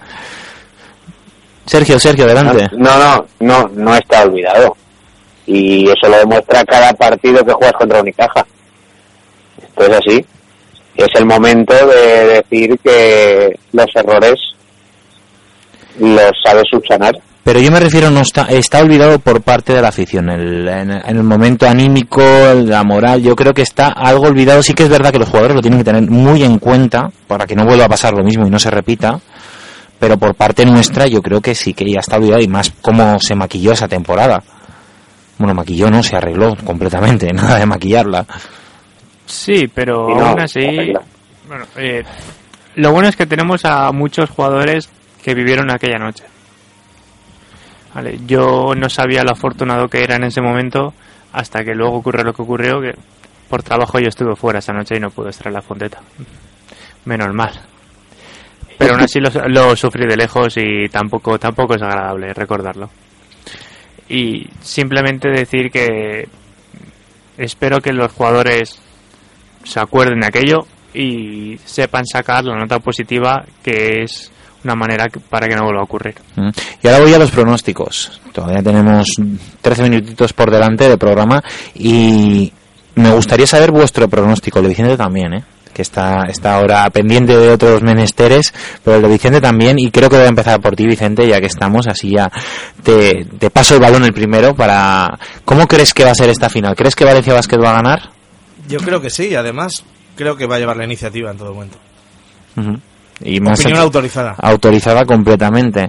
Sergio, adelante. No está olvidado. Y eso lo demuestra cada partido que juegas contra Unicaja. Esto es así. Es el momento de decir que los errores los sabes subsanar. Pero yo me refiero, no está olvidado por parte de la afición. En el momento anímico, la moral, yo creo que está algo olvidado. Sí que es verdad que los jugadores lo tienen que tener muy en cuenta para que no vuelva a pasar lo mismo y no se repita. Pero por parte nuestra yo creo que sí que ya está olvidado, y más cómo se maquilló esa temporada. Bueno, maquilló, no, se arregló completamente, nada de maquillarla. Sí, pero aún así... Bueno, lo bueno es que tenemos a muchos jugadores que vivieron aquella noche. Vale, yo no sabía lo afortunado que era en ese momento hasta que luego ocurrió lo que ocurrió, que por trabajo yo estuve fuera esa noche y no pude estar en la Fonteta. Menos mal. Pero aún así lo sufrí de lejos y tampoco es agradable recordarlo. Y simplemente decir que espero que los jugadores se acuerden de aquello y sepan sacar la nota positiva, que es una manera para que no vuelva a ocurrir. Y ahora voy a los pronósticos. Todavía tenemos 13 minutitos por delante de programa y me gustaría saber vuestro pronóstico. El de Vicente también, que está ahora pendiente de otros menesteres, pero el de Vicente también, y creo que voy a empezar por ti, Vicente, ya que estamos, así ya te paso el balón el primero para... ¿Cómo crees que va a ser esta final? ¿Crees que Valencia Basket va a ganar? Yo creo que sí, además creo que va a llevar la iniciativa en todo momento. Y más opinión autorizada. Autorizada completamente.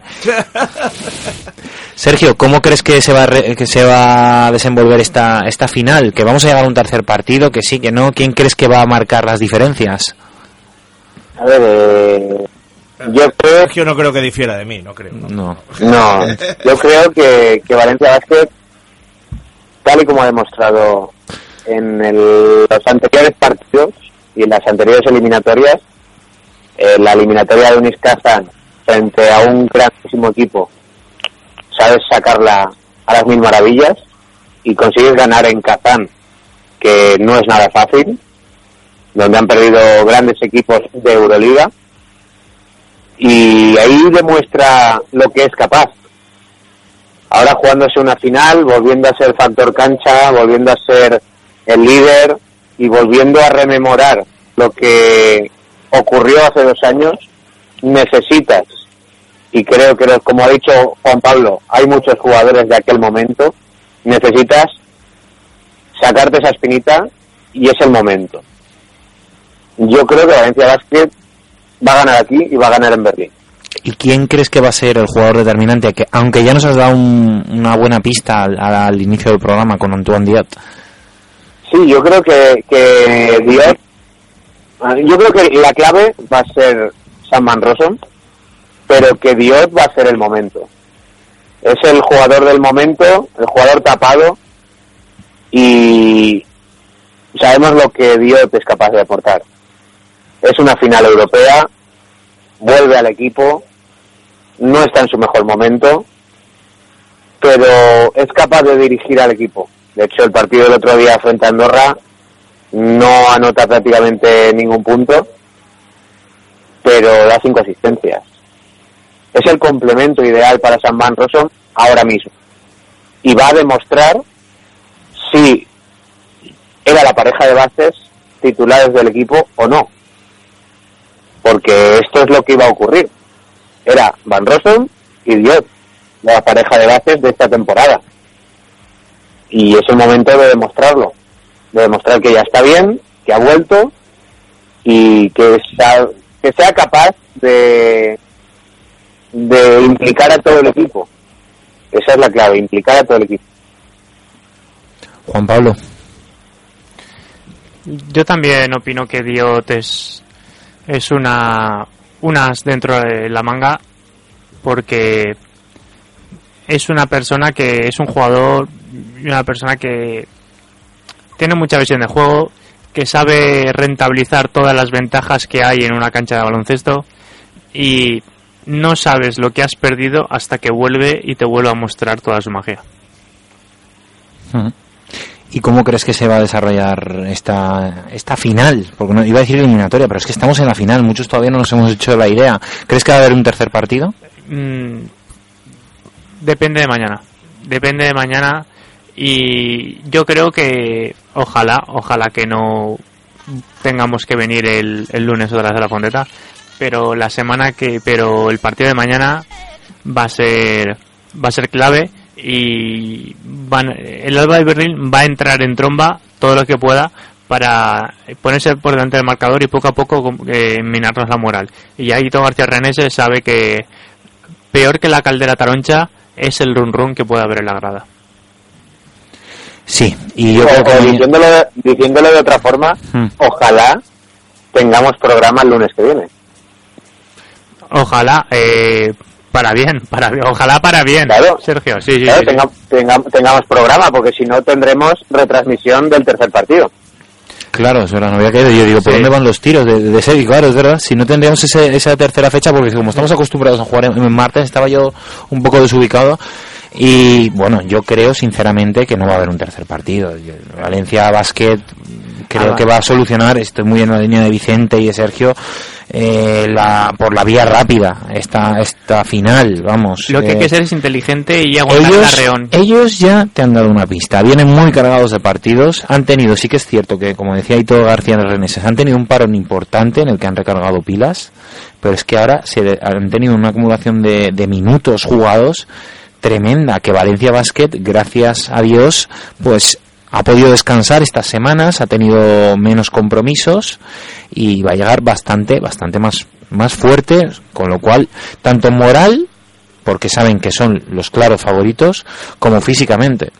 Sergio, ¿cómo crees que se va a desenvolver esta final? ¿Que vamos a llegar a un tercer partido? ¿Que sí, que no? ¿Quién crees que va a marcar las diferencias? A ver, yo creo... Sergio no creo que difiera de mí, no creo. No, yo creo que Valencia Basket, tal y como ha demostrado en los anteriores partidos y en las anteriores eliminatorias, la eliminatoria de Unis Kazan frente a un grandísimo equipo, sabes sacarla a las mil maravillas y consigues ganar en Kazán, que no es nada fácil, donde han perdido grandes equipos de Euroliga, y ahí demuestra lo que es capaz. Ahora jugándose una final, volviendo a ser factor cancha, volviendo a ser el líder y volviendo a rememorar lo que ocurrió hace 2 años, necesitas, y creo que como ha dicho Juan Pablo, hay muchos jugadores de aquel momento, necesitas sacarte esa espinita y es el momento. Yo creo que Valencia Basket va a ganar aquí y va a ganar en Berlín. ¿Y quién crees que va a ser el jugador determinante? Que, aunque ya nos has dado una buena pista al inicio del programa con Antoine Diot. Sí, yo creo que Diot, yo creo que la clave va a ser Sam Van Rossum, pero que Diot va a ser el momento. Es el jugador del momento, el jugador tapado, y sabemos lo que Diot es capaz de aportar. Es una final europea, vuelve al equipo, no está en su mejor momento, pero es capaz de dirigir al equipo. De hecho, el partido del otro día frente a Andorra no anota prácticamente ningún punto, pero da 5 asistencias. Es el complemento ideal para Sam Van Rossum ahora mismo. Y va a demostrar si era la pareja de bases titulares del equipo o no. Porque esto es lo que iba a ocurrir. Era Van Rossum y Diot, la pareja de bases de esta temporada. Y es el momento de demostrarlo. De demostrar que ya está bien, que ha vuelto y que sea capaz de implicar a todo el equipo. Esa es la clave, implicar a todo el equipo. Juan Pablo. Yo también opino que Diot es unas dentro de la manga, porque es una persona que es un jugador y una persona que tiene mucha visión de juego, que sabe rentabilizar todas las ventajas que hay en una cancha de baloncesto, y no sabes lo que has perdido hasta que vuelve y te vuelve a mostrar toda su magia. ¿Y cómo crees que se va a desarrollar esta final? Porque no iba a decir eliminatoria, pero es que estamos en la final, muchos todavía no nos hemos hecho la idea. ¿Crees que va a haber un tercer partido? Depende de mañana, y yo creo que ojalá que no tengamos que venir el lunes otra vez a la Fonteta, pero el partido de mañana va a ser clave, y el Alba de Berlín va a entrar en tromba todo lo que pueda para ponerse por delante del marcador y poco a poco minarnos la moral. Y ahí Tito García Renese sabe que peor que la caldera taroncha es el run run que puede haber en la grada. Sí, y yo creo que... diciéndolo de otra forma, ojalá tengamos programa el lunes que viene. Ojalá, ojalá para bien, claro, Sergio, sí. Tengamos programa, porque si no tendremos retransmisión del tercer partido. Claro, es verdad, no había caído. Yo digo, ¿por dónde van los tiros? De ser, y claro, es verdad, si no tendríamos esa tercera fecha, porque como estamos acostumbrados a jugar en martes, estaba yo un poco desubicado. Y bueno, yo creo sinceramente que no va a haber un tercer partido. Valencia Basket creo que va a solucionar, estoy muy en la línea de Vicente y de Sergio, por la vía rápida esta final, vamos. Lo que hay que ser es inteligente y aguantar el arreón. Ellos ya te han dado una pista, vienen muy cargados de partidos, han tenido, sí que es cierto que, como decía Ito García de Reneses, han tenido un parón importante en el que han recargado pilas, pero es que ahora han tenido una acumulación de minutos jugados tremenda, que Valencia Basket, gracias a Dios, pues ha podido descansar estas semanas, ha tenido menos compromisos y va a llegar bastante más fuerte, con lo cual, tanto moral, porque saben que son los claros favoritos, como físicamente.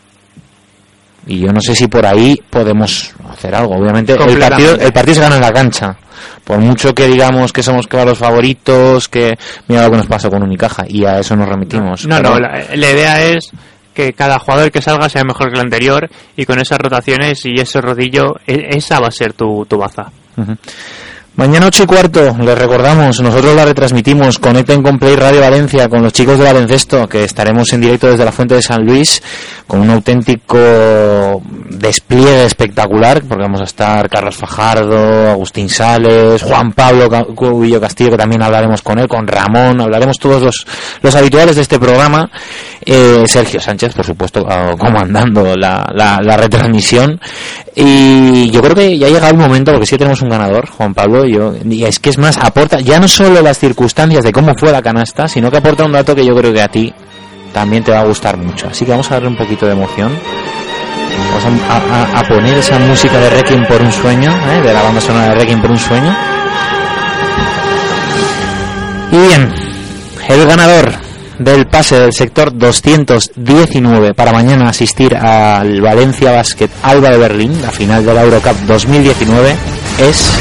Y yo no sé si por ahí podemos hacer algo. Obviamente el partido se gana en la cancha. Por mucho que digamos que somos claros favoritos, que mira lo que nos pasó con Unicaja, y a eso nos remitimos. La idea es que cada jugador que salga sea mejor que el anterior, y con esas rotaciones y ese rodillo, esa va a ser tu baza. Uh-huh. Mañana 8:15, les recordamos, nosotros la retransmitimos, conecten con Play Radio Valencia, con los chicos de Baloncesto, que estaremos en directo desde la Fuente de San Luis, con un auténtico despliegue espectacular, porque vamos a estar Carlos Fajardo, Agustín Sales, Juan Pablo Cubillo Castillo, que también hablaremos con él, con Ramón, hablaremos todos los habituales de este programa, Sergio Sánchez, por supuesto, comandando la retransmisión, y yo creo que ya ha llegado el momento, porque sí tenemos un ganador, Juan Pablo, y es que es más, aporta ya no solo las circunstancias de cómo fue la canasta, sino que aporta un dato que yo creo que a ti también te va a gustar mucho. Así que vamos a darle un poquito de emoción. Vamos a poner esa música de Requiem por un sueño, de la banda sonora de Requiem por un sueño. Y bien, el ganador del pase del sector 219 para mañana asistir al Valencia Basket Alba de Berlín, la final de la Eurocup 2019, es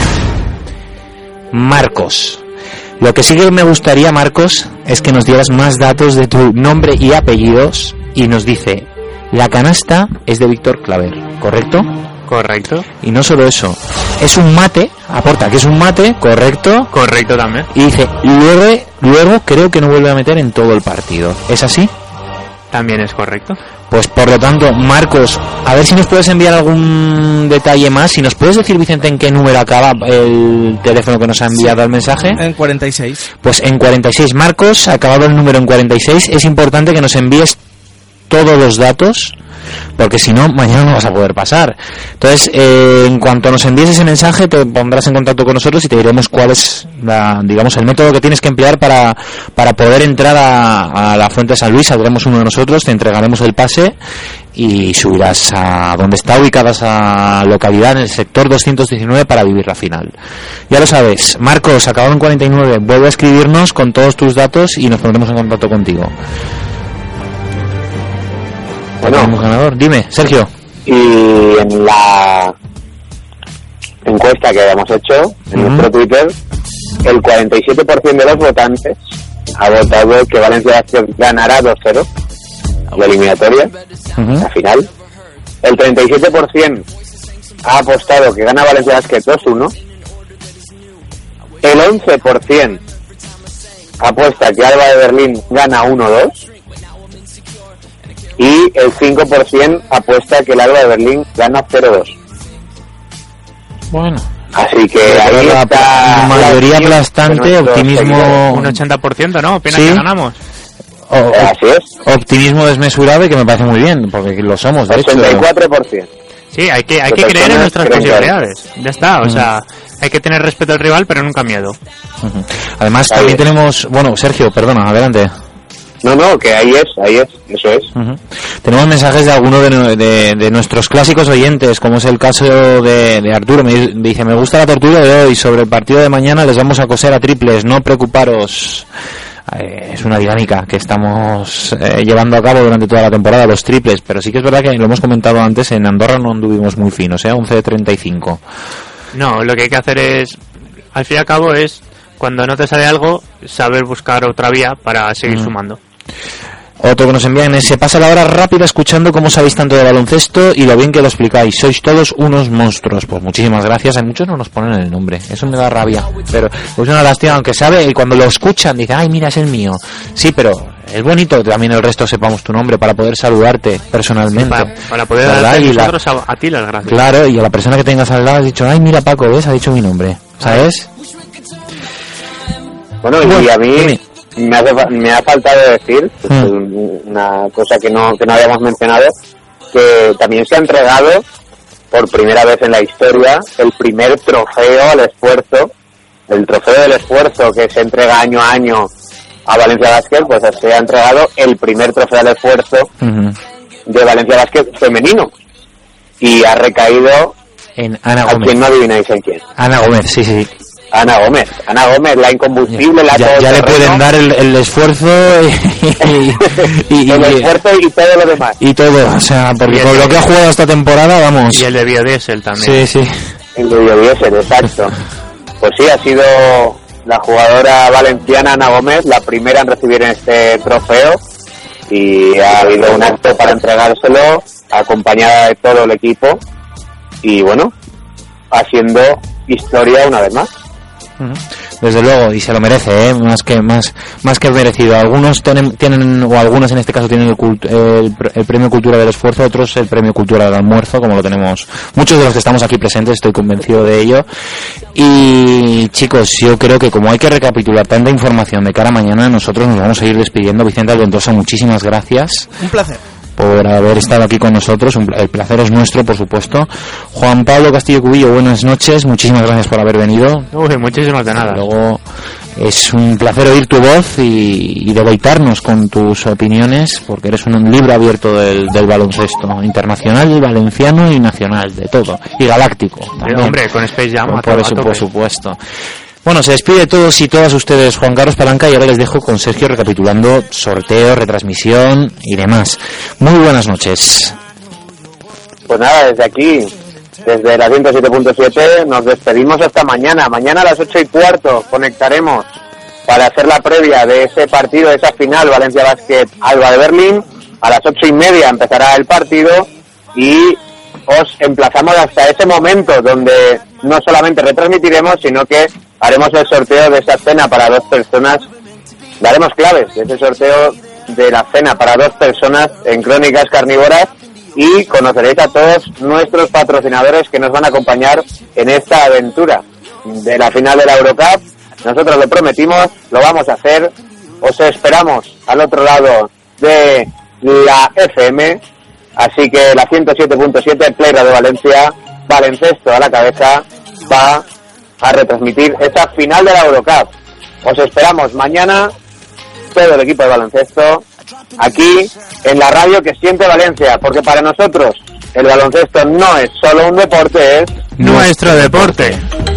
Marcos. Lo que sí que me gustaría, Marcos, es que nos dieras más datos de tu nombre y apellidos, y nos dice, la canasta es de Víctor Claver, ¿correcto? Correcto. Y no solo eso, es un mate, aporta que es un mate, ¿correcto? Correcto también. Y dice, luego creo que no vuelve a meter en todo el partido, ¿es así? También es correcto. Pues por lo tanto, Marcos, a ver si nos puedes enviar algún detalle más. Si nos puedes decir, Vicente, en qué número acaba el teléfono que nos ha enviado el mensaje. En 46. Pues en 46, Marcos, acabado el número en 46, es importante que nos envíes todos los datos, porque si no, mañana no vas a poder pasar. Entonces, en cuanto nos envíes ese mensaje, te pondrás en contacto con nosotros y te diremos cuál es el método que tienes que emplear para poder entrar a la Fuente de San Luis. Saldremos uno de nosotros, te entregaremos el pase y subirás a donde está ubicada esa localidad, en el sector 219, para vivir la final. Ya lo sabes, Marcos, acabado en 49, vuelve a escribirnos con todos tus datos y nos pondremos en contacto contigo. Bueno, ganador. Dime, Sergio. Y en la encuesta que habíamos hecho en nuestro Twitter, el 47% de los votantes ha votado que Valencia Basket ganará 2-0 la eliminatoria, la final. El 37% ha apostado que gana Valencia Basket 2-1. El 11% apuesta que Alba de Berlín gana 1-2. Y el 5% apuesta que el Alba de Berlín gana 0-2. Bueno. Así que ahí está mayoría aplastante, optimismo... Un 80%, ¿no? Pena ¿sí? que ganamos. Así es. Optimismo desmesurado y que me parece muy bien, porque lo somos, de 84%. hecho. Sí, hay que creer en nuestras posibilidades. Ya está, o sea, hay que tener respeto al rival, pero nunca miedo. Además, también tenemos... Bueno, Sergio, perdona, adelante. No, que ahí es, eso es. Tenemos mensajes de algunos de nuestros clásicos oyentes, como es el caso de Arturo. Me dice, me gusta la tortura de hoy, sobre el partido de mañana les vamos a coser a triples, no preocuparos. es una dinámica que estamos llevando a cabo durante toda la temporada, los triples, pero sí que es verdad que lo hemos comentado antes, en Andorra no anduvimos muy finos, 11 de 35. No, lo que hay que hacer es, al fin y al cabo, es cuando no te sale algo, saber buscar otra vía para seguir sumando. Otro que nos envían es: se pasa la hora rápida escuchando cómo sabéis tanto de baloncesto y lo bien que lo explicáis. Sois todos unos monstruos. Pues muchísimas gracias. Hay muchos no nos ponen el nombre. Eso me da rabia. Pero es una lástima, aunque sabe, y cuando lo escuchan dicen, ay, mira, es el mío. Sí, pero es bonito que también el resto sepamos tu nombre para poder saludarte personalmente. Para poder darte nosotros a ti las gracias. Claro, y a la persona que tengas al lado has dicho, ay, mira, Paco, ¿ves? Ha dicho mi nombre. ¿Sabes? Bueno, y a mí me ha faltado decir, una cosa que no habíamos mencionado, que también se ha entregado por primera vez en la historia el primer trofeo al esfuerzo, el trofeo del esfuerzo que se entrega año a año a Valencia Basket, pues se ha entregado el primer trofeo al esfuerzo de Valencia Basket femenino y ha recaído en Ana Gómez. ¿A quién no adivináis en quién? Ana Gómez, sí. Ana Gómez, la incombustible, ya le pueden dar el esfuerzo y el esfuerzo y todo lo demás. Y todo, o sea, porque con lo que ha jugado esta temporada, vamos. Y el de biodiesel también. Sí. El de biodiesel, exacto. Pues sí, ha sido la jugadora valenciana Ana Gómez la primera en recibir este trofeo y ha habido un acto para entregárselo acompañada de todo el equipo y bueno, haciendo historia una vez más. Desde luego, y se lo merece, más que merecido. Algunos tienen o algunas en este caso tienen el premio Cultura del Esfuerzo, otros el premio Cultura del Almuerzo, como lo tenemos muchos de los que estamos aquí presentes, estoy convencido de ello. Y chicos, yo creo que como hay que recapitular tanta información de cara a mañana, nosotros nos vamos a ir despidiendo. Vicente Alventosa, muchísimas gracias. Un placer por haber estado aquí con nosotros, el placer es nuestro, por supuesto. Juan Pablo Castillo Cubillo, buenas noches, muchísimas gracias por haber venido. Muchísimas de nada. Luego es un placer oír tu voz y deleitarnos con tus opiniones, porque eres un libro abierto del baloncesto internacional y valenciano y nacional, de todo, y galáctico también. Hombre, con Space Jam por eso, por supuesto. Bueno, se despide todos y todas ustedes Juan Carlos Palanca y ahora les dejo con Sergio recapitulando sorteo, retransmisión y demás. Muy buenas noches. Pues nada, desde aquí, desde la 107.7 nos despedimos hasta mañana. Mañana a las 8:15 conectaremos para hacer la previa de ese partido, de esa final Valencia Basket Alba de Berlín. A las 8:30 empezará el partido y os emplazamos hasta ese momento donde no solamente retransmitiremos, sino que haremos el sorteo de esa cena para 2 personas. Daremos claves de ese sorteo de la cena para 2 personas en Crónicas Carnívoras y conoceréis a todos nuestros patrocinadores que nos van a acompañar en esta aventura de la final de la Eurocup. Nosotros lo prometimos, lo vamos a hacer. Os esperamos al otro lado de la FM. Así que la 107.7, Play Radio Valencia, baloncesto a la cabeza, va a retransmitir esta final de la Eurocup. Os esperamos mañana, todo el equipo de baloncesto, aquí en la radio que siente Valencia, porque para nosotros el baloncesto no es solo un deporte, es nuestro deporte.